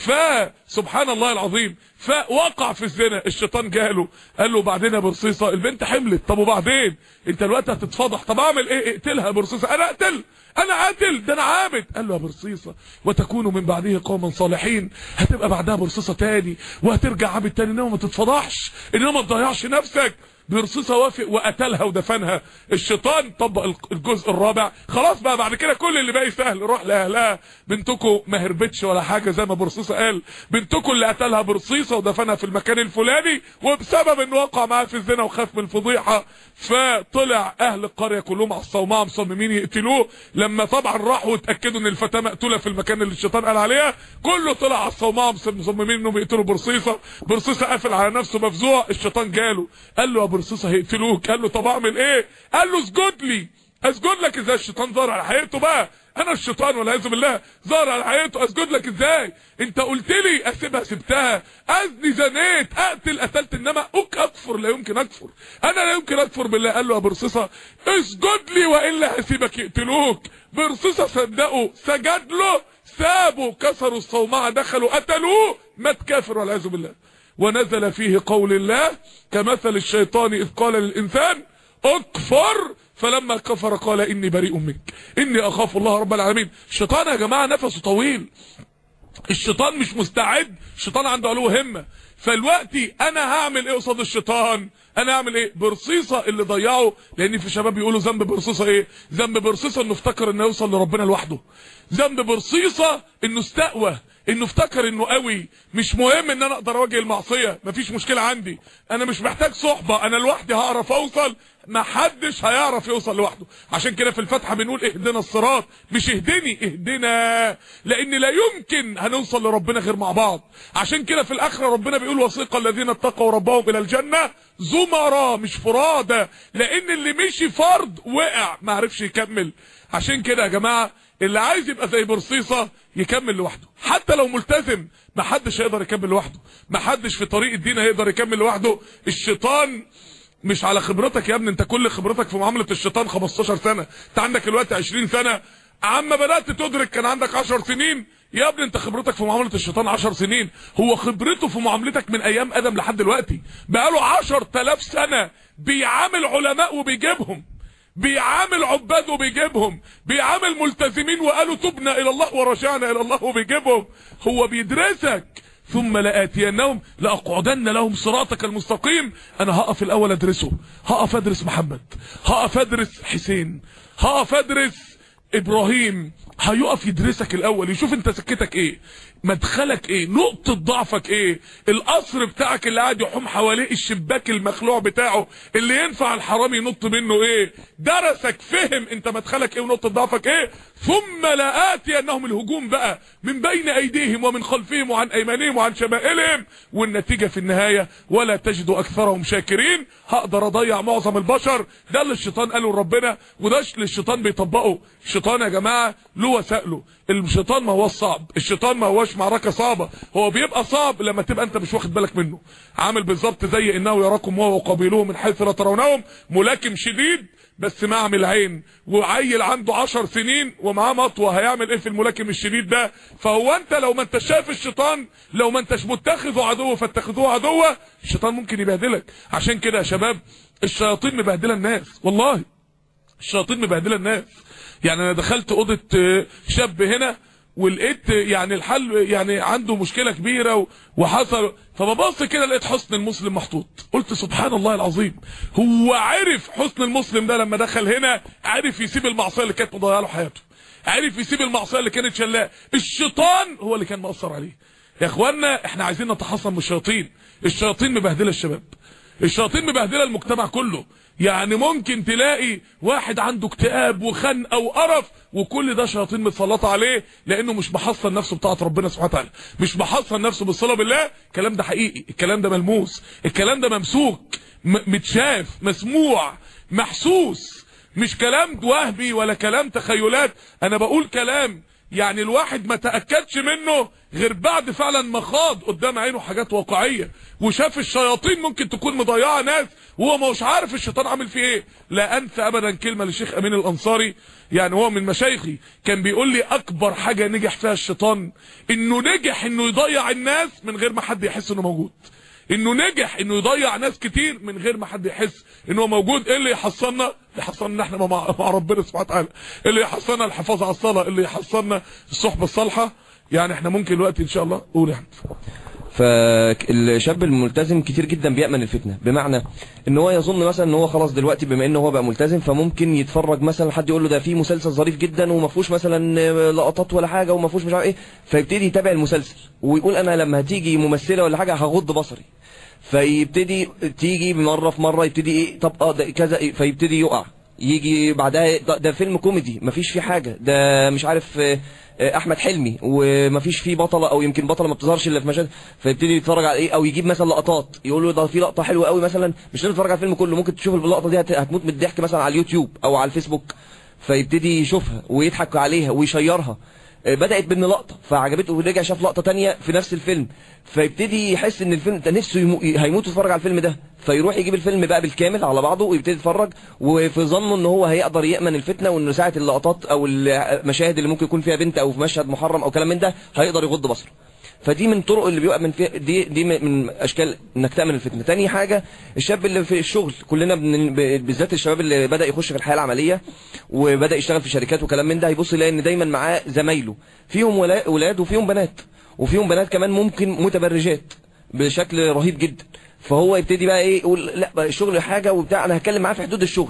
فسبحان الله العظيم فوقع في الزنا. الشيطان جاله قال له بعدين يا برصيصة البنت حملت، طب وبعدين انت الوقت هتتفضح، طب اعمل ايه؟ اقتلها يا برصيصة. انا اقتل انا قاتل ده انا عابد. قال له يا برصيصة وتكونوا من بعده قوما صالحين، هتبقى بعدها برصيصة تاني وهترجع عابد تاني، انما ما تتفضحش، انما ما تضيعش نفسك. برصيصة وافق وقتلها ودفنها. الشيطان طبق الجزء الرابع، خلاص بقى بعد كده كل اللي باقي سهل، روح لاهلها بنتكم ما هربتش ولا حاجه زي ما برصيصة قال، بنتكم اللي قتلها برصيصة ودفنها في المكان الفلاني وبسبب انه وقع معاه في الزنا وخاف من الفضيحه. فطلع اهل القريه كلهم على الصومعه مصممين يقتلوه. لما طبعا راحوا واتاكدوا ان الفتاه مقتوله في المكان اللي الشيطان قال عليها، كله طلع على الصومعه مصممين انهم يقتلوا برصيصة. برصيصة قافل على نفسه مفزوع. الشيطان جاله قال له يا برصيصة هيقتلوك. قال له طب اعمل ايه؟ قال له اسجد لي. اسجد لك ازاي؟ الشيطان ظهر على حقيقته بقى، انا الشيطان والعياذ بالله ظهر على حقيقته. اسجد لك ازاي؟ انت قلت لي اسيبها سبتها، اذني زنيت، اقتل قتلت، انما اك اكفر لا يمكن اكفر، انا لا يمكن اكفر بالله. قال له يا برصيصة اسجد لي والا هسيبك يقتلوك. برصيصة صدقوا سجد له، سابوا كسروا الصومعه دخلوا قتلوه، مات كافر والعياذ بالله. ونزل فيه قول الله كمثل الشيطان إذ قال للإنسان اكفر فلما كفر قال إني بريء منك إني أخاف الله رب العالمين. الشيطان يا جماعة نفسه طويل، الشيطان مش مستعد، الشيطان عنده علو همة. فالوقتي أنا هعمل إيه قصاد الشيطان؟ أنا هعمل إيه؟ برصيصة اللي ضيعه، لأن في شباب يقولوا ذنب برصيصة إيه؟ ذنب برصيصة إنه افتكر إنه يوصل لربنا لوحده. ذنب برصيصة إنه استقوى، انه افتكر انه قوي، مش مهم ان انا اقدر اواجه المعصيه، مفيش مشكله عندي، انا مش محتاج صحبه، انا لوحدي هعرف اوصل، ما حدش هيعرف يوصل لوحده. عشان كده في الفاتحه بنقول اهدنا الصراط، مش اهدني، اهدنا، لان لا يمكن هنوصل لربنا غير مع بعض. عشان كده في الاخره ربنا بيقول وسيق الذين اتقوا ربهم الى الجنه زمرا، مش فرادى، لان اللي مشي فرد وقع ما عرفش يكمل. عشان كده يا جماعه اللي عايز يبقى زي برصيصه يكمل لوحده، حتى لو ملتزم ما حدش هيقدر يكمل لوحده، ما حدش في طريق الدين هيقدر يكمل لوحده. الشيطان مش على خبرتك يا ابني، انت كل خبرتك في معامله الشيطان خمستاشر سنه، انت عندك الوقت عشرين سنه، عما بدات تدرك كان عندك عشر سنين. يا ابني انت خبرتك في معامله الشيطان عشر سنين، هو خبرته في معاملتك من ايام ادم لحد دلوقتي، بقاله عشر تلاف سنه بيعامل علماء وبيجيبهم، بيعامل عباد وبيجيبهم، بيعامل ملتزمين وقالوا تبنا الى الله ورجعنا الى الله وبيجيبهم. هو بيدرسك. ثم لآتينهم لأقعدن لهم صراطك المستقيم. انا هقف الاول ادرسه، هقف ادرس محمد، هقف ادرس حسين، هقف ادرس ابراهيم. هيقف يدرسك الاول، يشوف انت سكتك ايه، مدخلك ايه، نقطة ضعفك ايه، القصر بتاعك اللي قاعد يحوم حواليه الشباك المخلوع بتاعه اللي ينفع الحرام ينط منه ايه. درسك، فهم انت مدخلك ايه ونقطة ضعفك ايه. ثم لآتي انهم الهجوم بقى من بين ايديهم ومن خلفهم وعن ايمانهم وعن شمائلهم، والنتيجة في النهاية ولا تجد اكثرهم شاكرين. هقدر اضيع معظم البشر. ده اللي الشيطان قاله لربنا، وده اللي الشيطان بيطبقه. الشيطان يا جماعة له وسائله. الشيطان ما هو صعب، الشيطان ما هوش معركة صعبة، هو بيبقى صعب لما تبقى انت مش واخد بالك منه. عامل بالظبط زي انه يراكم هو وقبيله من حيث لا ترونهم، ملاكم شديد بس معمل عين، وعيل عنده عشر سنين ومعاه مطوه، هيعمل ايه في الملاكم الشديد ده؟ فهو انت لو ما انت شايف الشيطان، لو ما انتش متخذه عدو فاتخذوه عدوه، الشيطان ممكن يبهدلك. عشان كده يا شباب الشياطين مبهدله الناس، والله الشياطين مبهدله الناس. يعني انا دخلت اوضه شاب هنا ولقيت يعني الحل يعني عنده مشكله كبيره وحصل، فببص كده لقيت حسن المسلم محطوط، قلت سبحان الله العظيم، هو عرف حسن المسلم ده لما دخل هنا عرف يسيب المعصيه اللي كانت مضيعه له حياته، عرف يسيب المعصيه اللي كانت شلاه. الشيطان هو اللي كان مأثر عليه. يا اخوانا احنا عايزين نتحصن من الشياطين. الشياطين مبهدله الشباب، الشياطين مبهدله المجتمع كله. يعني ممكن تلاقي واحد عنده اكتئاب وخنقه وقرف، وكل ده شياطين متسلطه عليه لانه مش محصن نفسه بتاعه ربنا سبحانه وتعالى، مش محصن نفسه بالصلاه بالله. الكلام ده حقيقي، الكلام ده ملموس، الكلام ده ممسوك، متشاف، مسموع، محسوس، مش كلام وهبي ولا كلام تخيلات. انا بقول كلام يعني الواحد ما تأكدش منه غير بعد فعلا ما خاض قدام عينه حاجات واقعية وشاف الشياطين ممكن تكون مضيعة ناس وهو ما هوش عارف الشيطان عامل فيه ايه. لا انسى ابدا كلمة للشيخ امين الانصاري، يعني هو من مشايخي، كان بيقول لي اكبر حاجة نجح فيها الشيطان انه نجح انه يضيع الناس من غير ما حد يحس انه موجود، انه نجح انه يضيع ناس كتير من غير ما حد يحس انه موجود. ايه اللي يحصلنا؟ اللي يحصلنا احنا مع, مع ربنا سبحانه وتعالى، اللي يحصلنا الحفاظ على الصلاه، اللي يحصلنا الصحبه الصالحه. يعني احنا ممكن الوقت ان شاء الله قول يا احمد. فالشاب الملتزم كتير جدا بيأمن الفتنة، بمعنى ان هو يظن مثلا ان هو خلاص دلوقتي بما ان هو بقى ملتزم فممكن يتفرج مثلا حد يقول له ده في مسلسل ظريف جدا وما فيهوش مثلا لقطات ولا حاجه وما فيهوش مش عارف ايه، فيبتدي يتابع المسلسل ويقول انا لما هتيجي ممثله ولا حاجه هغض بصري، فيبتدي تيجي مره في مره يبتدي ايه طب اه ده كذا إيه، فيبتدي يقع. يجي بعدها ده, ده فيلم كوميدي مفيش فيه حاجه، ده مش عارف احمد حلمي ومفيش فيه بطله او يمكن بطله ما بتظهرش الا في مشاهد، فيبتدي يتفرج على ايه، او يجيب مثلا لقطات يقول له ده في لقطه حلوه قوي مثلا، مش لازم تتفرج على الفيلم كله، ممكن تشوف اللقطه دي هتموت من الضحك مثلا على اليوتيوب او على الفيسبوك، فيبتدي يشوفها ويضحك عليها ويشيرها. بدأت بان لقطه فعجبته ورجع شاف لقطه تانية في نفس الفيلم، فيبتدي يحس ان الفيلم ده نفسه يمو... هيموت يتفرج على الفيلم ده، فيروح يجيب الفيلم بقى بالكامل على بعضه ويبتدي يتفرج، وفي ظنه ان هو هيقدر يأمن الفتنه وانه ساعه اللقطات او المشاهد اللي ممكن يكون فيها بنت او في مشهد محرم او كلام من ده هيقدر يغض بصره. فدي من طرق اللي بيؤمن فيها، دي دي من اشكال انك تأمن الفتنه. تاني حاجه الشاب اللي في الشغل، كلنا بالذات الشباب اللي بدأ يخش في الحياه العمليه وبدأ يشتغل في شركات وكلام من ده، هيبص يلاقي ان دايما معاه زمايله فيهم ولاد وفيهم بنات، وفيهم بنات كمان ممكن متبرجات بشكل رهيب جدا، فهو يبتدي بقى ايه يقول لا الشغل حاجه وبتاع، انا هتكلم معاه في حدود الشغل،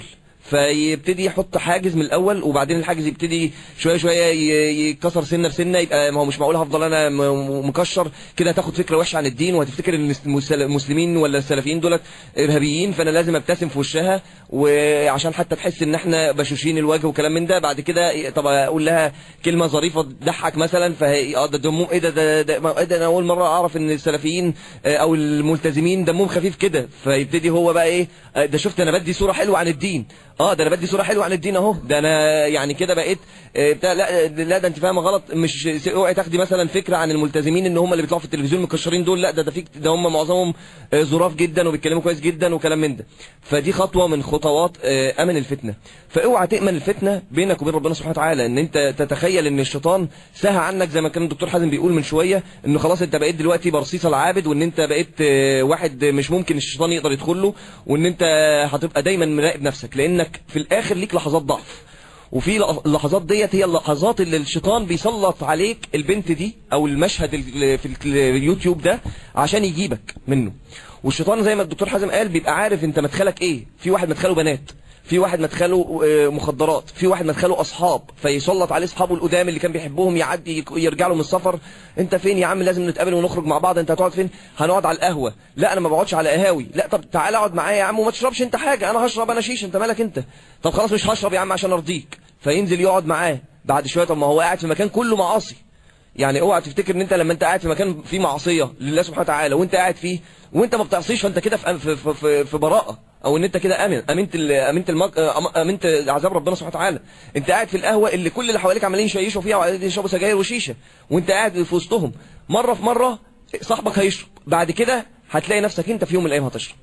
فيبتدي يحط حاجز من الاول، وبعدين الحاجز يبتدي شويه شويه يتكسر سنه بسنه، يبقى ما هو مش معقول هفضل انا مكشر كده، هتاخد فكره وحشه عن الدين وهتفتكر ان المسلمين ولا السلفيين دولت ارهابيين، فانا لازم ابتسم في وشها وعشان حتى تحس ان احنا بشوشين الوجه وكلام من ده. بعد كده طب اقول لها كلمه ظريفه تضحك مثلا، فهي اه ده دمهم ايه ده ده, ده, ده انا اول مره اعرف ان السلفيين او الملتزمين دمهم خفيف كده، فيبتدي هو بقى ايه ده شفت انا بدي صوره حلوه عن الدين، اه ده انا بدي صوره حلوه عن الدين اهو، ده انا يعني كده بقيت بتاع لا لا ده انت فاهمه غلط، مش اوعي تاخدي مثلا فكره عن الملتزمين ان هم اللي بيطلعوا في التلفزيون مكشرين دول، لا ده ده فيك ده هم معظمهم ظراف جدا وبيتكلموا كويس جدا وكلام من ده. فدي خطوه من خطوات امن الفتنه. فاوعى تامن الفتنه بينك وبين ربنا سبحانه وتعالى، ان انت تتخيل ان الشيطان سهى عنك زي ما كان الدكتور حازم بيقول من شويه، انه خلاص انت بقيت دلوقتي برصيصه العابد، وان انت بقيت واحد مش ممكن الشيطان يقدر يدخل له، وان انت هتبقى دايما مراقب نفسك، لانك في الاخر ليك لحظات ضعف، وفي اللحظات ديت هي اللحظات اللي الشيطان بيسلط عليك البنت دي او المشهد في اليوتيوب ده عشان يجيبك منه. والشيطان زي ما الدكتور حازم قال بيبقى عارف انت مدخلك ايه، في واحد مدخله بنات، في واحد مدخله مخدرات، في واحد مدخله اصحاب، فيسلط عليه اصحابه القدام اللي كان بيحبهم، يعدي يرجع له من السفر، انت فين يا عم لازم نتقابل ونخرج مع بعض، انت هتقعد فين؟ هنقعد على القهوه. لا انا ما بقعدش على قهاوي. لا طب تعالى اقعد معايا يا عم وما تشربش انت حاجه، انا هشرب انا شيشه، انت مالك انت؟ طب خلاص مش هشرب يا عم عشان ارضيك. فينزل يقعد معاه بعد شويه، طب ما هو قاعد في مكان كله معاصي. يعني اوعى تفتكر ان انت لما انت قاعد في مكان فيه معصيه لله سبحانه وتعالى وانت قاعد فيه وانت ما بتعصيش فانت كده في في في, في براءه، او ان انت كده امن امنت امنت المج... امنت عذاب ربنا سبحانه وتعالى. انت قاعد في القهوه اللي كل اللي حواليك عمالين يشيشوا فيها وعمالين يشربوا سجاير وشيشه، وانت قاعد في وسطهم، مره في مره صاحبك هيشرب، بعد كده هتلاقي نفسك انت في يوم من الايام هتشرب.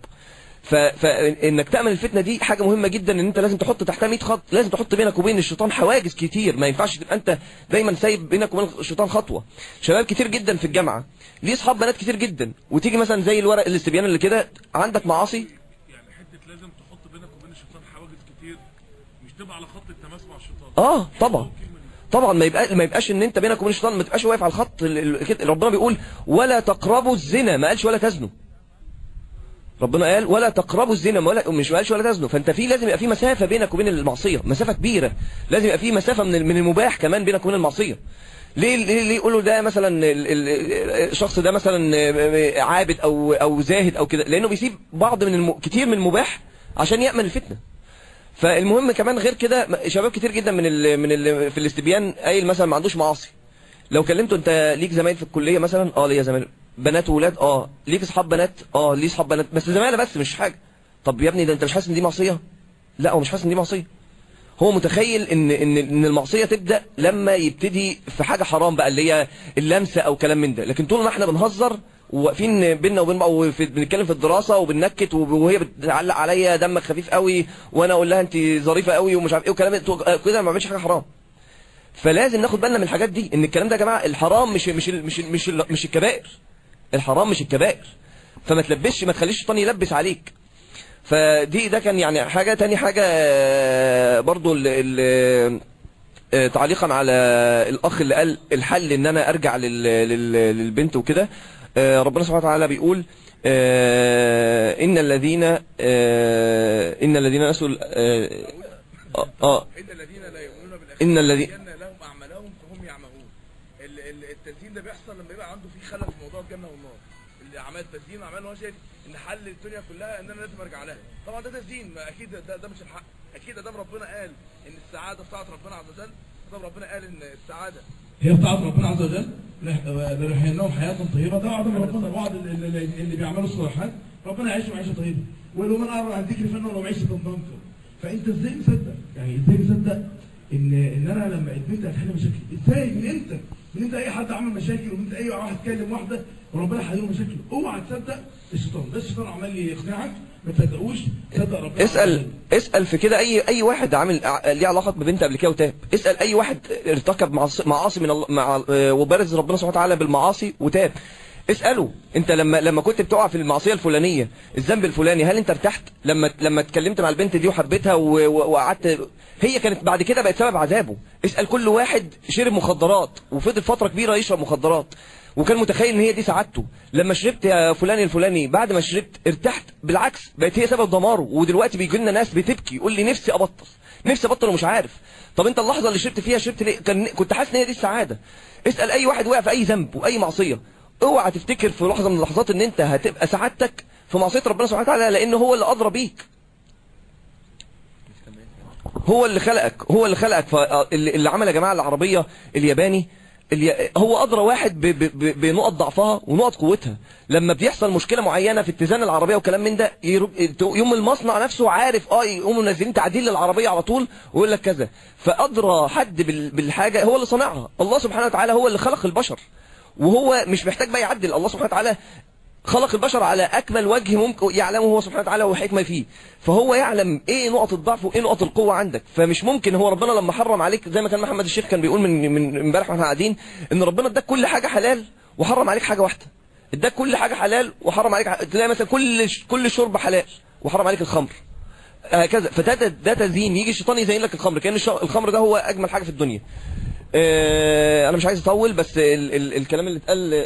فانك تامن الفتنه دي حاجه مهمه جدا، ان انت لازم تحط تحتها مية خط، لازم تحط بينك وبين الشيطان حواجز كتير، ما ينفعش تبقى انت دايما سايب بينك وبين الشيطان خطوه. شباب كتير جدا في الجامعه ليه اصحاب بنات كتير جدا، وتيجي مثلا زي الورق الاستبيان اللي كده عندك معاصي، يعني حته لازم تحط بينك وبين الشيطان حواجز كتير، مش تبقى على خط التماس مع الشيطان. اه طبعا طبعا ما يبقى ما يبقاش ان انت بينك وبين الشيطان ما تبقاش واقف على الخط كده. ربنا بيقول ولا تقربوا الزنا، ما قالش ولا تزنوا. ربنا قال ولا تقربوا الزنا، ولا مش قالش ولا تزنوا. فانت في لازم يبقى في مسافه بينك وبين المعصيه، مسافه كبيره، لازم يبقى في مسافه من من المباح كمان بينك وبين المعصيه. ليه ليه, ليه يقولوا ده مثلا الشخص ده مثلا عابد او او زاهد او كده؟ لانه بيسيب بعض من الم... كتير من المباح عشان يأمن الفتنه. فالمهم كمان غير كده شباب كتير جدا من ال... من ال... في الاستبيان قايل مثلا ما عندوش معاصي، لو كلمته انت ليك زمايل في الكليه مثلا، اه ليا زمايل بنات وولاد، اه ليك اصحاب بنات، اه ليه اصحاب بنات بس زمايله بس مش حاجه. طب يا ابني ده انت مش حاسس ان دي معصيه؟ لا هو مش حاسس ان دي معصيه، هو متخيل ان ان ان المعصيه تبدا لما يبتدي في حاجه حرام بقى اللي هي اللمسه او كلام من ده. لكن طول ما احنا بنهزر وواقفين بيننا وبين بعض وبنتكلم في الدراسه وبننكت وهي بتعلق عليا دمك خفيف قوي وانا اقول لها انت ظريفه قوي ومش عارف ايه وكلام كده، ما بعملش حاجه حرام. فلازم ناخد بالنا من الحاجات دي، ان الكلام ده يا جماعه الحرام مش مش مش مش, مش الكبائر، الحرام مش الكبائر، فما تلبسش ما تخليش الشيطان يلبس عليك. فدي ده كان يعني حاجه. تاني حاجه برضو ال ال تعليقا على الاخ اللي قال الحل ان انا ارجع لل لل للبنت وكده، ربنا سبحانه وتعالى بيقول ان الذين ان الذين نسوا اه اه ان الذين لهم اعمالهم فهم يعمهون. التزيين ده بيحصل لما يبقى عنده في خلل في موضوع الجنه والنار، اللي اعمال تزيين واعمال هو شايف ان حل الدنيا كلها ان انا لازم ارجع لها. طبعا ده تزيين، ما اكيد ده, ده مش الحق. اكيد ده ربنا قال ان السعاده بتاعت ربنا عز وجل، ده ربنا قال ان السعاده هي بتاعت ربنا عز وجل، لنحيينهم حياه طيبه. ده وعد من ربنا، وعد اللي, اللي بيعملوا الصالحات ربنا يعيشوا معيشه طيبه، ولو من اعرض عن ذكري فانه لو معيشه ضنكا. فانت ازاي مصدق؟ يعني ازاي مصدق ان ان انا لما البنت هتحل مشاكل؟ ازاي؟ من امتى؟ من امتى اي حد عمل مشاكل ومن امتى اي واحد كلم واحده وربنا حل له مشاكل؟ اوعى تصدق الشيطان، ده الشيطان عمال يقنعك، ما تصدقوش، صدق ربنا. اسال اسال في كده اي اي واحد عامل ليه علاقه ببنت قبل كده وتاب، اسال اي واحد ارتكب معاصي من الله مع وبارز ربنا سبحانه وتعالى بالمعاصي وتاب، اساله انت لما لما كنت بتقع في المعصيه الفلانيه الذنب الفلاني هل انت ارتحت لما لما اتكلمت مع البنت دي وحبيتها وقعدت؟ هي كانت بعد كده بقت سبب عذابه. اسال كل واحد شرب مخدرات وفضل فتره كبيره يشرب مخدرات وكان متخيل ان هي دي سعادته. لما شربت يا فلان الفلاني بعد ما شربت ارتحت، بالعكس بقت هي سبب دماره. ودلوقتي بيجي لنا ناس بتبكي يقول لي نفسي ابطل نفسي ابطل ومش عارف. طب انت اللحظه اللي شربت فيها شربت ليه؟ كان كنت حاسس ان هي دي السعاده. اسال اي واحد وقع في اي ذنب واي معصيه، اوعى تفتكر في لحظه من اللحظات ان انت هتبقى سعادتك في معصيه ربنا سبحانه وتعالى، لان هو اللي ادرى بيك، هو اللي خلقك هو اللي خلقك اللي عمل يا جماعه العربيه الياباني اللي هو ادرى واحد بنقط ضعفها ونقط قوتها. لما بيحصل مشكله معينه في اتزان العربيه وكلام من ده، يوم المصنع نفسه عارف اه يقوموا منزلين تعديل للعربيه على طول ويقول لك كذا. فادرى حد بالحاجه هو اللي صنعها. الله سبحانه وتعالى هو اللي خلق البشر، وهو مش محتاج بقى يعدل. الله سبحانه وتعالى خلق البشر على اكمل وجه ممكن يعلمه هو سبحانه وتعالى وحكمه فيه، فهو يعلم ايه نقط الضعف وايه نقط القوه عندك. فمش ممكن هو ربنا لما حرم عليك زي ما كان محمد الشيخ كان بيقول من من امبارح واحنا قاعدين، ان ربنا اداك كل حاجه حلال وحرم عليك حاجه واحده. اداك كل حاجه حلال وحرم عليك، تلاقي مثلا كل كل شرب حلال وحرم عليك الخمر هكذا. فده ده تزيين، يجي الشيطان يزين لك الخمر كأن الخمر ده هو اجمل حاجه في الدنيا. اه انا مش عايز اطول، بس ال ال الكلام اللي اتقال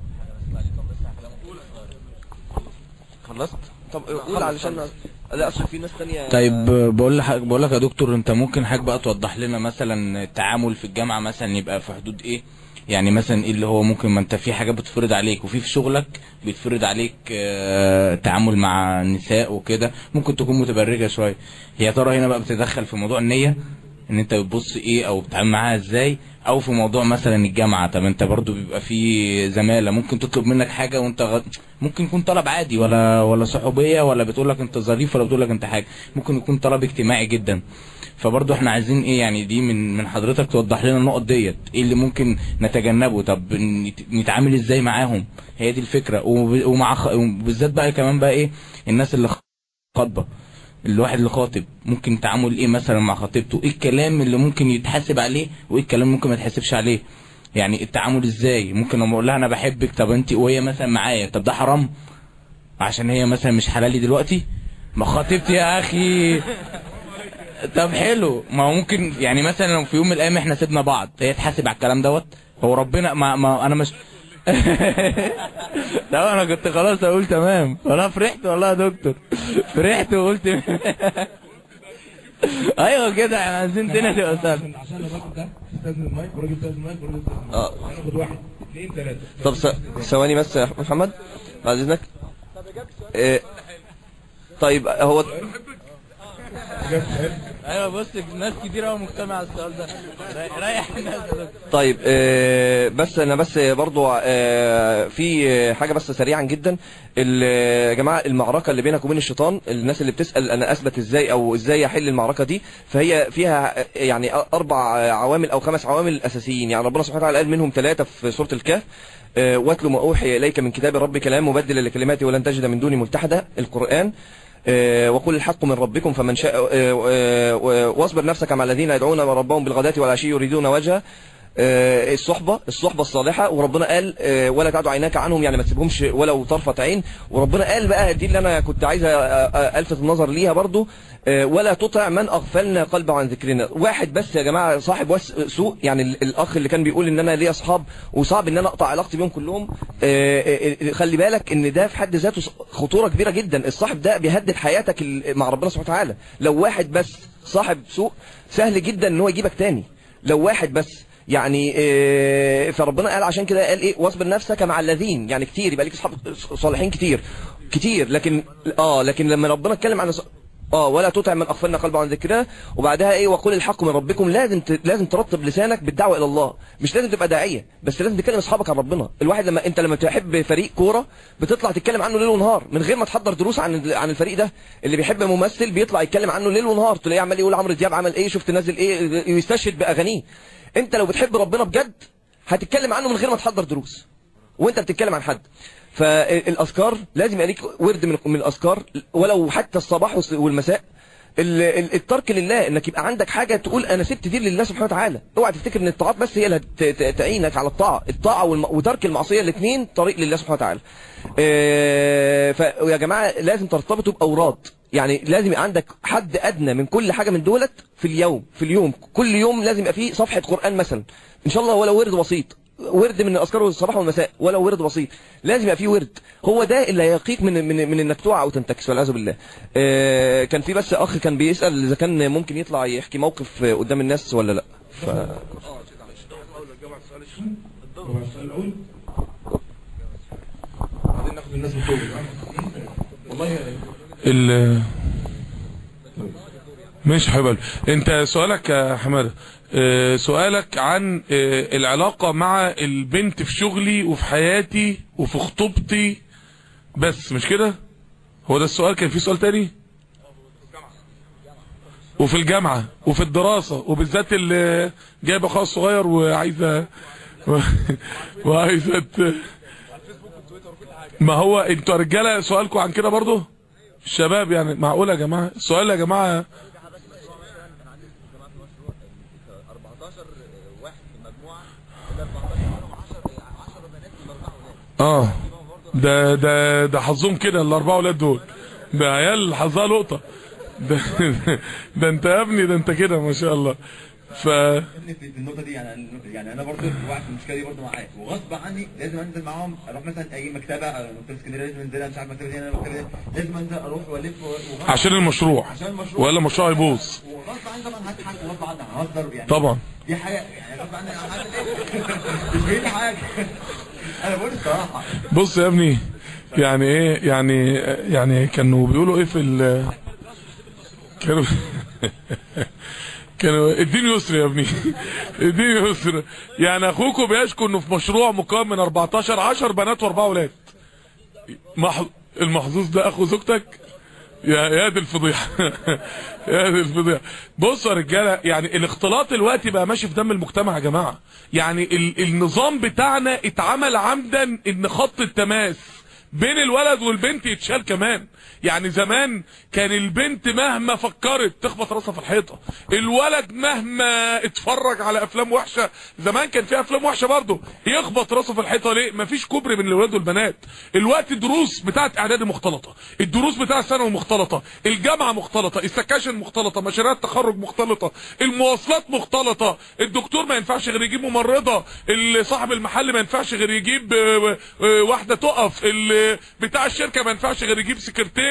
خلصت. طب قول علشان لا اصل في ناس ثانيه. طيب بقول لك بقول لك يا دكتور، انت ممكن حاجه بقى توضح لنا مثلا التعامل في الجامعه مثلا يبقى في حدود ايه؟ يعني مثلا ايه اللي هو ممكن، ما انت في حاجه بتفرض عليك وفي في شغلك بيتفرض عليك اه تعامل مع النساء وكده، ممكن تكون متبرجه شويه. هي ترى هنا بقى بتتدخل في موضوع النيه ان انت بتبص ايه او بتتعامل معاها ازاي، او في موضوع مثلا الجامعه. طب انت برضو بيبقى في زماله ممكن تطلب منك حاجه وانت غ... ممكن يكون طلب عادي ولا ولا صحوبيه ولا بتقول لك انت ظريف ولا بتقول لك انت حاجه، ممكن يكون طلب اجتماعي جدا. فبرضو احنا عايزين ايه يعني دي من من حضرتك توضح لنا النقط ديت، ايه اللي ممكن نتجنبه، طب نتعامل ازاي معاهم، هي دي الفكره. ومع بالذات بقى كمان بقى ايه الناس اللي خاطبه، الواحد اللي خاطب ممكن تعامل ايه مثلا مع خطيبته، ايه الكلام اللي ممكن يتحاسب عليه وايه الكلام ممكن ما يتحاسبش عليه، يعني التعامل ازاي. ممكن لما اقول لها انا بحبك طب انت وهي مثلا معايا، طب ده حرام عشان هي مثلا مش حلالي دلوقتي؟ ما خطيبتي يا اخي. طب حلو، ما هو ممكن يعني مثلا لو في يوم من الايام احنا سيبنا بعض هي تحاسب على الكلام دوت؟ هو ربنا ما, ما انا مش لا انا كنت خلاص اقول تمام، انا فرحت والله يا دكتور، فرحت وقلت ايوه كده احنا عايزين تاني يا استاذ عشان الراجل ده استاذن المايك والراجل استاذن المايك والراجل استاذن المايك اه هناخد واحد اثنين ثلاثه. طب ثواني بس يا محمد بعد اذنك. إيه طيب هو ايوه بص ناس كتير قوي مجتمع على السؤال ده، ريح الناس. طيب آه بس انا بس برضو آه في حاجه بس سريعا جدا. يا جماعه المعركه اللي بينك وبين الشيطان، الناس اللي بتسال انا اثبت ازاي او ازاي احل المعركه دي، فهي فيها يعني اربع عوامل او خمس عوامل اساسيين. يعني ربنا سبحانه وتعالى قال منهم ثلاثه في سوره الكهف، واتل ما اوحي اليك من كتاب ربك لا مبدل لكلماته ولن تجد من دونه ملتحدا، القران. وقل الحق من ربكم فمن شاء واصبر نفسك مع الذين يدعون ربهم بالغداة والعشي يريدون وجهه، الصحبة الصحبة الصالحة. وربنا قال ولا تعد عيناك عنهم، يعني ما تسيبهمش ولو طرفة عين. وربنا قال بقى دي اللي انا كنت عايز الفت النظر ليها برضو، ولا تطع من اغفلنا قلبه عن ذكرنا. واحد بس يا جماعه صاحب سوء، يعني الاخ اللي كان بيقول ان انا ليا اصحاب وصعب ان انا اقطع علاقتي بيهم كلهم، خلي بالك ان ده في حد ذاته خطوره كبيره جدا. الصاحب ده بيهدد حياتك مع ربنا سبحانه وتعالى. لو واحد بس صاحب سوء سهل جدا ان هو يجيبك تاني، لو واحد بس يعني إيه. فربنا قال عشان كده قال ايه واصبر نفسك مع الذين، يعني كتير يبقى ليك اصحاب صالحين كتير كتير، لكن اه لكن لما ربنا اتكلم عن اه ولا تطع من اغفلنا قلبه عن ذكرنا، وبعدها ايه وقل الحق من ربكم. لازم ت... لازم ترطب لسانك بالدعوه الى الله، مش لازم تبقى داعيه بس لازم تكلم اصحابك عن ربنا. الواحد لما انت لما تحب فريق كوره بتطلع تتكلم عنه ليل ونهار من غير ما تحضر دروس عن عن الفريق ده. اللي بيحب ممثل بيطلع يتكلم عنه ليل ونهار، تلاقيه عمال يقول عمرو دياب عمل ايه، شفت نازل ايه، يستشهد باغانيه. انت لو بتحب ربنا بجد هتتكلم عنه من غير ما تحضر دروس وانت بتتكلم عن حد. فالاذكار لازم يبقى ليك ورد من من الاذكار، ولو حتى الصباح والمساء. الترك لله، انك يبقى عندك حاجه تقول انا سبت دي لله سبحانه وتعالى. اوعى تفتكر ان الطاعات بس هي اللي تعينك على الطاعه، الطاعه وترك المعصيه الاثنين طريق لله سبحانه وتعالى. فيا جماعه لازم ترتبطوا باوراد، يعني لازم يبقى عندك حد ادنى من كل حاجه من دولت في اليوم في اليوم كل يوم لازم يبقى فيه صفحه قران مثلا ان شاء الله، ولا ورد بسيط ورد من الاذكار الصباح والمساء ولو ورد بسيط، لازم يبقى فيه ورد، هو ده اللي هيقيك من من من انك تقع او تنتكس والعياذ بالله. آه كان في بس اخ كان بيسال اذا كان ممكن يطلع يحكي موقف قدام الناس ولا لا. ف بعدين ناخد الناس بطول والله ال ماشي حبيبي. انت سؤالك يا حماده، اه سؤالك عن اه العلاقة مع البنت في شغلي وفي حياتي وفي خطوبتي بس، مش كده؟ هو ده السؤال؟ كان في سؤال تاني؟ وفي الجامعة وفي الدراسة، وبالذات اللي جايب اخوها الصغير وعايزة وعايزة ما هو انتوا رجالة سؤالكم عن كده برضو الشباب يعني؟ معقولة يا جماعة السؤال يا جماعة؟ اه ده ده ده حظهم كده الاربعه اولاد دول، ده عيال حظها لقطه ده, ده انت يا ابني، ده انت كده ما شاء الله. ف في النقطه دي يعني يعني انا برضه وقعت في المشكله دي برضه معاك، وغصب عني لازم انزل معاهم، اروح مثلا اي مكتبه مكتبه اسكندريه لازم انزلها، مش عارف مكتبه دي انا مكتبه دي لازم انزل اروح والف عشان المشروع، عشان المشروع ولا المشروع يبوظ. وغصب عني طبعا هضحك وغصب عني ههزر يعني طبعا دي حاجه يعني غصب عني هعمل ايه؟ مش بايدي حاجه. انا بقول الصراحه. بص يا ابني يعني ايه يعني يعني كانوا بيقولوا ايه في ال كانوا كانوا الدين يسر يا ابني الدين يسر. يعني اخوكم بيشكو انه في مشروع مكون من أربعتاشر عشر بنات واربعه اولاد. المحظوظ ده اخو زوجتك؟ يا يا دي الفضيحه يا دي الفضيحه. بصوا يا رجاله، يعني الاختلاط دلوقتي بقى ماشي في دم المجتمع يا جماعه. يعني ال النظام بتاعنا اتعمل عمدا ان خط التماس بين الولد والبنت يتشال كمان. يعني زمان كان البنت مهما فكرت تخبط راسها في الحيطه، الولد مهما اتفرج على افلام وحشه، زمان كان في افلام وحشه برضه، يخبط راسه في الحيطه. ليه؟ مفيش كوبري بين الولاد والبنات. الوقت الدروس بتاعت اعدادي مختلطه، الدروس بتاعت ثانوي مختلطه، الجامعه مختلطه، السكاشن مختلطه، مشاريع التخرج مختلطه، المواصلات مختلطه، الدكتور ما ينفعش غير يجيب ممرضه، صاحب المحل ما ينفعش غير يجيب واحده تقف، بتاع الشركه ما ينفعش غير يجيب سكرتير.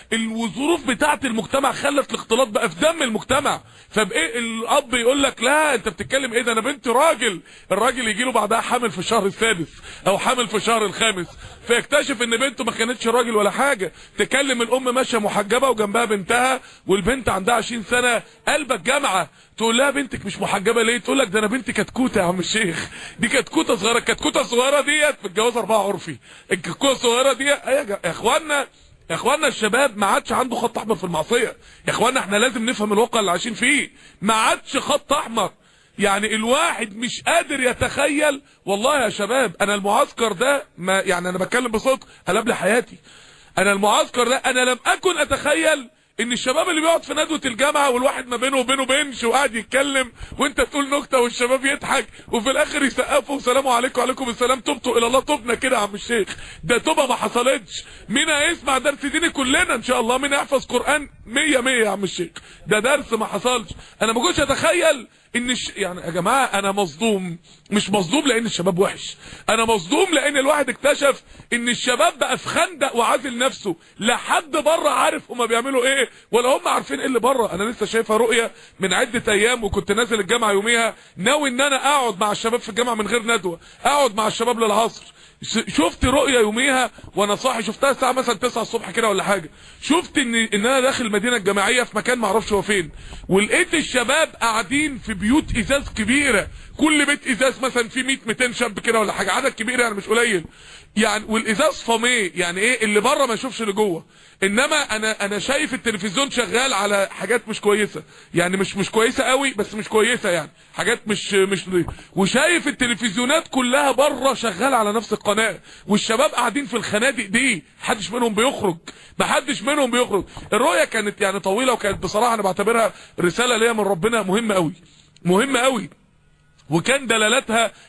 الظروف بتاعت المجتمع خلت الاختلاط بقى في دم المجتمع. فبايه الاب يقول لك لا انت بتتكلم ايه ده، انا بنتي راجل، الراجل يجي له بعدها حامل في الشهر السادس او حامل في الشهر الخامس، فيكتشف ان بنته ما كانتش راجل ولا حاجه. تكلم الام ماشيه محجبه وجنبها بنتها والبنت عندها عشرين سنه قلبك جامعه، تقول لها بنتك مش محجبه ليه؟ تقول لك ده انا بنتي كتكوته يا عم الشيخ، دي كتكوته صغيره. الكتكوته الصغيره ديت متجوزه اربعه عرفي. الكتكوته الصغيره دي يا اخوانا يا اخوانا الشباب ما عادش عنده خط احمر في المعصيه. يا اخوانا احنا لازم نفهم الواقع اللي عايشين فيه، ما عادش خط احمر. يعني الواحد مش قادر يتخيل. والله يا شباب انا المعسكر ده ما يعني انا بتكلم بصدق قلب لي حياتي. انا المعسكر ده انا لم اكن اتخيل ان الشباب اللي بيقعد في ندوه الجامعه والواحد ما بينه وبينه بنش وقاعد يتكلم وانت تقول نكته والشباب يضحك وفي الاخر يسقفوا وسلام عليكم وعليكم السلام تبتوا الى الله. تبنا كده يا عم الشيخ، ده توبه ما حصلتش. مين هيسمع درس ديني؟ كلنا ان شاء الله. مين هيحفظ قران مية مية يا عم الشيخ؟ ده درس ما حصلش. انا ما كنتش اتخيل ان الش... يعني يا جماعه انا مصدوم. مش مصدوم لان الشباب وحش، انا مصدوم لان الواحد اكتشف ان الشباب بقى في خندق وعازل نفسه، لا حد بره عارف هما بيعملوا ايه ولا هم عارفين ايه اللي بره. انا لسه شايفها رؤيه من عده ايام وكنت نازل الجامعه يوميها ناوي ان انا اقعد مع الشباب في الجامعه من غير ندوه، اقعد مع الشباب للعصر. شفت رؤيه يوميها وانا صاحي، شفتها الساعه مثلا تسعة الصبح كده ولا حاجه. شفت ان ان انا داخل المدينه الجامعيه في مكان ما اعرفش هو فين، ولقيت الشباب قاعدين في بيوت ازاز كبيره، كل بيت ازاز مثلا في مية ميتين شاب كده ولا حاجه، عدد كبير يعني مش قليل. يعني والازاز فاميه، يعني ايه اللي بره ما يشوفش اللي جوه. انما انا انا شايف التلفزيون شغال على حاجات مش كويسه، يعني مش مش كويسه قوي بس مش كويسه، يعني حاجات مش مش وشايف التلفزيونات كلها بره شغاله على نفس القناه، والشباب قاعدين في الخنادق دي محدش منهم بيخرج، محدش منهم بيخرج. الرؤيه كانت يعني طويله وكانت بصراحه انا بعتبرها رساله ليا من ربنا مهمه قوي، مهمه قوي. وكان دلالتها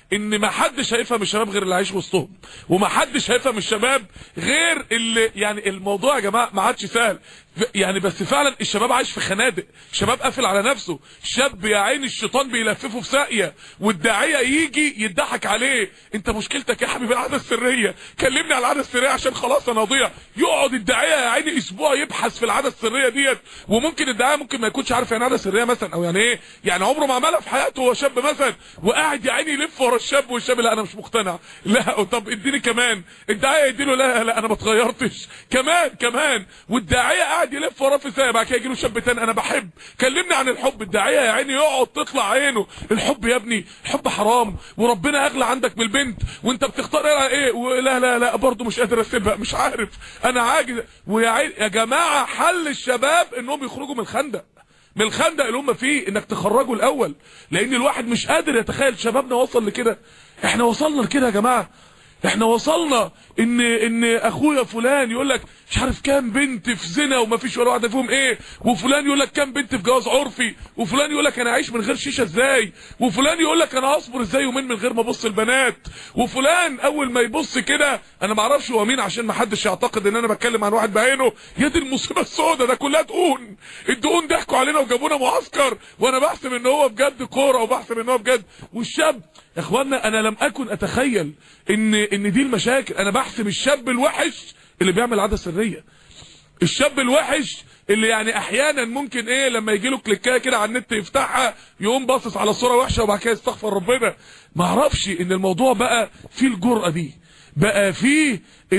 ان ما حدش هيفهم الشباب غير اللي عايش وسطهم، وما حدش هيفهم الشباب غير اللي يعني الموضوع يا جماعه ما عادش سهل يعني، بس فعلا الشباب عايش في خنادق، الشباب قافل على نفسه، شاب يا عين الشيطان بيلففه في ساقيه، والداعيه يجي يضحك عليه، انت مشكلتك يا حبيبي العاده السريه، كلمني على العاده السريه عشان خلاص انا اضيع. يقعد الداعيه يا عيني اسبوع يبحث في العاده السريه ديت، وممكن الداعيه ممكن ما يكونش عارف يعني عاده سريه مثلا، او يعني ايه يعني عمره ما عملها في حياته، هو شاب مثلا وقاعد يا عيني يلف ورا الشاب، والشاب لا انا مش مقتنع، لا طب اديني كمان، الداعيه يديله لا لا انا ما اتغيرتش، كمان كمان، والداعيه قاعد يلف وراه في ساعه، بعد كده يجي له شاب تاني انا بحب، كلمني عن الحب، الداعيه يا عيني يقعد تطلع عينه، الحب يا ابني الحب حرام، وربنا اغلى عندك من البنت، وانت بتختار ايه، لا لا لا برضه مش قادر اسيبها، مش عارف انا عاجز، ويا عيني يا جماعه حل الشباب انهم يخرجوا من الخندق، من الخندق اللي هم فيه، انك تخرجوا الاول، لان الواحد مش قادر يتخيل شبابنا وصل لكده. احنا وصلنا لكده يا جماعه، احنا وصلنا ان ان اخويا فلان يقول لك مش عارف كام بنت في زنا وما فيش ولا واحده فيهم ايه، وفلان يقول لك كام بنت في جواز عرفي، وفلان يقول لك انا عايش من غير شيشه ازاي، وفلان يقول لك انا هصبر ازاي يومين من غير ما ابص البنات، وفلان اول ما يبص كده انا ما اعرفش هو مين عشان ما حدش يعتقد ان انا بتكلم عن واحد بعينه، يا دي المصيبه السوداء، ده كلها دقون، الدقون ضحكوا علينا وجابونا معسكر، وانا بحسب ان هو بجد كوره وبحسب ان هو بجد، والشاب يا اخوانا انا لم اكن اتخيل ان ان دي المشاكل، انا بحسب الشاب الوحش اللي بيعمل عاده سريه، الشاب الوحش اللي يعني احيانا ممكن ايه لما يجي له كليكايه كده على النت يفتحها يقوم باصص على صوره وحشه وبعد كده يستغفر ربنا، ما اعرفش ان الموضوع بقى فيه الجرأه دي، بقى فيه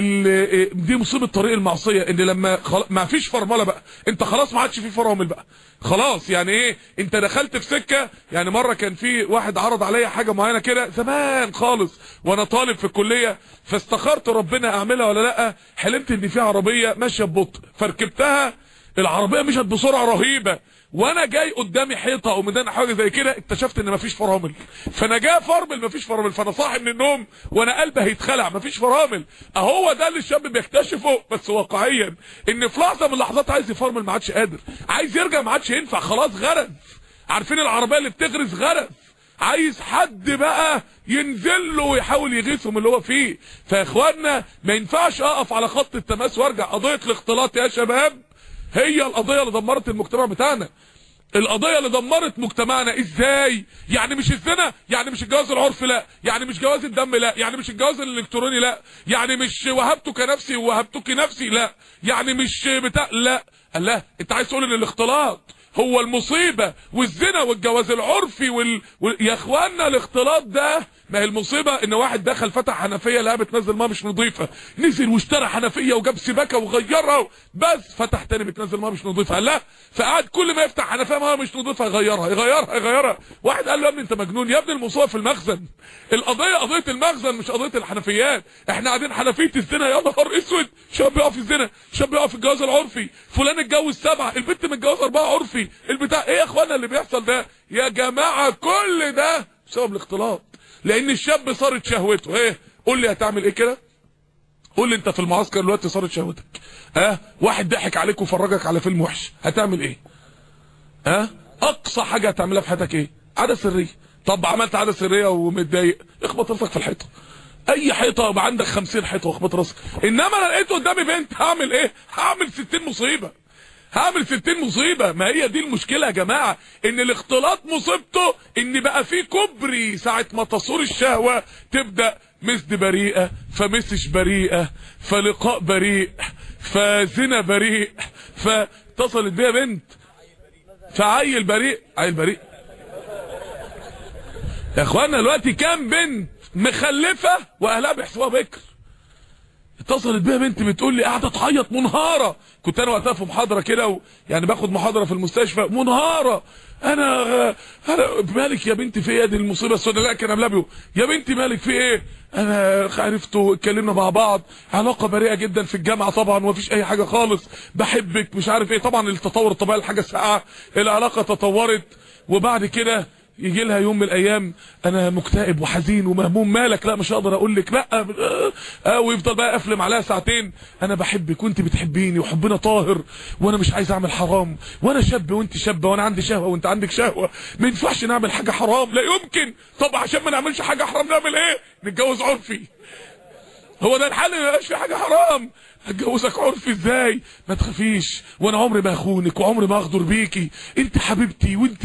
دي مصيبه طريق المعصيه، ان لما خل... ما فيش فرمله بقى، انت خلاص ما عادش فيه فرامل بقى خلاص، يعني ايه انت دخلت في سكه، يعني مره كان في واحد عرض عليا حاجه معينه كده زمان خالص وانا طالب في الكليه، فاستخرت ربنا اعملها ولا لا، حلمت ان في عربيه ماشيه ببطء فركبتها، العربيه مشت بسرعه رهيبه، وانا جاي قدامي حيطه او ميدان حاجه زي كده، اكتشفت ان مفيش فرامل، فانا جاي فرمل مفيش فرامل، فانا صاحي من النوم وانا قلبي هيتخلع مفيش فرامل، اهو ده اللي الشاب بيكتشفه، بس واقعيا ان في لحظه من اللحظات عايز يفرمل ما عادش قادر، عايز يرجع ما عادش ينفع، خلاص غرز، عارفين العربيه اللي بتغرز غرز، عايز حد بقى ينزل له ويحاول يغيثه من اللي هو فيه. فيا اخوانا ما ينفعش اقف على خط التماس وارجع، قضيه الاختلاط يا شباب هي القضيه اللي دمرت المجتمع بتاعنا، القضيه اللي دمرت مجتمعنا. ازاي يعني؟ مش الزنا، يعني مش الجواز العرفي، لا يعني مش جواز الدم، لا يعني مش الجواز الالكتروني، لا يعني مش وهبتك نفسي ووهبتك نفسي، لا يعني مش بتاع، لا الله، انت عايز تقول ان الاختلاط هو المصيبه والزنا والجواز العرفي وال... وال... يا اخوانا الاختلاط ده ما هي المصيبه ان واحد دخل فتح حنفيه لقى بتنزل ميه مش نظيفه، نزل واشترى حنفيه وجاب سباكه وغيرها، بس فتح تاني بتنزل ميه مش نظيفه، لا فقعد كل ما يفتح حنفيه ميه مش نظيفه يغيرها يغيرها يغيرها، واحد قال له يا ابني انت مجنون، يا ابني المصيبه في المخزن، القضيه قضيه المخزن مش قضيه الحنفيات، احنا قاعدين حنفيه الزنا يا نهار اسود، شاب بيقع في الزنا، شاب بيقع في الجواز العرفي، فلان اتجوز سبعه، البنت متجوزه اربعه عرفي، البتاع ايه يا اخوانا اللي بيحصل ده يا جماعه؟ كل ده بسبب الاختلاط، لان الشاب صارت شهوته. ايه قول لي هتعمل ايه كده؟ قول لي انت في المعسكر دلوقتي صارت شهوتك، ها أه؟ واحد ضحك عليك وفرجك على فيلم وحش، هتعمل ايه؟ ها أه؟ اقصى حاجه هتعملها في حياتك ايه؟ عاده سريه. طب عملت عاده سريه ومتضايق، اخبط راسك في الحيطه، اي حيطه يبقى عندك خمسين حيطه واخبط راسك. انما انا لقيت قدامي بنت هعمل ايه؟ هعمل ستين مصيبه، هعمل ستين مصيبه. ما هي دي المشكله يا جماعه، ان الاختلاط مصيبته ان بقى فيه كبري، ساعه ما تصور الشهوه تبدا مسد بريئه، فمسش بريئه، فلقاء بريء، فزنا بريء، فاتصلت بيها بنت، فعيل بريء، عيل بريء. يا اخوانا دلوقتي كام بنت مخلفه واهلها بيحسبوها بكر؟ اتصلت بيها بنت بتقول لي قاعده تعيط منهاره، كنت انا وقتها في محاضره كده و... يعني باخد محاضره في المستشفى، منهاره، انا انا مالك يا بنتي في ايه دي المصيبه السوداء؟ لا كان قبلها يا بنتي مالك في ايه؟ انا عرفته اتكلمنا مع بعض، علاقه بريئه جدا في الجامعه طبعا ومفيش اي حاجه خالص، بحبك مش عارف ايه، طبعا التطور الطبيعي الحاجه الساعه، العلاقه تطورت، وبعد كده يجي لها يوم من الايام انا مكتئب وحزين ومهموم، مالك؟ لا مش هقدر اقول لك، لا اه ويفضل بقى افلم عليها ساعتين، انا بحبك وانت بتحبيني وحبنا طاهر وانا مش عايز اعمل حرام، وانا شاب وانت شابه وانا عندي شهوه وانت عندك شهوه، ما ينفعش نعمل حاجه حرام، لا يمكن. طب عشان ما نعملش حاجه حرام نعمل ايه؟ نتجوز عرفي. هو ده الحل؟ ما يبقاش في حاجه حرام. هتجوزك عرفي ازاي؟ ما تخافيش، وانا عمري ما اخونك وعمري ما اغدر بيكي، انت حبيبتي وانت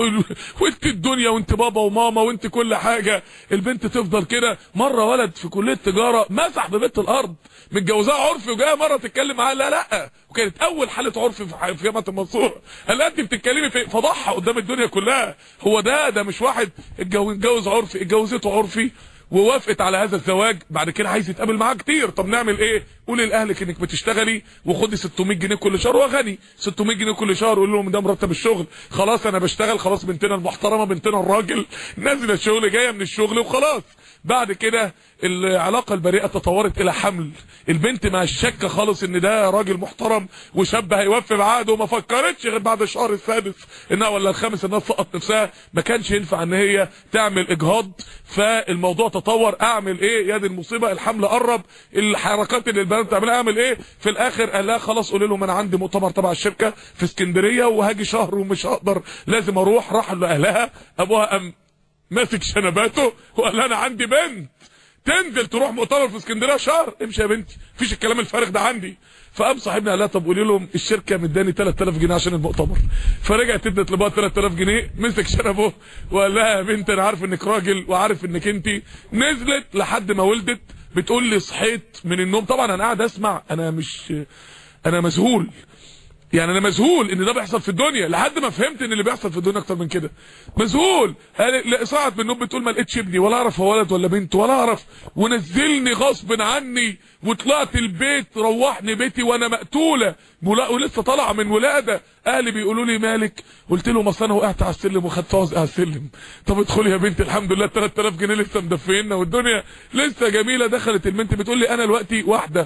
وانت الدنيا وانت بابا وماما وانت كل حاجه. البنت تفضل كده. مره ولد في كليه تجاره مسح ببيت الارض، متجوزاها عرفي وجايه مره تتكلم معاها، لا لا، وكانت اول حاله عرفي في جامعه المنصوره. قال لها انت بتتكلمي في فضحها قدام الدنيا كلها. هو ده ده مش واحد اتجوز عرفي، اتجوزته عرفي ووافقت على هذا الزواج، بعد كده عايز يتقابل معاه كتير. طب نعمل ايه؟ قولي لاهلك انك بتشتغلي وخدي ستمية جنيه كل شهر، وغني ستمية جنيه كل شهر، قول لهم ده مرتب الشغل، خلاص انا بشتغل، خلاص بنتنا المحترمه بنتنا الراجل نازله الشغل جايه من الشغل وخلاص. بعد كده العلاقه البريئه تطورت الى حمل. البنت ما شك خالص ان ده راجل محترم وشاب هيوفي بعقده، وما فكرتش غير بعد الشهر السادس انها ولا الخامس انها تسقط نفسها. ما كانش ينفع ان هي تعمل اجهاض، فالموضوع تطور. اعمل ايه؟ يا دي المصيبه، الحمل قرب، الحركات اللي البنات بتعملها اعمل ايه؟ في الاخر قال لها خلاص قولي لهم انا عندي مؤتمر تبع الشركه في اسكندريه وهاجي شهر ومش هقدر، لازم اروح. راح لاهلها، ابوها ام ماسك شنباته وقال انا عندي بنت تنزل تروح مؤتمر في اسكندريه شهر، امشي يا بنتي، مفيش الكلام الفارغ ده عندي. فقام صاحبنا قال لها طب قولي لهم الشركه مداني تلات آلاف جنيه عشان المؤتمر. فرجعت ادت لبابا تلات آلاف جنيه، مسك شنبه وقال لها يا بنت انا عارف انك راجل وعارف انك انت. نزلت لحد ما ولدت، بتقول لي صحيت من النوم، طبعا انا قاعد اسمع، انا مش انا مذهول، يعني انا مذهول ان ده بيحصل في الدنيا، لحد ما فهمت ان اللي بيحصل في الدنيا اكتر من كده. مذهول. قال صعد من النوم بتقول ما لقيتش ابني ولا اعرف هو ولد ولا بنت ولا اعرف، ونزلني غصب عني وطلعت البيت، روحني بيتي وانا مقتوله ولسه طالعه من ولاده. اهلي بيقولوا لي مالك؟ قلت لهم اصل انا وقعت على السلم وخدت عزق على السلم. طب ادخلي يا بنت، الحمد لله تلات آلاف جنيه لسه مدفينا والدنيا لسه جميله. دخلت البنت بتقول لي انا دلوقتي واحده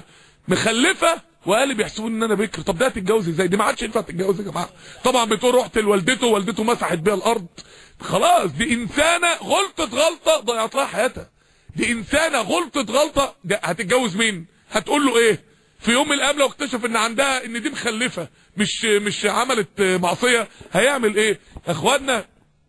مخلفه واهلي بيحسبوني ان انا بكر. طب ده هتتجوز ازاي؟ دي ما عادش ينفع تتجوز يا جماعه. طبعا بتقول رحت لوالدته، والدته مسحت بيها الارض. خلاص دي انسانه غلطت غلطه ضيعت لها حياتها. دي انسانه غلطت غلطه، هتتجوز مين؟ هتقول له ايه؟ في يوم من الايام لو اكتشف ان عندها ان دي مخلفه مش مش عملت معصيه، هيعمل ايه؟ يا اخوانا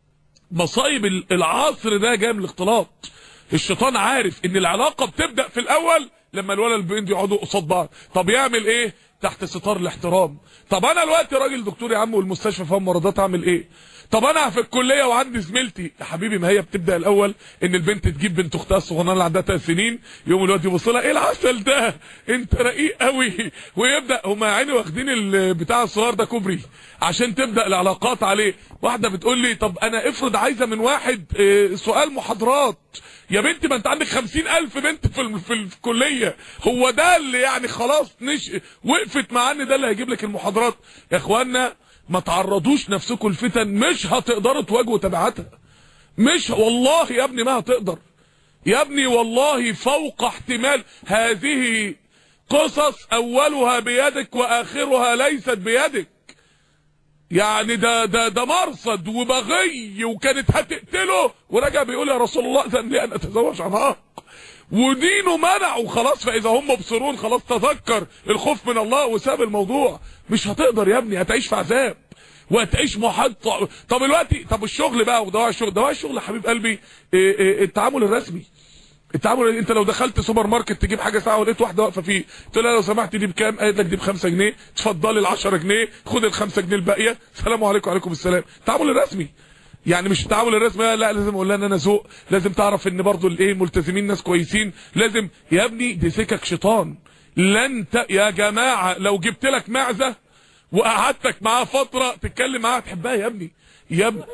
مصايب العصر ده جاي من الاختلاط. الشيطان عارف ان العلاقه بتبدا في الاول لما الولد والبنت يقعدوا قصاد بعض. طب يعمل ايه؟ تحت ستار الاحترام. طب انا دلوقتي راجل دكتور يا عم والمستشفى فيها ممرضات، اعمل ايه؟ طب انا في الكليه وعندي زميلتي، يا حبيبي ما هي بتبدا الاول ان البنت تجيب بنت اختها الصغننه اللي عندها ثلاث سنين، يوم الوقت يبص لها ايه العسل ده؟ انت رقيق قوي، ويبدا هم يا عيني واخدين البتاع الصغير ده كوبري عشان تبدا العلاقات عليه. واحده بتقول لي طب انا افرض عايزه من واحد اه سؤال محاضرات. يا بنتي ما انت عندك خمسين الف بنت في, في الكليه، هو ده اللي يعني خلاص نش وقفت معاه ان ده اللي هيجيب لك المحاضرات؟ يا اخوانا ما تعرضوش نفسكم الفتن، مش هتقدروا تواجهوا تبعاتها. مش والله يا ابني ما هتقدر يا ابني، والله فوق احتمال. هذه قصص اولها بيدك واخرها ليست بيدك. يعني ده ده ده مرصد وبغي، وكانت هتقتله ورجع بيقول يا رسول الله اذن لي ان اتزوج عن حق، ودينه منعه خلاص. فاذا هم مبصرون خلاص تذكر الخوف من الله وساب الموضوع. مش هتقدر يا ابني، هتعيش في عذاب وهتعيش محطه. طب دلوقتي طب الشغل بقى ودواء الشغل، دواء الشغل يا حبيب قلبي إيه إيه التعامل الرسمي. التعامل انت لو دخلت سوبر ماركت تجيب حاجه ساعه ولقيت واحده واقفه فيه، قلت لها لو سمحت دي بكام؟ قالت لك دي ب خمسة جنيه، اتفضلي ال عشرة جنيه، خد ال خمسة جنيه الباقيه، السلام عليكم وعليكم السلام. التعامل الرسمي يعني مش التعامل الرسمي، لا لازم اقول لها ان انا ذوق، لازم تعرف ان برضو الايه ملتزمين ناس كويسين، لازم يا ابني دي سكك شيطان. لن ت... يا جماعه لو جبت لك معزه وقعدتك معاها فتره تتكلم معاها تحبها يا ابني يا ابني.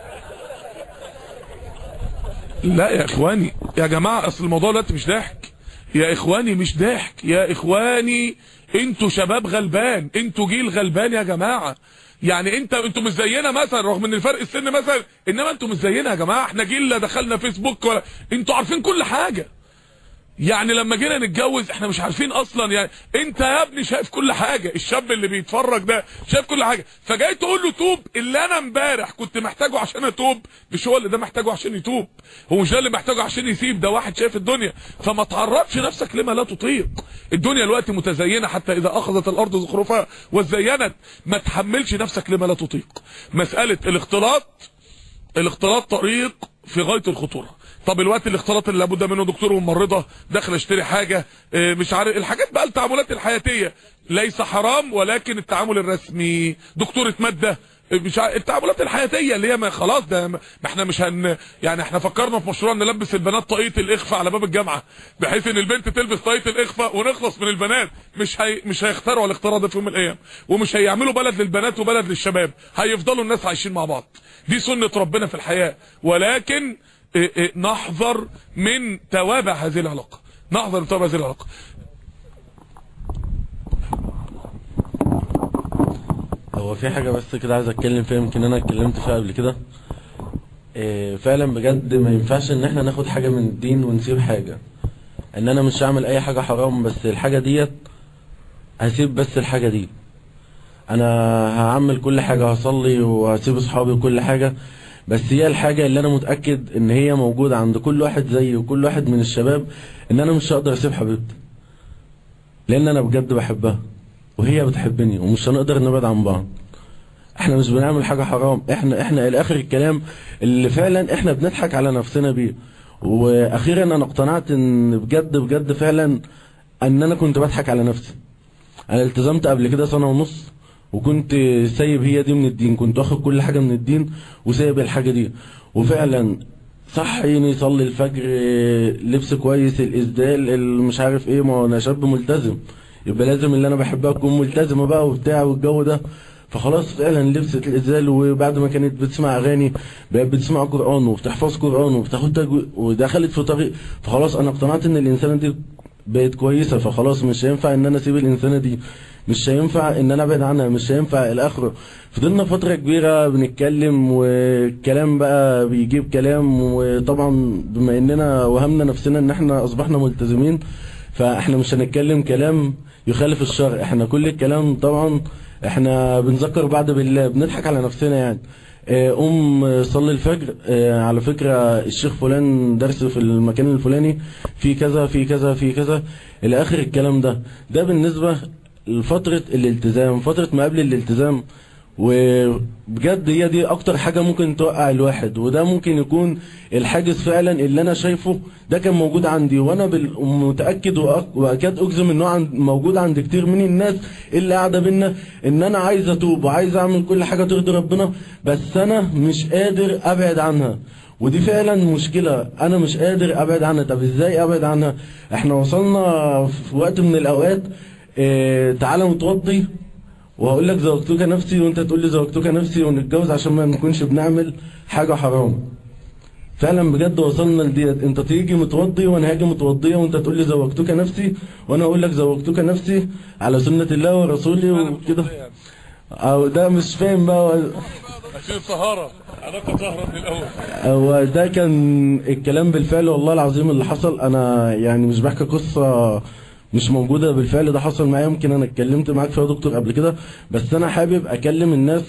لا يا اخواني يا جماعه اصل الموضوع دلوقتي مش ضحك يا اخواني، مش ضحك يا اخواني. انتوا شباب غلبان، انتوا جيل غلبان يا جماعه. يعني انت انتوا مش زينا مثلا رغم ان الفرق السن مثلا، انما انتوا مش زينا يا جماعه. احنا جيل لا دخلنا فيسبوك ولا، انتوا عارفين كل حاجه. يعني لما جينا نتجوز احنا مش عارفين اصلا، يعني انت يا ابني شايف كل حاجه، الشاب اللي بيتفرج ده شايف كل حاجه، فجاي تقول له توب. اللي انا امبارح كنت محتاجه عشان اتوب مش هو اللي ده محتاجه عشان يتوب، هو مش ده اللي محتاجه عشان يسيب، ده واحد شايف الدنيا. فما تعرضش نفسك لما لا تطيق. الدنيا الوقت متزينه حتى اذا اخذت الارض زخرفها وزينت، ما تحملش نفسك لما لا تطيق. مساله الاختلاط، الاختلاط طريق في غايه الخطوره. طب الوقت الاختلاط اللي لابد منه، دكتور وممرضه داخل اشتري حاجه مش عارف، الحاجات بقى التعاملات الحياتيه ليس حرام، ولكن التعامل الرسمي، دكتوره ماده مش عارف، التعاملات الحياتيه اللي هي ما خلاص ده ما احنا مش هن يعني احنا فكرنا في مشروع نلبس البنات طاقيه الاخفاء على باب الجامعه بحيث ان البنت تلبس طاقيه الاخفاء ونخلص من البنات. مش هي مش هيخترعوا الاختراع ده في يوم من الايام، ومش هيعملوا بلد للبنات وبلد للشباب، هيفضلوا الناس عايشين مع بعض. دي سنه ربنا في الحياه، ولكن إيه إيه نحذر من توابع هذه العلاقه، نحذر من توابع هذه العلاقه. هو في حاجه بس كده عايز اتكلم فيها، يمكن انا اتكلمت فيها قبل كده. إيه فعلا بجد ما ينفعش ان احنا ناخد حاجه من الدين ونسيب حاجه. ان انا مش هعمل اي حاجه حرام بس الحاجه ديت هسيب، بس الحاجه دي انا هعمل كل حاجه، هصلي وهسيب اصحابي وكل حاجه، بس هي الحاجة اللي انا متأكد ان هي موجودة عند كل واحد زيي وكل واحد من الشباب، ان انا مش هقدر اسيب حبيبتي لان انا بجد بحبها وهي بتحبني، ومش هنقدر نبعد عن بعض. احنا مش بنعمل حاجة حرام، احنا احنا الاخر الكلام اللي فعلا احنا بنضحك على نفسنا بيه. واخيرا انا اقتنعت ان بجد بجد فعلا ان انا كنت بضحك على نفسي. انا التزمت قبل كده سنة ونص وكنت سايب هي دي من الدين، كنت واخد كل حاجة من الدين وسايب الحاجة دي، وفعلا صحيني يصلي الفجر، لبس كويس، الاسدال، مش عارف ايه، ما انا شاب ملتزم يبقى لازم اللي انا بحبها تكون ملتزمة بقى وبتاع والجو ده. فخلاص فعلا لبست الاسدال، وبعد ما كانت بتسمع اغاني بقت بتسمع قرآن وبتحفظ قرآن وبتاخد ودخلت في طريق. فخلاص انا اقتنعت ان الانسانة دي بقت كويسة، فخلاص مش هينفع ان انا اسيب الانسانة دي، مش هينفع ان انا ابعد عنها، مش هينفع الاخر. فضلنا فترة كبيرة بنتكلم والكلام بقى بيجيب كلام، وطبعا بما اننا وهمنا نفسنا ان احنا اصبحنا ملتزمين فاحنا مش هنتكلم كلام يخالف الشرع، احنا كل الكلام طبعا احنا بنذكر بعض بالله، بنضحك على نفسنا يعني. قوم صلي الفجر، على فكرة الشيخ فلان درس في المكان الفلاني في كذا في كذا في كذا الى اخر الكلام ده. ده بالنسبة لفترة الالتزام، فترة ما قبل الالتزام. وبجد هي دي اكتر حاجة ممكن توقع الواحد، وده ممكن يكون الحاجز فعلا اللي انا شايفه ده كان موجود عندي، وانا متأكد واكاد اجزم انه عند موجود عند كتير من الناس اللي قاعدة بينا، ان انا عايز اتوب وعايز اعمل كل حاجة ترضي ربنا، بس انا مش قادر ابعد عنها. ودي فعلا مشكلة، انا مش قادر ابعد عنها. طب ازاي ابعد عنها؟ احنا وصلنا في وقت من الاوقات اه تعالى متوضي وهقول لك زوجتك نفسي وانت تقول لي زوجتك نفسي ونتجوز عشان ما نكونش بنعمل حاجة حرام. فعلا بجد وصلنا لديت، انت تيجي متوضي وانا هاجي متوضيه وانت تقول لي زوجتك نفسي وانا اقول لك زوجتك نفسي على سنة الله ورسوله وكده. او ده مش فاهم بقى عشان الطهارة، علاقة طهرة من الاول. هو ده كان الكلام بالفعل والله العظيم اللي حصل. انا يعني مش بحكي قصة مش موجودة، بالفعل ده حصل معايا. يمكن انا اتكلمت معاك فيها دكتور قبل كده، بس انا حابب اكلم الناس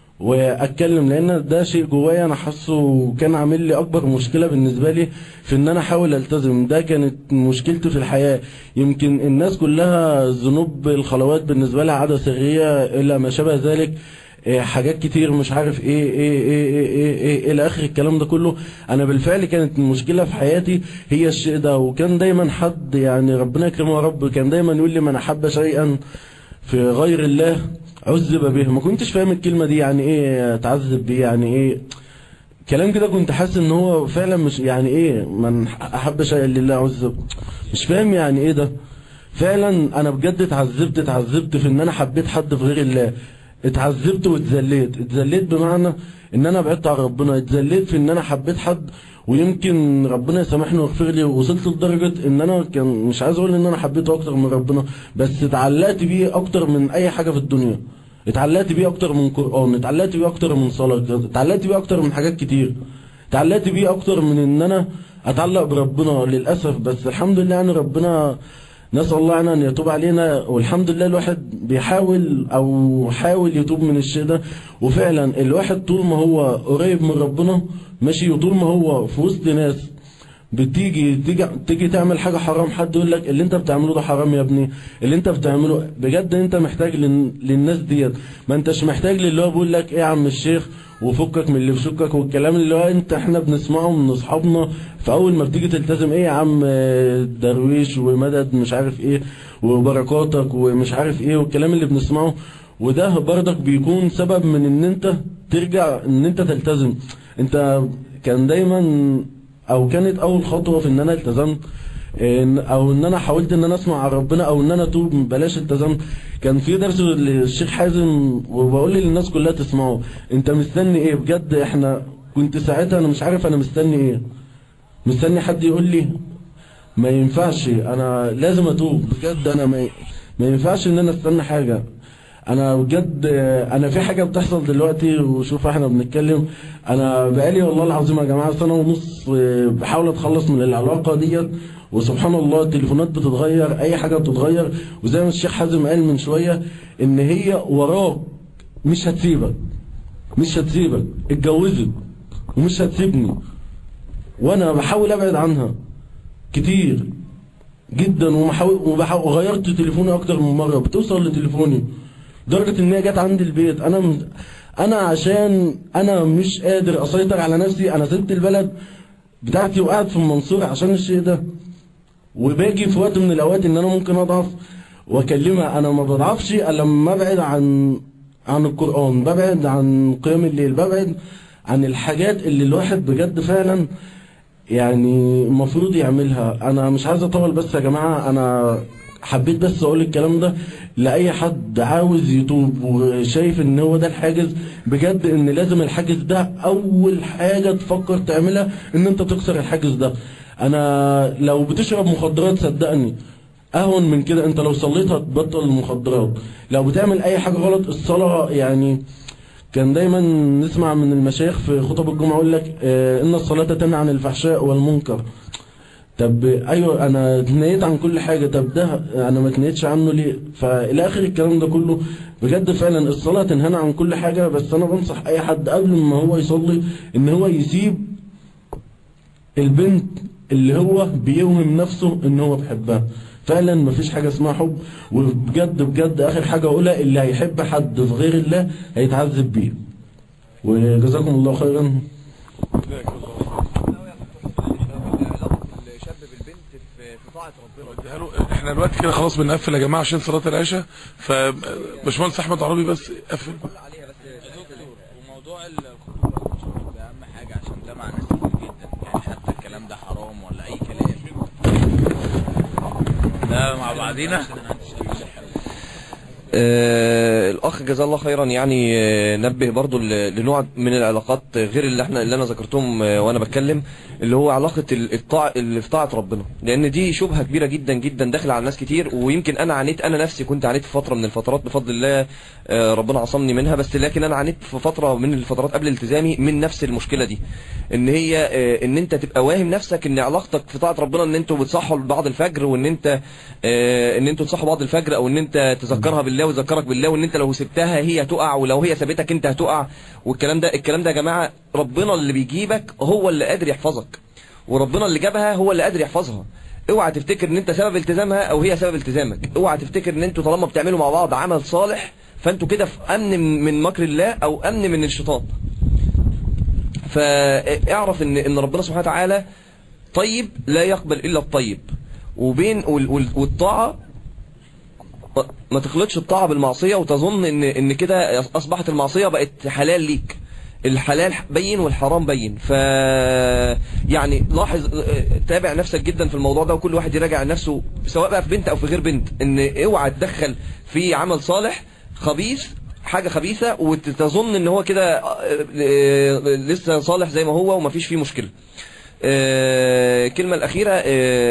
واتكلم لان ده شيء جوايا انا حاسه وكان عامل لي اكبر مشكلة بالنسبة لي في ان انا احاول التزم. ده كانت مشكلتي في الحياة. يمكن الناس كلها ذنوب الخلوات بالنسبة لها عادة سرية الى ما شابه ذلك، حاجات كتير مش عارف ايه ايه ايه ايه ايه, إيه الى اخر الكلام ده كله. انا بالفعل كانت المشكلة في حياتي هي الشيء ده، وكان دايما حد يعني ربنا يكرمه يا رب كان دايما يقول لي من احب شيئا في غير الله عذب به. ما كنتش فاهم الكلمة دي يعني ايه تعذب بيه، يعني ايه كلام كده. كنت حاسس ان هو فعلا مش يعني ايه من احب شيئا لله عذب، مش فاهم يعني ايه ده. فعلا انا بجد اتعذبت اتعذبت في ان انا حبيت حد في غير الله، اتعذبت واتذليت. اتذليت بمعنى ان انا بعدت عن ربنا، اتذليت في ان انا حبيت حد ويمكن ربنا يسامحني ويغفر لي. وصلت لدرجة ان انا كان مش عايز اقول ان انا حبيته اكتر من ربنا، بس اتعلقت بيه اكتر من اي حاجة في الدنيا. اتعلقت بيه اكتر من قرآن، اتعلقت بيه اكتر من صلاة، اتعلقت بيه اكتر من حاجات كتير، اتعلقت بيه اكتر من ان انا اتعلق بربنا للاسف. بس الحمد لله يعني ربنا نسأل الله عنه ان يتوب علينا، والحمد لله الواحد بيحاول او حاول يتوب من الشيء ده. وفعلا الواحد طول ما هو قريب من ربنا ماشي، وطول ما هو في وسط ناس بتيجي تيجي تيجي تعمل حاجه حرام، حد يقول لك اللي انت بتعمله ده حرام يا ابني، اللي انت بتعمله بجد انت محتاج لل... للناس ديت، ما انتش محتاج للي هو بيقول لك ايه يا عم الشيخ وفكك من اللي في شكك والكلام اللي هو انت احنا بنسمعه من اصحابنا. فاول ما بتيجي تلتزم ايه يا عم درويش ومدد مش عارف ايه وبركاتك ومش عارف ايه والكلام اللي بنسمعه، وده برضك بيكون سبب من ان انت ترجع ان انت تلتزم. انت كان دايما او كانت اول خطوه في ان انا التزمت إن او ان انا حاولت ان انا اسمع عن ربنا او ان انا اتوب بلاش التزمت. كان في درس للشيخ حازم وبقول للناس كلها تسمعه، انت مستني ايه بجد؟ احنا كنت ساعتها انا مش عارف انا مستني ايه، مستني حد يقول لي ما ينفعش انا لازم اتوب بجد، انا ما ما ينفعش ان انا استنى حاجه. انا بجد انا في حاجه بتحصل دلوقتي وشوف احنا بنتكلم، انا بقالي والله العظيم يا جماعه سنه ونص بحاول اتخلص من العلاقه ديت، وسبحان الله التليفونات بتتغير، اي حاجه بتتغير، وزي ما الشيخ حازم قال من شويه ان هي وراك مش هتسيبك مش هتسيبك اتجوزت ومش هتسيبني، وانا بحاول ابعد عنها كتير جدا ومحاول وغيرت تليفوني اكتر من مره، بتوصل لتليفوني لدرجه ان هي جت عندي البيت. انا م... انا عشان انا مش قادر اسيطر على نفسي انا سبت البلد بتاعتي وقعد في المنصورة عشان الشيء ده، وباجي في وقت من الاوقات ان انا ممكن اضعف واكلمها. انا ما بضعفش الا لما ابعد عن عن القرآن، ببعد عن قيام الليل، ببعد عن الحاجات اللي الواحد بجد فعلا يعني المفروض يعملها. انا مش عايز اطول بس يا جماعة، انا حبيت بس اقول الكلام ده لاي حد عاوز يتوب وشايف ان هو ده الحاجز بجد، ان لازم الحاجز ده اول حاجة تفكر تعملها ان انت تكسر الحاجز ده. انا لو بتشرب مخدرات صدقني اهون من كده، انت لو صليت هتبطل المخدرات. لو بتعمل اي حاجة غلط الصلاة، يعني كان دايما نسمع من المشايخ في خطب الجمعة يقول لك اه ان الصلاة تنهى عن الفحشاء والمنكر. طب ايوه انا اتنيت عن كل حاجه، طب ده انا ما اتنيتش عنه ليه؟ فالى اخر الكلام ده كله بجد فعلا الصلاه تنهانا عن كل حاجه. بس انا بنصح اي حد قبل ما هو يصلي ان هو يسيب البنت اللي هو بيوهم نفسه ان هو بيحبها. فعلا مفيش حاجه اسمها حب، وبجد بجد اخر حاجه اقولها اللي هيحب حد في غير الله هيتعذب بيه. وجزاكم الله خيرا. احنا دلوقتي كده خلاص بنقفل يا جماعه عشان صلاه العشاء، فباشمهندس احمد عربي بس قفل. وموضوع الخطوبه ده اهم حاجه عشان ده مع ناس كتير جدا، يعني حتى الكلام ده حرام ولا اي كلام ده مع بعضينا. آه الاخ جزاه الله خيرا يعني آه نبه برضو لنوع من العلاقات غير اللي احنا اللي انا ذكرتهم آه وانا بتكلم، اللي هو علاقه الطاعه اللي في طاعه ربنا، لان دي شبهه كبيره جدا جدا داخله على ناس كتير. ويمكن انا عانيت، انا نفسي كنت عانيت في فتره من الفترات بفضل الله آه ربنا عصمني منها، بس لكن انا عانيت في فتره من الفترات قبل التزامي من نفس المشكله دي، ان هي آه ان انت تبقى واهم نفسك ان علاقتك في طاعه ربنا ان انتوا بتصحوا بعض الفجر، وان انت آه ان انتوا تصحوا بعض الفجر، او ان انت تذكرها بالله وتذكرك بالله، وان انت لو سبتها هي هتقع، ولو هي سابتك انت هتقع. والكلام ده الكلام ده يا جماعه ربنا اللي بيجيبك هو اللي قادر يحفظك، وربنا اللي جابها هو اللي قادر يحفظها. اوعى تفتكر ان انت سبب التزامها او هي سبب التزامك، اوعى تفتكر ان انتوا طالما بتعملوا مع بعض عمل صالح فانتوا كده في امن من مكر الله او امن من الشيطان. فاعرف ان ان ربنا سبحانه وتعالى طيب لا يقبل الا الطيب، وبين والطاعه ما تخلطش الطاعه بالمعصيه وتظن ان ان كده اصبحت المعصيه بقت حلال ليك. الحلال بين والحرام بين. ف يعني لاحظ، تابع نفسك جدا في الموضوع ده، وكل واحد يراجع نفسه سواء بقى في بنت او في غير بنت، ان اوعى تدخل في عمل صالح خبيث حاجه خبيثه وتظن ان هو كده لسه صالح زي ما هو ومفيش فيه مشكله. الكلمة الأخيرة،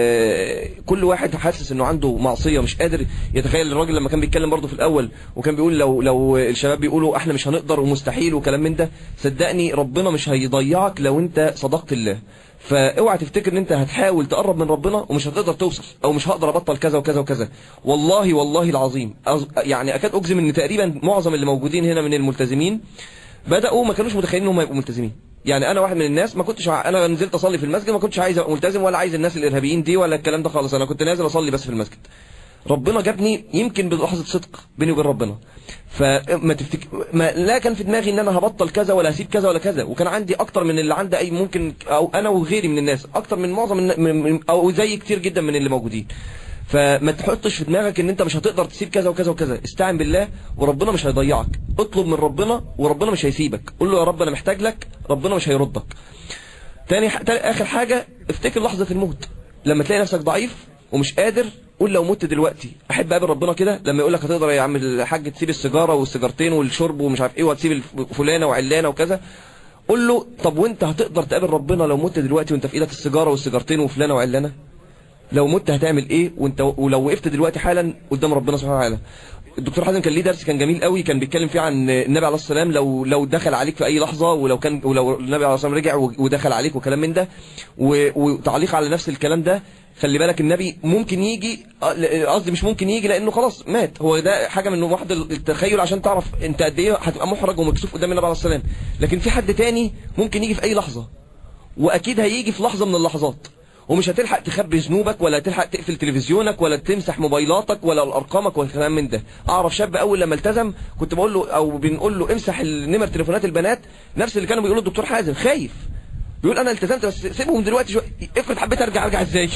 آه كل واحد حاسس إنه عنده معصية مش قادر يتخيل. الراجل لما كان بيتكلم برضه في الأول وكان بيقول لو لو الشباب بيقولوا إحنا مش هنقدر ومستحيل وكلام من ده، صدقني ربنا مش هيضيعك لو أنت صدقت الله. فاوعى تفتكر ان انت هتحاول تقرب من ربنا ومش هتقدر توصل، او مش هقدر ابطل كذا وكذا وكذا. والله والله العظيم يعني اكاد اجزم ان تقريبا معظم اللي موجودين هنا من الملتزمين بداوا ما كانوش متخيلين انهم هيبقوا ملتزمين. يعني انا واحد من الناس ما كنتش ع... انا نزلت اصلي في المسجد ما كنتش عايز ابقى ملتزم ولا عايز الناس الارهابيين دي ولا الكلام ده خالص. انا كنت نازل اصلي بس في المسجد. ربنا جابني يمكن بلحظه صدق بيني وبين ربنا. فما تفتكر ما لا كان في دماغي ان انا هبطل كذا ولا هسيب كذا ولا كذا، وكان عندي اكتر من اللي عندي اي ممكن، او انا وغيري من الناس اكتر من معظم من او زي كتير جدا من اللي موجودين. فما تحطش في دماغك ان انت مش هتقدر تسيب كذا وكذا وكذا. استعن بالله وربنا مش هيضيعك. اطلب من ربنا وربنا مش هيسيبك. قول له يا رب انا محتاج لك، ربنا مش هيردك. تاني, ح... تاني اخر حاجة، افتكر لحظة الموت. لما تلاقي نفسك ضعيف ومش قادر، قول لو مت دلوقتي احب اقابل ربنا كده. لما يقول لك هتقدر يا عم الحاج تسيب السيجاره والسيجارتين والشرب ومش عارف ايه وهتسيب فلانه وعلانه وكذا، قول له طب وانت هتقدر تقابل ربنا لو مت دلوقتي وانت في ايدك السيجاره والسيجارتين وفلانه وعلانه؟ لو مت هتعمل ايه وانت ولو وقفت دلوقتي حالا قدام ربنا سبحانه وتعالى؟ الدكتور حازم كان ليه درس كان جميل قوي، كان بيتكلم فيه عن النبي عليه الصلاه والسلام لو لو دخل عليك في اي لحظه، ولو كان ولو النبي عليه الصلاه والسلام رجع ودخل عليك وكلام من ده، وتعليق على نفس الكلام ده. خلي بالك النبي ممكن يجي، قصدي مش ممكن يجي لانه خلاص مات. هو ده حاجه من واحد التخيل عشان تعرف انت قد ايه هتبقى محرج ومكسوف قدام النبي عليه الصلاه والسلام. لكن في حد تاني ممكن يجي في اي لحظه، واكيد هيجي في لحظه من اللحظات، ومش هتلحق تخبي ذنوبك ولا تلحق تقفل تلفزيونك ولا تمسح موبايلاتك ولا ارقامك ولا كلام من ده. اعرف شاب اول لما التزم كنت بقول له او بنقول له امسح النمر تليفونات البنات، نفس اللي كانوا بيقولوا الدكتور حازم، خايف بيقول انا التزمت بس سيبهم دلوقتي شويه، افرض حبيت ارجع ارجع ازاي؟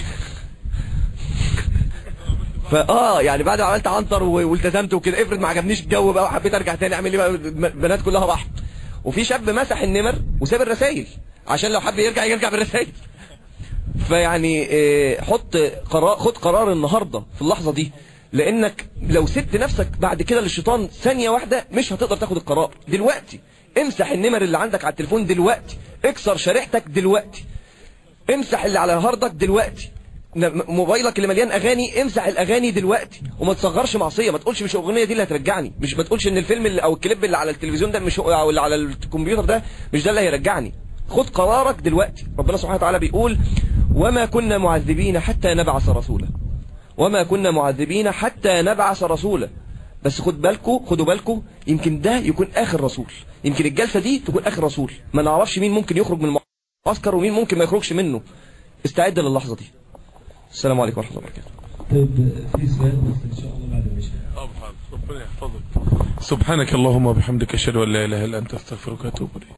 فاه يعني بعد ما عملت عنتر والتزمت وكده، افرض ما عجبنيش الجو بقى وحبيت ارجع تاني اعمل ايه بقى؟ البنات كلها راحت. وفي شاب مسح النمر وساب الرسائل عشان لو حب يرجع يرجع بالرسائل. فيعني حط قرار، خد قرار النهارده في اللحظه دي، لانك لو سبت نفسك بعد كده للشيطان ثانيه واحده مش هتقدر تاخد القرار. دلوقتي امسح النمر اللي عندك على التليفون دلوقتي، اكسر شريحتك دلوقتي، امسح اللي على هاردك دلوقتي، موبايلك اللي مليان اغاني امسح الاغاني دلوقتي. وما تصغرش معصيه، ما تقولش مش الاغنيه دي اللي هترجعني، مش ما تقولش ان الفيلم اللي او الكليب اللي على التلفزيون ده مش او اللي على الكمبيوتر ده مش ده اللي هيرجعني. خد قرارك دلوقتي. ربنا سبحانه وتعالى بيقول وما كنا معذبين حتى نبعث رسولا، وما كنا معذبين حتى نبعث رسولا. بس خد بالكم، خدوا بالكم، يمكن ده يكون اخر رسول، يمكن الجلسه دي تكون اخر رسول. ما نعرفش مين ممكن يخرج من المعسكر ومين ممكن ما يخرجش منه. استعد للحظه دي. السلام عليكم ورحمه الله وبركاته. طيب في سؤال بس ان شاء الله بعد ما يشاء. ربنا يحفظك. سبحانك اللهم وبحمدك اشهد ان لا اله الا انت استغفرك واتوب اليك.